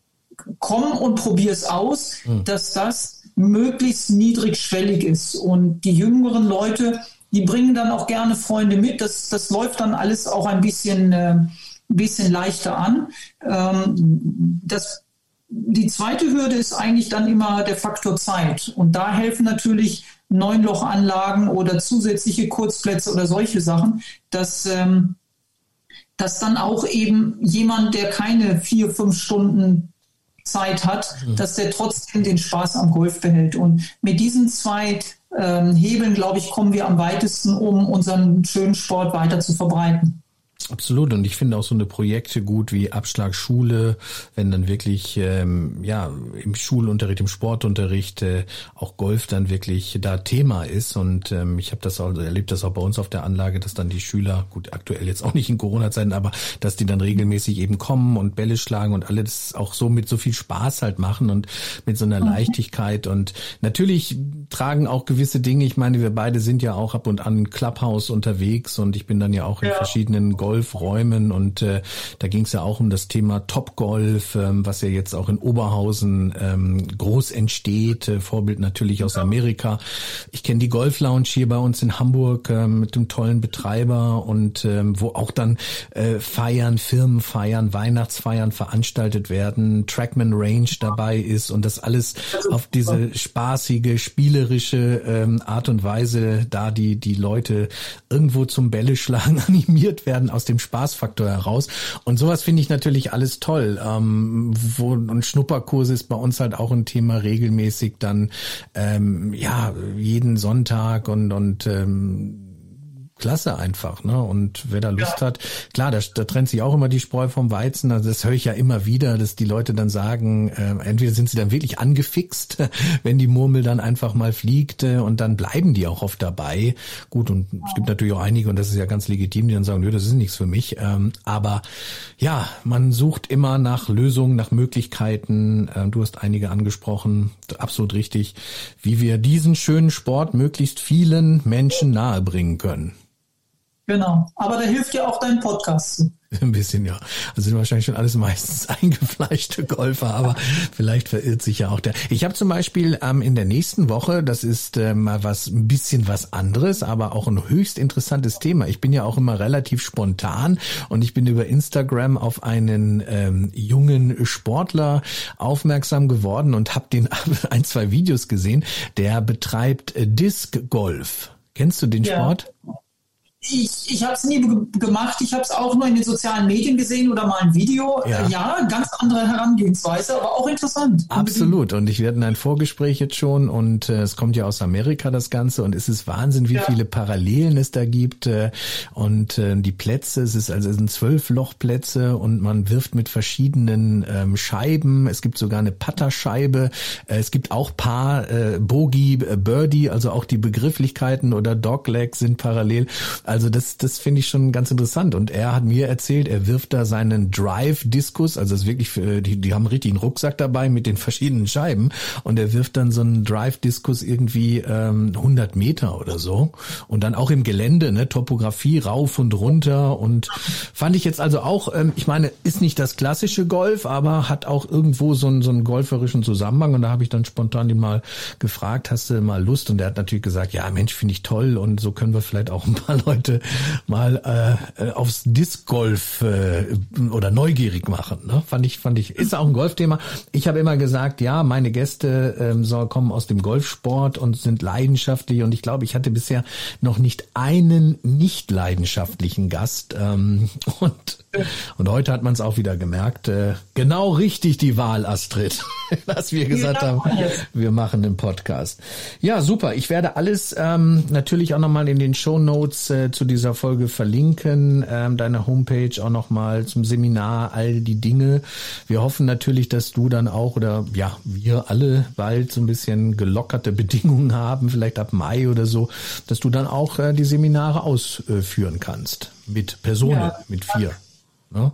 Komm und probier's aus, mhm. dass das möglichst niedrigschwellig ist. Und die jüngeren Leute, die bringen dann auch gerne Freunde mit. Das, das läuft dann alles auch ein bisschen, äh, ein bisschen leichter an. Ähm, das, die zweite Hürde ist eigentlich dann immer der Faktor Zeit. Und da helfen natürlich Neunlochanlagen oder zusätzliche Kurzplätze oder solche Sachen, dass, ähm, dass dann auch eben jemand, der keine vier, fünf Stunden Zeit hat, mhm. dass der trotzdem den Spaß am Golf behält. Und mit diesen zwei ähm, Hebeln, glaube ich, kommen wir am weitesten, um unseren schönen Sport weiter zu verbreiten. Absolut, und ich finde auch so eine Projekte gut wie Abschlagschule, wenn dann wirklich ähm, ja im Schulunterricht, im Sportunterricht äh, auch Golf dann wirklich da Thema ist. Und ähm, ich habe das auch erlebt, das auch bei uns auf der Anlage, dass dann die Schüler, gut aktuell jetzt auch nicht in Corona-Zeiten, aber dass die dann regelmäßig eben kommen und Bälle schlagen und alle das auch so mit so viel Spaß halt machen und mit so einer mhm. Leichtigkeit. Und natürlich tragen auch gewisse Dinge, ich meine, wir beide sind ja auch ab und an Clubhouse unterwegs und ich bin dann ja auch in ja. verschiedenen Golf Golfräumen und äh, da ging es ja auch um das Thema Topgolf, ähm, was ja jetzt auch in Oberhausen ähm, groß entsteht, äh, Vorbild natürlich aus Amerika. Ich kenne die Golf Lounge hier bei uns in Hamburg äh, mit dem tollen Betreiber und ähm, wo auch dann äh, Feiern, Firmenfeiern, Weihnachtsfeiern veranstaltet werden, Trackman Range dabei ist und das alles auf diese spaßige, spielerische ähm, Art und Weise, da die die Leute irgendwo zum Bälleschlagen animiert werden aus dem Spaßfaktor heraus. Und sowas finde ich natürlich alles toll. Ähm, wo, und Schnupperkurse ist bei uns halt auch ein Thema, regelmäßig dann ähm, ja jeden Sonntag und und ähm, klasse einfach, ne? Und wer da Lust ja. hat, klar, da, da trennt sich auch immer die Spreu vom Weizen. Also das höre ich ja immer wieder, dass die Leute dann sagen, äh, entweder sind sie dann wirklich angefixt, wenn die Murmel dann einfach mal fliegt, äh, und dann bleiben die auch oft dabei. Gut, und ja. es gibt natürlich auch einige, und das ist ja ganz legitim, die dann sagen, nö, das ist nichts für mich. Ähm, aber ja, man sucht immer nach Lösungen, nach Möglichkeiten. Ähm, du hast einige angesprochen, absolut richtig, wie wir diesen schönen Sport möglichst vielen Menschen nahebringen können. Genau, aber da hilft ja auch dein Podcast zu. Ein bisschen, ja. Also sind wahrscheinlich schon alles meistens eingefleischte Golfer, aber vielleicht verirrt sich ja auch der. Ich habe zum Beispiel ähm, in der nächsten Woche, das ist äh, mal was, ein bisschen was anderes, aber auch ein höchst interessantes Thema. Ich bin ja auch immer relativ spontan und ich bin über Instagram auf einen ähm, jungen Sportler aufmerksam geworden und habe den ein, zwei Videos gesehen. Der betreibt äh, Disc Golf. Kennst du den ja. Sport? Ich, ich habe es nie ge- gemacht, ich habe es auch nur in den sozialen Medien gesehen oder mal ein Video. Ja, ja, ganz andere Herangehensweise, aber auch interessant. Absolut, und ich werde in ein Vorgespräch jetzt schon und äh, es kommt ja aus Amerika das Ganze und es ist Wahnsinn, wie ja. viele Parallelen es da gibt äh, und äh, die Plätze, es ist also es sind zwölf Lochplätze und man wirft mit verschiedenen ähm, Scheiben, es gibt sogar eine Putterscheibe, äh, es gibt auch Paar, äh, Bogey, äh, Birdie, also auch die Begrifflichkeiten oder Dogleg sind parallel. Also das, das finde ich schon ganz interessant. Und er hat mir erzählt, er wirft da seinen Drive-Diskus, also das ist wirklich, für, die, die haben richtig einen Rucksack dabei mit den verschiedenen Scheiben und er wirft dann so einen Drive-Diskus irgendwie ähm, hundert Meter oder so. Und dann auch im Gelände, ne, Topografie rauf und runter. Und fand ich jetzt also auch, ähm, ich meine, ist nicht das klassische Golf, aber hat auch irgendwo so einen, so einen golferischen Zusammenhang. Und da habe ich dann spontan ihn mal gefragt, hast du mal Lust? Und er hat natürlich gesagt, ja Mensch, finde ich toll und so können wir vielleicht auch ein paar Leute mal äh, aufs Disc Golf äh, oder neugierig machen. Ne? Fand ich, fand ich, ist auch ein Golfthema. Ich habe immer gesagt, ja, meine Gäste ähm, soll kommen aus dem Golfsport und sind leidenschaftlich und ich glaube, ich hatte bisher noch nicht einen nicht leidenschaftlichen Gast ähm, und und heute hat man es auch wieder gemerkt. Äh, genau richtig die Wahl, Astrid, dass wir gesagt haben, wir machen den Podcast. Ja, super. Ich werde alles ähm, natürlich auch nochmal in den Shownotes äh, zu dieser Folge verlinken. Ähm, deine Homepage auch nochmal zum Seminar, all die Dinge. Wir hoffen natürlich, dass du dann auch oder ja, wir alle bald so ein bisschen gelockerte Bedingungen haben, vielleicht ab Mai oder so, dass du dann auch äh, die Seminare ausführen kannst. Mit Personen, ja. mit vier. Ja?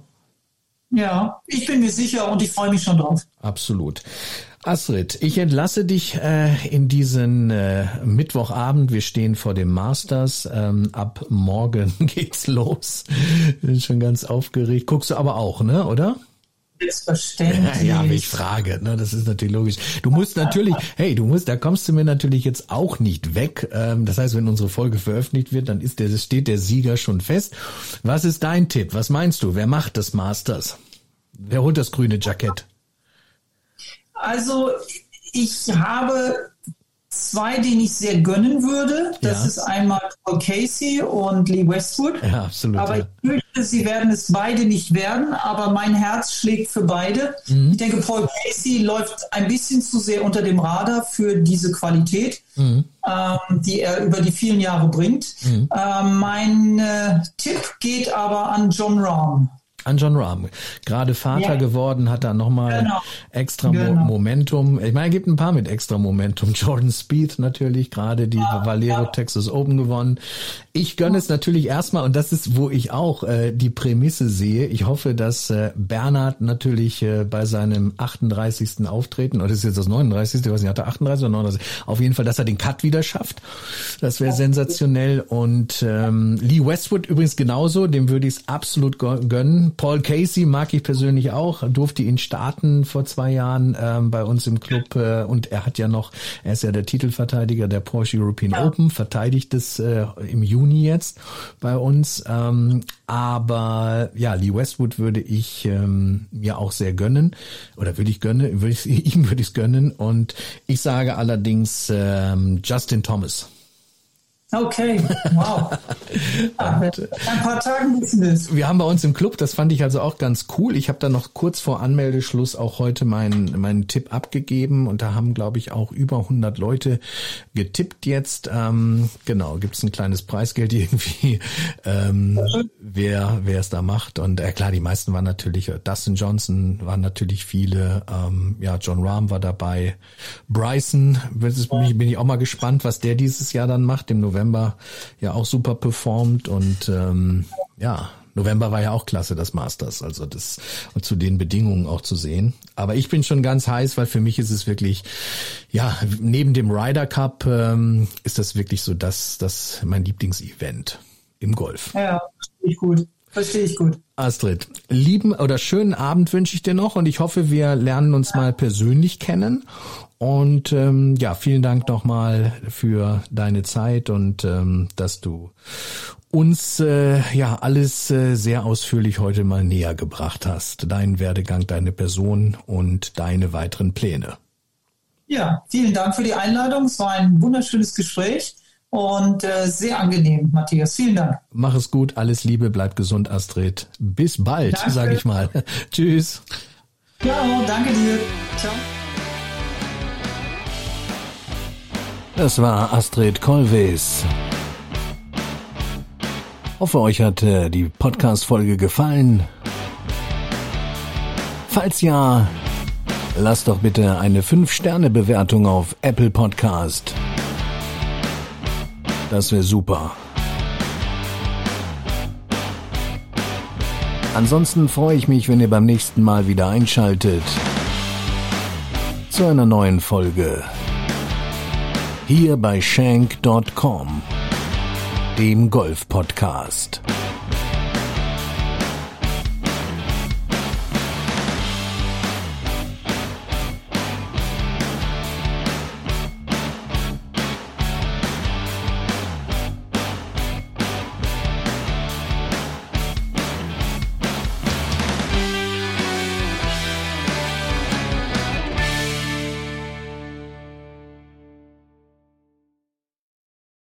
Ja, ich bin mir sicher und ich freue mich schon drauf. Absolut. Astrid, ich entlasse dich äh, in diesen äh, Mittwochabend. Wir stehen vor dem Masters. Ähm, ab morgen geht's los. Bin schon ganz aufgeregt. Guckst du aber auch, ne, oder? Selbstverständlich. Ja, ja, ich frage, ne, das ist natürlich logisch. Du musst natürlich, hey, du musst, da kommst du mir natürlich jetzt auch nicht weg. Ähm, das heißt, wenn unsere Folge veröffentlicht wird, dann ist der, steht der Sieger schon fest. Was ist dein Tipp? Was meinst du? Wer macht das Masters? Wer holt das grüne Jackett? Also, ich habe zwei, denen ich sehr gönnen würde. Das ja. ist einmal Paul Casey und Lee Westwood. Ja, absolut. Aber ja. ich fürchte, sie werden es beide nicht werden. Aber mein Herz schlägt für beide. Mhm. Ich denke, Paul Casey läuft ein bisschen zu sehr unter dem Radar für diese Qualität, mhm. ähm, die er über die vielen Jahre bringt. Mhm. Ähm, mein äh, Tipp geht aber an Jon Rahm. An Jon Rahm. Gerade Vater ja. geworden, hat da nochmal genau. extra genau. Mo- Momentum. Ich meine, er gibt ein paar mit extra Momentum. Jordan Spieth natürlich, gerade die ja, Valero ja. Texas Open gewonnen. Ich gönne es natürlich erstmal, und das ist, wo ich auch äh, die Prämisse sehe. Ich hoffe, dass äh, Bernhard natürlich äh, bei seinem achtunddreißigsten Auftreten, oder das ist jetzt das neununddreißigste, ich weiß nicht, hat er achtunddreißig oder neununddreißig, auf jeden Fall, dass er den Cut wieder schafft. Das wäre sensationell. Und ähm, Lee Westwood übrigens genauso, dem würde ich es absolut gönnen. Paul Casey mag ich persönlich auch, durfte ihn starten vor zwei Jahren ähm, bei uns im Club äh, und er hat ja noch, er ist ja der Titelverteidiger der Porsche European ja. Open, verteidigt es äh, im Juni jetzt bei uns, ähm, aber ja, Lee Westwood würde ich ähm, mir auch sehr gönnen, oder würde ich gönnen, würde ich, ihm würde ich es gönnen, und ich sage allerdings ähm, Justin Thomas. Okay, wow. Ein paar Tagen wissen es. Wir haben bei uns im Club, das fand ich also auch ganz cool. Ich habe da noch kurz vor Anmeldeschluss auch heute meinen meinen Tipp abgegeben und da haben, glaube ich, auch über hundert Leute getippt jetzt. Ähm, genau, gibt's ein kleines Preisgeld irgendwie, ähm, wer wer es da macht. Und äh, klar, die meisten waren natürlich, Dustin Johnson waren natürlich viele, ähm, ja, Jon Rahm war dabei, Bryson, bin ich auch mal gespannt, was der dieses Jahr dann macht, im November. November ja auch super performt und ähm, ja, November war ja auch klasse, das Masters, also das zu den Bedingungen auch zu sehen. Aber ich bin schon ganz heiß, weil für mich ist es wirklich, ja, neben dem Ryder Cup ähm, ist das wirklich so das, das mein Lieblingsevent im Golf. Ja, verstehe ich gut. Verstehe ich gut. Astrid, lieben oder schönen Abend wünsche ich dir noch und ich hoffe, wir lernen uns mal persönlich kennen. Und ähm, ja, vielen Dank nochmal für deine Zeit und ähm, dass du uns äh, ja alles äh, sehr ausführlich heute mal näher gebracht hast. Deinen Werdegang, deine Person und deine weiteren Pläne. Ja, vielen Dank für die Einladung. Es war ein wunderschönes Gespräch und äh, sehr angenehm, Matthias. Vielen Dank. Mach es gut, alles Liebe, bleib gesund, Astrid. Bis bald, sage ich mal. Tschüss. Ja, danke dir. Ciao. Das war Astrid Kollwes. Hoffe, euch hat äh, die Podcast-Folge gefallen. Falls ja, lasst doch bitte eine fünf Sterne Bewertung auf Apple Podcast. Das wäre super. Ansonsten freue ich mich, wenn ihr beim nächsten Mal wieder einschaltet zu einer neuen Folge. Hier bei Shank Punkt com, dem Golf-Podcast.